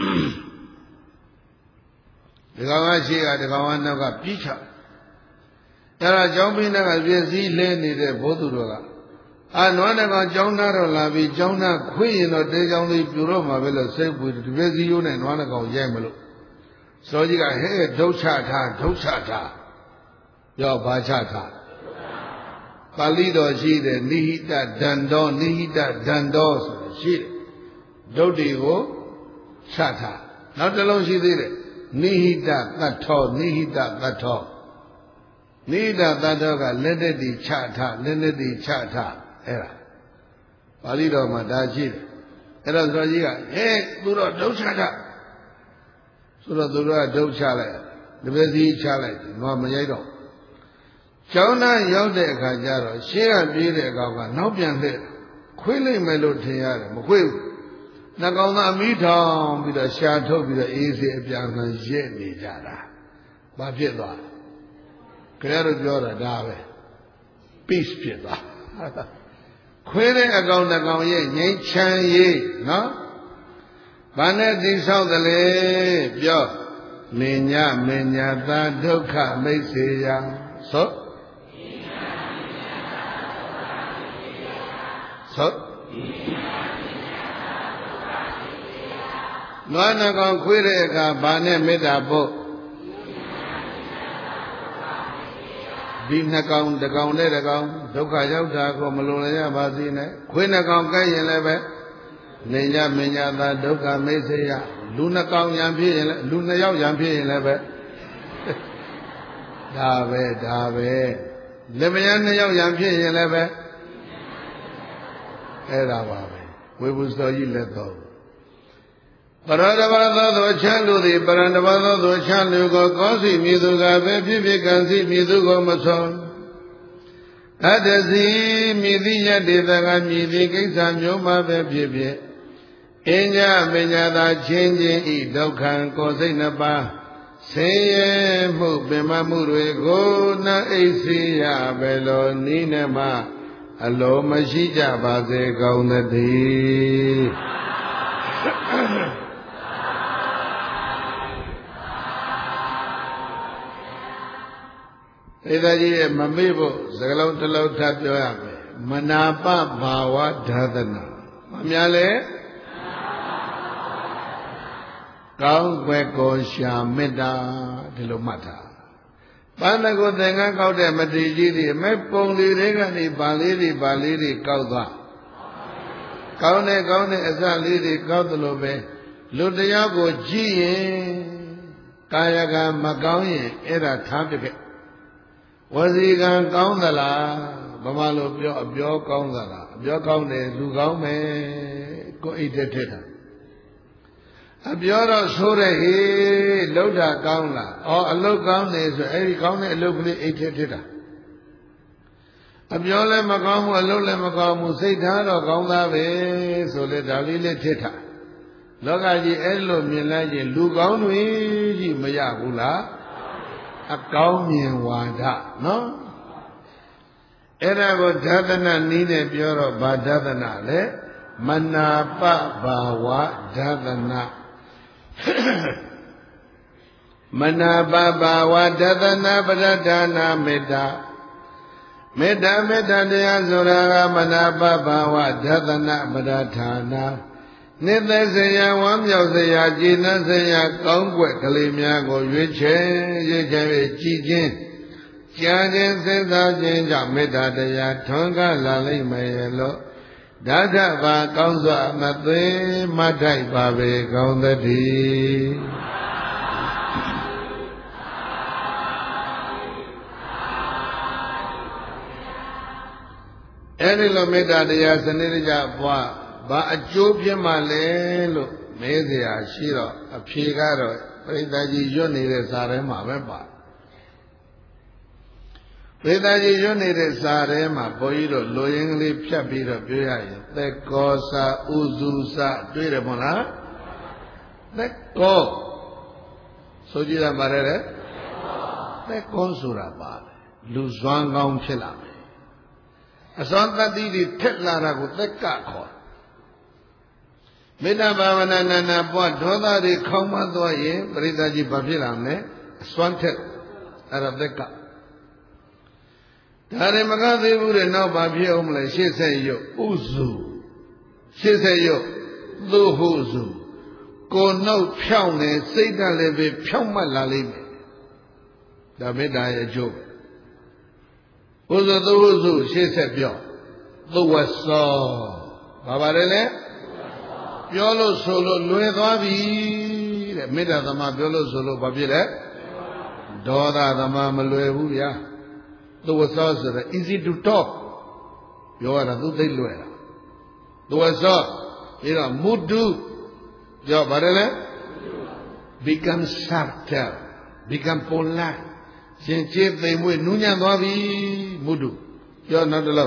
ဒီကောင်ကရှိရဒီကောင်ကနောက်ကပြေးချအဲ့ဒါကြောင်းပြီးနောက်ကပြည့်စည်လဲနေတဲ့ဘုသူတော်ကနွားနှကောင်ကြောင်းသားတော့လာပြီးကြောင်းသားခွေးရင်တော့တဲကြောင်းလေးပြူတော့မှာပဲလို့စိတ်ပူဒီပြည့်စည်ရိုးနဲ့နွားနှကောင်ရိုက်မလို့စောကြီးကဟဲ့ဒုတ်ချထားပြောဘာချထားပါဠိတော်ရှိတယ်နိဟိတဒန္တောဆိုရှိတယ်ဒုတ်တွေကိုချထားနောက်တစ်လုံးရှိသေးတယ်နိဟိတသတ္ထောကလက်သက်တီချထားအဲ့ဒါပါဠိတော်မှာဒါရှိတယ်အဲ့တော့ဆိုကြီးကသူတော့ဒုချတာဆိုတော့သူတို့ကဒုချလိုက်တပည့်စီချလိုက်ငါမရိုက်တော့ကျောင်းသားရောက်တဲ့အခါကျတော့ရှေ့ကပြေးတဲ့အကောင်ကနောက်ပြန်လှည့်ခွေးလိုက်မယ်လို့ထင်ရတယ်မခွေးဘူးနှကောင်သားအမိထောင်ပြီးတော့ရှာထုတ်ပြီးတော့အေးစေးအပြန်လှန်ရက်နေကြတာဘာဖြစ်သွားခင်ဗျားတို့ပြောတာဒါပဲ peace ဖြစ်သွားခွေးတဲ့အကောင်နှကောင်ရဲ့ငြိမ်းချမ်းရေးနော်ဘာနဲ့တည်ဆောက်တယ်လဲပြောနေညမညာသာဒုက္ခမိတ်စေယဆိုနွားနှကောင်ခွေးတဲ့အခါဘာနဲ့မေတ္တာပို့ဒီနှကောင်တကောင်နဲ့တကောင်ဒုက္ခရောက်တာကိုမလွန်ရပါစေနဲ့ခွေးနှကောင်ကြိုက်ရင်လည်းပဲနေညမညာသာဒုက္ခမိတ်စေယလူနှကောင်ရံဖြစ်ရင်လည်းလူနှစ်ယောက်ရံဖြစ်ရင်လည်းပဲဒါပဲလက်မယားနှစ်ယောက်ရံဖြစ်ရင်လည်းပဲအဲ့ဒါပါပဲဝေဘူးစောကြီးလက်တော်ပရတဘာသောချမ်းလူသည်ပရတဘာသောချမ်းလူကိုကောစီမိသူကပဲဖြစ်ဖြစ်ကံစီမိသူကိုမဆုံးအတ္တစီမိသည့်ယတ္တေသကမိသည့်ကိစ္စမျိုးမှပဲဖြစ်ဖြစ်အင်းညမညာသာချင်းချင်းဤဒုက္ခံကိုယ်စိတ်နှစ်ပါးဆင်းရဲမှုပင်မမှုတွေကိုနှအိစီရပဲလို့နိနေမအလိုမရှိကြပါစေကောင်းသတည်းဧဒါကြီးရဲ့မမေ့ဖို့စကလုံးတစ်လုံးထပ်ပြောရမယ်မနာပဘာဝဒါသနာမများလဲကောင်းွယ်ကိုရှာမေတ္တာဒီလိုမှတ်တာပန်းတကုသင်္ကန်းကောက်တဲ့မတိကြီးတွေမဲ့ပုံလေးတွေကနေပါလေးတွေကောက်သွားကောင်းတဲ့အစလေးတွေကောက်သလိုပဲလူတရားကိုကြည့်ရင်ကာယကံမကောင်းရင်အဲ့ဒါထားပြခဲ့ဝစီကံကောင်းသလားဗမာလိုပြောအပြောကောင်းသလားအပြောကောင်းတယ်လူကောင်းမယ်ကိုအိတ်တဲ့ထက်တာအပြောတော့ဆိုးတယ်ဟေးလှုပ်တာကောင်းလားအလုပ်ကောင်းတယ်ဆိုအဲ့ဒီကောင်းတဲ့အလုပ်ကလေးအိတ်ထက်တာအပြောလည်းမကောင်းဘူးအလုပ်လည်းမကောင်းဘူးစိတ်ထားတော့ကောင်းသားပဲဆိုလေဒါလေးထက်တာလောကကြီးအဲ့လိုမြင်လိုက်ရင်လူကောင်းတွေကြီးမရဘူးလားအကောင်းမြင်ဝါဒနော်အဲ့ဒါကိုဓာတနာနည်းနဲ့ပြောတော့ဗာဓာတနာလေမနာပဘာဝဓာတနာမနာပဘာဝဓာတနာပရဒနာမေတ္တာတရားဆိုတာကမနာပဘာဝဓာတနာပရဒနာနိသက်စရာဝမ်းမြောက်စရာကြည်နပ်စရာကောင်းကွက်ကလေးများကိုရွေးချယ်၍ကြည်ခြင်းကြားခြင်းစဉ်းစားခြင်းကြောင့်မေတ္တာတရားထွန်းကားလာလိမ့်မယ်လို့ဓာတဘာကောင်းစွာမသွေမထိုက်ပါပေကောင်းသတည်းအဲ့ဒီလိုမေတ္တာတရားစနစ်တကျပွားဘာအကျိုးဖြစ်မှလဲလို့မေးเสียရှိတော့အဖြေကတော့ပရိသတ်ကြီးရွတ်နေတဲ့စာထဲမှာပဲပါပရိသတ်ကြီးရွတ်နေတဲ့စာထဲမှာဘုန်းကြီးတို့လိုရင်းကလေးဖြတ်ပြီးတော့ပြောရရင်သက်ကောစာဥစုစာတွေ့တယ်မဟုတ်လားသက်ကောဆိုကြည့်ရမှာလေသက်ကောဆိုတာပါတယ်လူစွမ်းကောင်းဖြစ်လာမယ်အစွမ်းတတိတွေထက်လာတာကိုသက်ကခေါ်မေတ္တာဘာဝနာနာပွားဒေါသတွေခေါင်းမသွားရင်ပရိသတ်ကြီးဘာဖြစ်လာမလဲအစွမ်းထက်အဲ့ဒါသက်ကဒါတွေမကသေးဘူးတဲ့နောက်ဘာဖြစ်အောင်မလဲရှေ့ဆက်ရုပ်ဥစုရှေ့ဆက်ရုပ်သို့ဟုစုကိုယ်နှုတ်ဖြောင်းနေစိတ်ဓာတ်လည်းပဲဖြောင်းမှတ်လာလိမ့်မယ်ဒါမေတ္တာရဲ့အကျိုးဥစုသို့ဟုစုရှေ့ဆက်ပြောသုဝဆောဘာပါလဲပြောလို့ဆိုလို့လွယ်သွားပြီတဲ့မေတ္တာသမားပြောလို့ဆိုလို့ဘာဖြစ်လဲဒေါသသမားမလွယ်ဘူးဗျာသူဝဆောဆိုတော့ easy to talk ပြောရတာသူသိလွယ်တာ dosa, mudu, jawab barale, become subtle, become polite. Sinche temui nunya doabi mudu, jawab nadalo.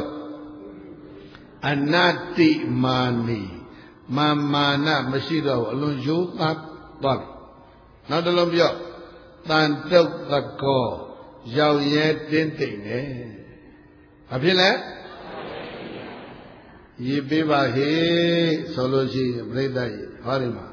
Anati mani, mamana masiro alun yutat doabi. Nadalo biar, tantuk tako, jauh ye tinting ne. Apa le? Ye beba he solusi berita ye, hari ma.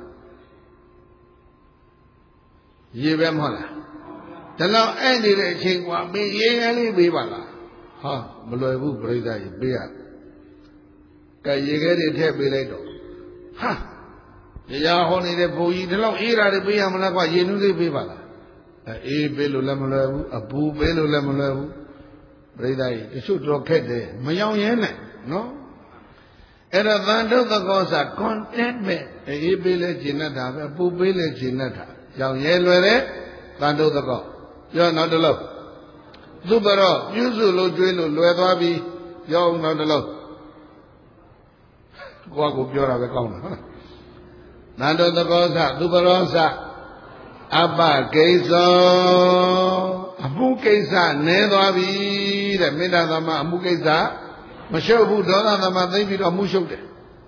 Ye bem hala. Kalau ini le cingwa, ye kali beba lah. Ha, belum ibu berita ye bea. Kaya ye kali dia bela itu. Ha, ya honi le bui, kalau ira le bea mana kau ye nuli beba lah. Belu lah mula abu belu lah mula abu. Berita ye, itu roket deh, mayau ye ne, no? Era tanto cosa contentment, belu jinat dah, abu belu jinat dah. Yang ye luere, tanto tako. Yo nak dulu. Tu baru, yuzu lu jual lu luer tu abi, yo nak dulu. Gua aku biar apa kau nak? Tanto tako sa, tu baru sa. Apa keisa? Abu keisa ne tu abi, le minta sama abu keisa. Masuk abu doa sama tapi bila musuh deh.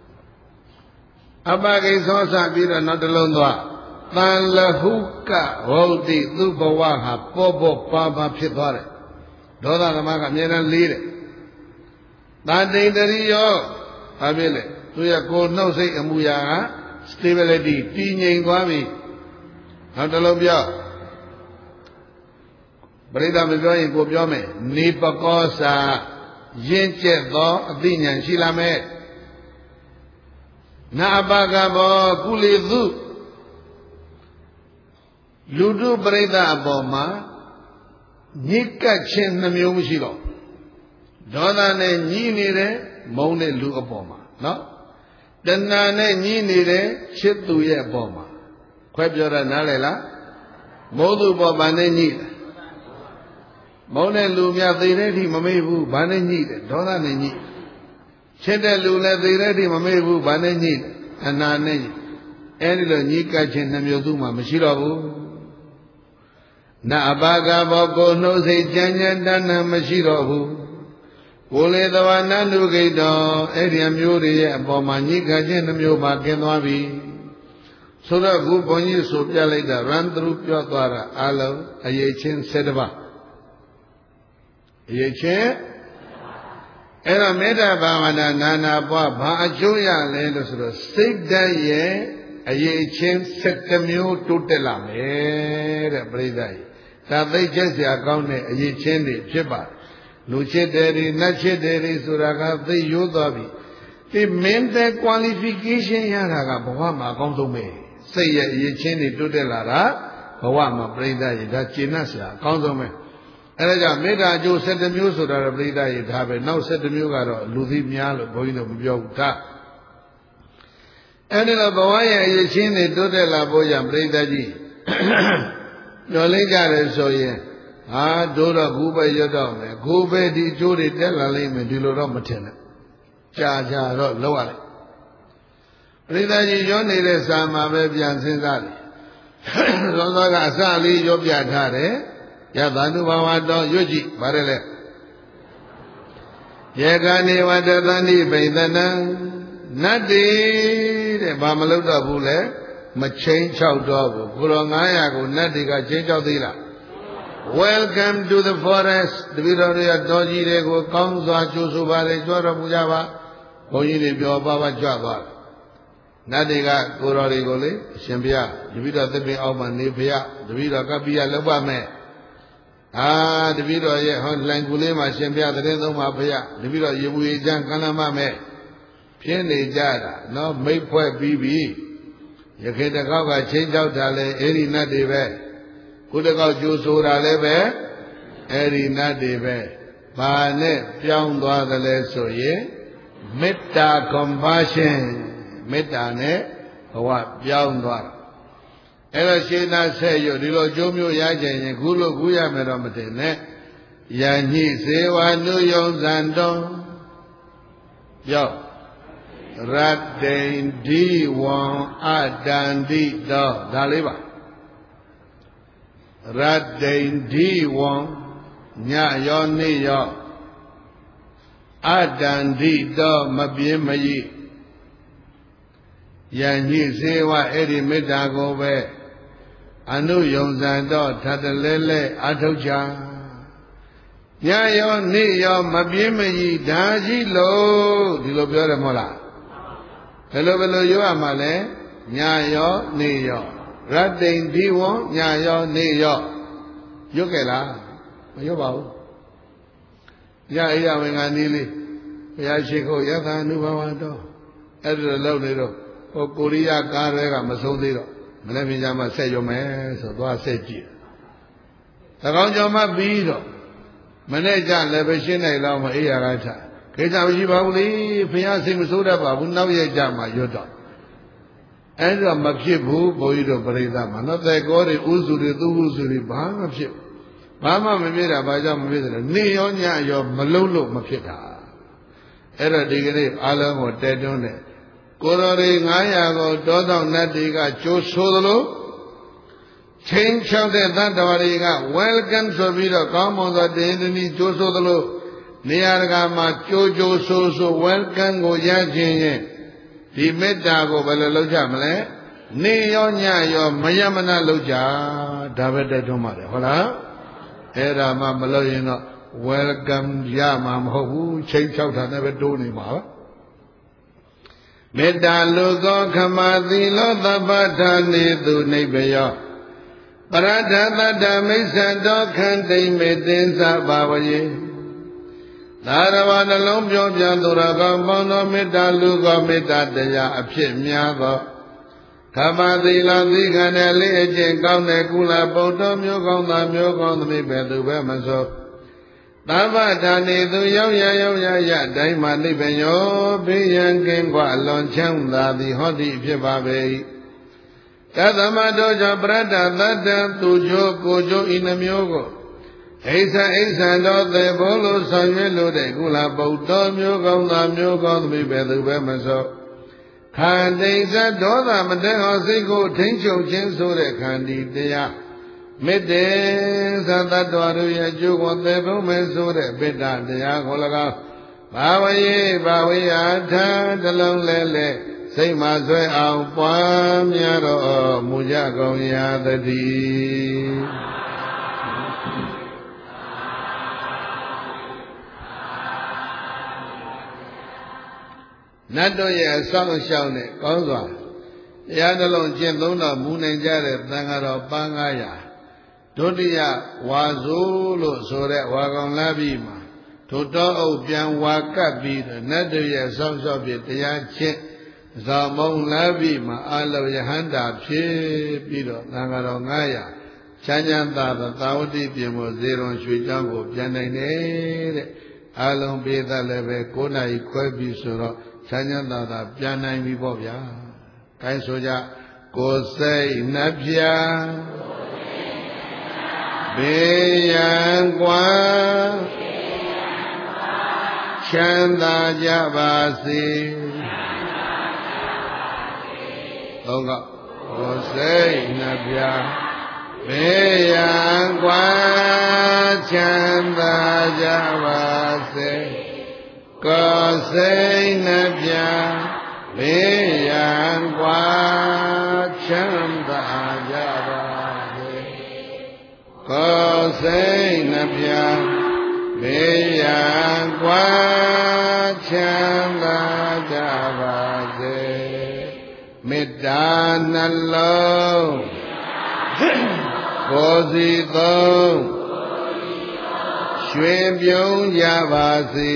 Apa keisa sa bila nak dulu doa. Tanlahuka wauti tu bawaha popo papa pitore. Doa sama kami nak lirik. Tadi dari yo, habisle. Tu ya kau nak say amuya, stability, tinggi kuami. Ada lobya. Berita berita yang kau biar me, ni pakosa, jence do, adinya silame. Na abagabo kulidu. Ludu berita aboma, nikah cen namiu musiro. Doa ne ni le, mau ne lu aboma, no? Dan ne ni le, cetu ye aboma. Kau biar nale la, mau tu aboma ne ni. Mau ne lu mia tire di mamebu, bane ni le, doa ne ni. Cete lu le tire di mamebu, bane ni, anak ne. Ini lo nikah cen namiu tu ma musiro. Na abaga boko no se janya dana mashirohu. Kule dawa nandu kaido eri amyuri ye apoma nyika chen namyo ba kenwabi. Sura gu bonyi so pya lai da ran through pya twara alo aye chen sedaba. Aye chen era metta bhavana nana bwa bha acho ya le lo so sait dat ye aye chen 7 မျိုးတိုးတက်လာမယ်တဲ့ပြိဿကြီးဒါသိချက်စရာကောင်းတဲ့အရေးချင်းတွေဖြစ်ပါလူချစ်တယ်တွေနတ်ချစ်တယ်တွေဆိုတာကသိရိုးသွားပြီဒီ mental qualification ရတာကဘဝမှာအကောင်းဆုံးပဲစိတ်ရဲ့အရေးချင်းတွေတိုးတက်လာတာဘဝမှာပြိဿကြီးဒါကျင့်တတ်စရာအကောင်းဆုံးပဲအဲဒါကြောင့်မေတ္တာအကျိုး7မျိုးဆိုတာပြိဿကြီးဒါပဲနောက်7မျိုးကတော့လူသိများလို့ဘုန်းကြီးတို့မပြောဘူးဒါအဲ့ဒီလိုဘဝရဲ့အရေးချင်းတွေတိုးတက်လာဖို့ရပြိဿကြီးညှော်လိုက်ကြတယ်ဆိုရင်ဟာတို့တော့ခုပဲရွတ်တော့မယ်ခုပဲဒီအကျိုးတွေတက်လာလိမ့်မယ်ဒီလိုတော့မထင်နဲ့ကြာကြာတော့လောက်ရလိုက်ပြိဿကြီးရွတ်နေတဲ့စာမှာပဲပြန်စဉ်းစားတယ်သောသောကအစလေးရွတ်ပြထားတယ်ယသနုဘဝတော်ရွတ်ကြည့်ပါတယ်လေယေကနေဝတ္တသန္တိပိသနံနတ်တိတဲ့ဘာမလုပ်တော့ဘူးလေမချင်းချောက်တော့ဘူးကိုရော900ကိုနတ်တွေကချင်းချောက်သေးလား Welcome to the forest တပည့်တော်တွေတော်ကြီးတွေကိုကောင်းစွာကြိုဆိုပါလေကြွတော်မူကြပါဘုန်းကြီးတွေပြောပါပါကြွသွားနတ်တွေကကိုရောတွေကိုလေအရှင်ဘုရားတပည့်တော်သစ်ပင်အောက်မှာနေဘုရားတပည့်တော်ကပ္ပိယလောက်ပါမယ်တပည့်တော်ရဲ့ဟောလိုင်ကူလေးမှာရှင်ဘုရားတရင်သုံးပါဘုရားတပည့်တော်ရေဘူးရေချမ်းကမ်းလမ်းမမယ်ပြင်းနေကြတာနော်မိတ်ဖွဲ့ပြီးပြီရခေတကောက်ကချင်းချောက်တာလဲအဲ့ဒီနတ်တွေပဲခုတကောက်ကျိုးဆိုတာလည်းပဲအဲ့ဒီနတ်တွေပဲဘာနဲ့ပြောင်းသွားသလဲဆိုရင်မေတ္တာ compassion မေတ္တာနဲ့ဘဝပြောင်းသွားတာအဲ့တော့ရှင်းသားဆက်ရဒီလိုကျိုးမျိုးရကြရင်ခုလို့ခုရမယ်တော့မတင်နဲ့ယညိစေဝနုယုံဇံတော်ပြော Raddendi won adandi do. Daliba. Raddendi won nya yo ni yo. Adandi do mabie mayi. Yanyi sewa eri metta ko be. Anu yongsan do thatalele athaucha. Nya yo ni yo mabie mayi da ji lo. Di loပြောတယ်မဟုတ်လားဘယ်လိုရွတ်ရမှာလဲညာရောနေရောရတ္တိန်ဒီဝံညာရောနေရောရွတ်ခဲ့လားမရွတ်ပါဘူးညအိယဝင်ကနေလေးဘုရားရှိခိုးယထာနုဘဝတော်အဲ့ဒါလောက်နေတော့ဟိုကိုရီးယားကားတွေကမဆုံးသေးတော့မနေ့ပြင်ကြမှာဆက်ရုံမယ်ဆိုသွားဆက်ကြည့်သကောင်းကြောင့်မှပြီးတော့မနေ့ကျလည်းပဲရှင်းနိုင်လောက်မအိယာကထားကိစ္စမရှိပါဘူးလေဘုရားစိတ်မဆိုးတတ်ပါဘူးနောက်ရက်ကြမှာရွတ်တော့အဲ့တော့မဖြစ်ဘူးဘုန်းကြီးတို့ပြိဿမှာနော်သက်ကောတွေဥစုတွေသူဥစုတွေဘာမှဖြစ်ဘာမှမဖြစ်တာဘာကြောင့်မဖြစ်တယ်နေရောညရောမလုံးလို့မဖြစ်တာအဲ့တော့ဒီကနေ့အားလုံးကိုတဲတွန်းတယ်ကိုတော်တွေ900ကိုတောဆောင်နတ်တွေကကြိုးဆိုသလိုချင်းချောက်တဲ့သတ္တဝါတွေက welcome ဆိုပြီးတော့ကောင်းမွန်သောတင်းတင်းကြိုးဆိုသလိုနေရာတကာမှာကြိုးဆို welcome ကိုရခြင်းရင်ဒီမေတ္တာကိုဘယ်လိုလုပ်ကြမလဲနေရောညရောမယမနာလုပ်ကြဒါပဲတိုက်တွန်းပါတယ်ဟုတ်လားအဲ့ဒါမှမလုပ်ရင်တော့ welcome ရမှာမဟုတ်ဘူးချိန်ချောက်တာနဲ့ပဲတိုးနေမှာပါမေတ္တာလူသောခမသီလောသဗ္ဗထာနေသူနိဗ္ဗယောပရဒသတ္တမိစ္ဆန္တောခန္တိမေသင်္သဘာဝယေသာရဝနှလုံးပြောပြသူရကောင်းပေါင်းသောမေတ္တာလူကောမေတ္တာတရားအဖြစ်များသောခမသီလသီခန္ဓာလေးအကျင့်ကောင်းတဲ့ကုလပုတ္တမျိုးကောင်းသားမျိုးကောင်းသမီးပဲသူပဲမဆိုသဗ္ဗထာနေသူရောက်ရတိုင်းမှာနိဗ္ဗာန်ရောဘေးရန်ကင်းကွာအလွန်ချမ်းသာသည်ဟောဒီဖြစ်ပါပေ၏ကသမတောကြောင့်ပရတ္တသတ္တသူချိုကိုချိုဤနှမျိုးကိုအိဆံတော်သေဘုံလို့ဆောင်ရွက်လို့တဲ့ကုလပုတ္တမျိုးကောင်းသားမျိုးကောင်းသမီးပဲသူပဲမဆိုခန္တိဇဒေါသမတဟောစိတ်ကိုထိန်ချုပ်ခြင်းဆိုတဲ့ခန္တီတရားမေတ္တေသတ္တတော်တို့ရဲ့အကျိုးကိုသေဘုံမဲ့ဆိုတဲ့ပိဋ္ဌတရားကို၎င်းဘာဝယေဘာဝေအာထာတလုံးလဲစိတ်မှဆွဲအောင်ပွားများတော်မူကြကုန်ရာတည်းနတ်တို့ရဲ့အဆောင်အရှောက်နဲ့ကောင်းစွာတရားနှလုံးကျင့်သုံးတော်မူနိုင်ကြတဲ့သံဃာတော်ပန်း900ဒုတိယဝါဆိုလို့ဆိုတဲ့ဝါကောင်လာပြီးမှာထိုတော်အုပ်ပြန်ဝါကပ်ပြီးနတ်တို့ရဲ့အဆောင်အရှောက်ဖြစ်တရားချင်းဇာမုံလာပြီးမှာအလောယဟန္တာဖြစ်ပြီးတော့သံဃာတော်900ချမ်းချမ်းသာသာဝတိပြင်မို့ဇေရွန်ရွှေချောင်းကိုပြန်နိုင်တယ်တဲ့အလုံးပေးသလည်းပဲ9နာရီခွဲပြီးဆိုတော့ချမ်းသာပြန်နိုင်ပြီပေါ့ဗျာ။ကိုင်းဆိုကြကိုယ်စိတ်နှပြဘေးရန်ကွာချမ်းသာကြပါစေ။သုံးကကိုယ်စိတ်နှပြဘေးရန်ကွာချမ်းသာကြပါစေ။ကိုယ်စိတ်နှပြဘေးရန်ကွာချမ်းသာကြပါစေကိုယ်စိတ်နှပြဘေးရန်ကွာချမ်းသာကြပါစေမေတ္တာနှလုံးကိုယ်စီသုံးရွှင်ပြုံးကြပါစေ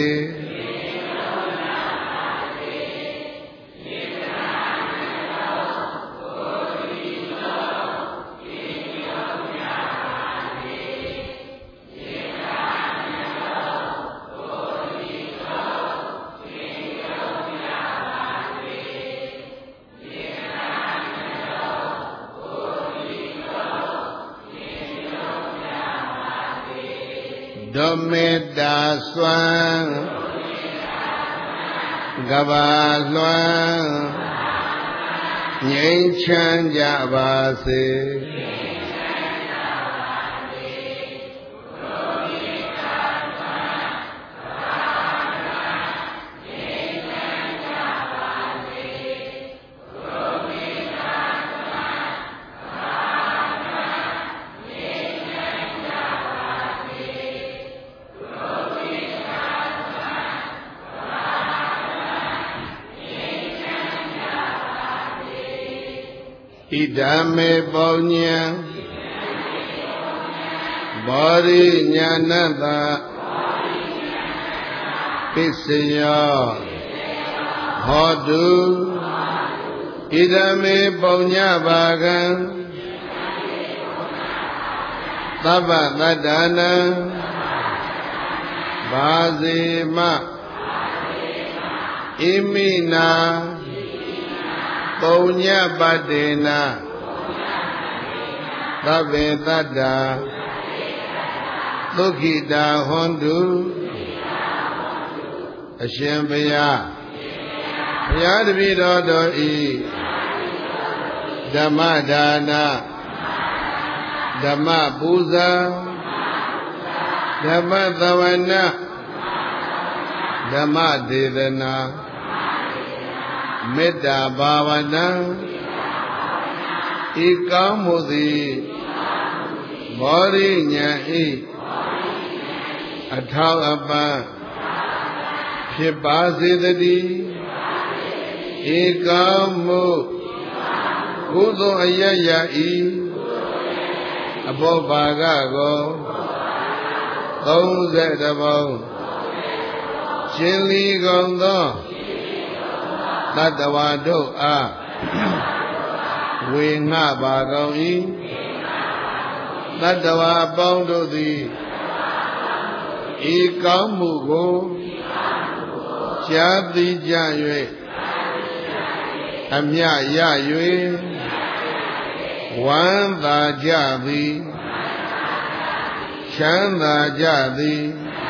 ဒမေတ္တာစွမ်းကဘာလွှမ်းငြိမ်းချမ်းကြပါစေဣဒာမေပုညံဘောရိညာဏတ္တပစ္စယောဟောတုဣဒာမေပုညဘာကံသဗ္ဗတတ္တနံဘာဇေမဣမိနာပုညပတ္တေနသဗ္ဗေတတ္တာဒုက္ခိတာဟွန်တုအရှင်ဘုရားဘုရားတပည့်တော်တို့ဤဓမ္မဒါနဓမ္မပူဇာဓမ္မသဝနာဓမ္မဒေသနာမေတ္တာဘာဝနာဤကောင်းမှုသည်ဘောရိညာဤအထောက်အပံ့ဖြစ်ပါစေတည်းဤကောင်းမှုကုသိုလ်အယယဤအဘောဘာဂကို30ပုံရှင်လီကုန်သောတတ္တဝါတို့အားဝေငှပါကုန်၏တတ္တဝါအပေါင်းတို့သည်ဤကောင်းမှုကိုကြားသိကြ၍အမြရ၍ဝမ်းသာကြသည်ချမ်းသာကြသည်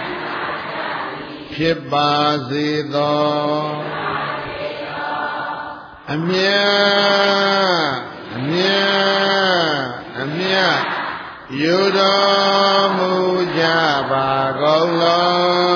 ဖြစ်ပါစေသောအမြယူတော်မူကြပါကုန်လော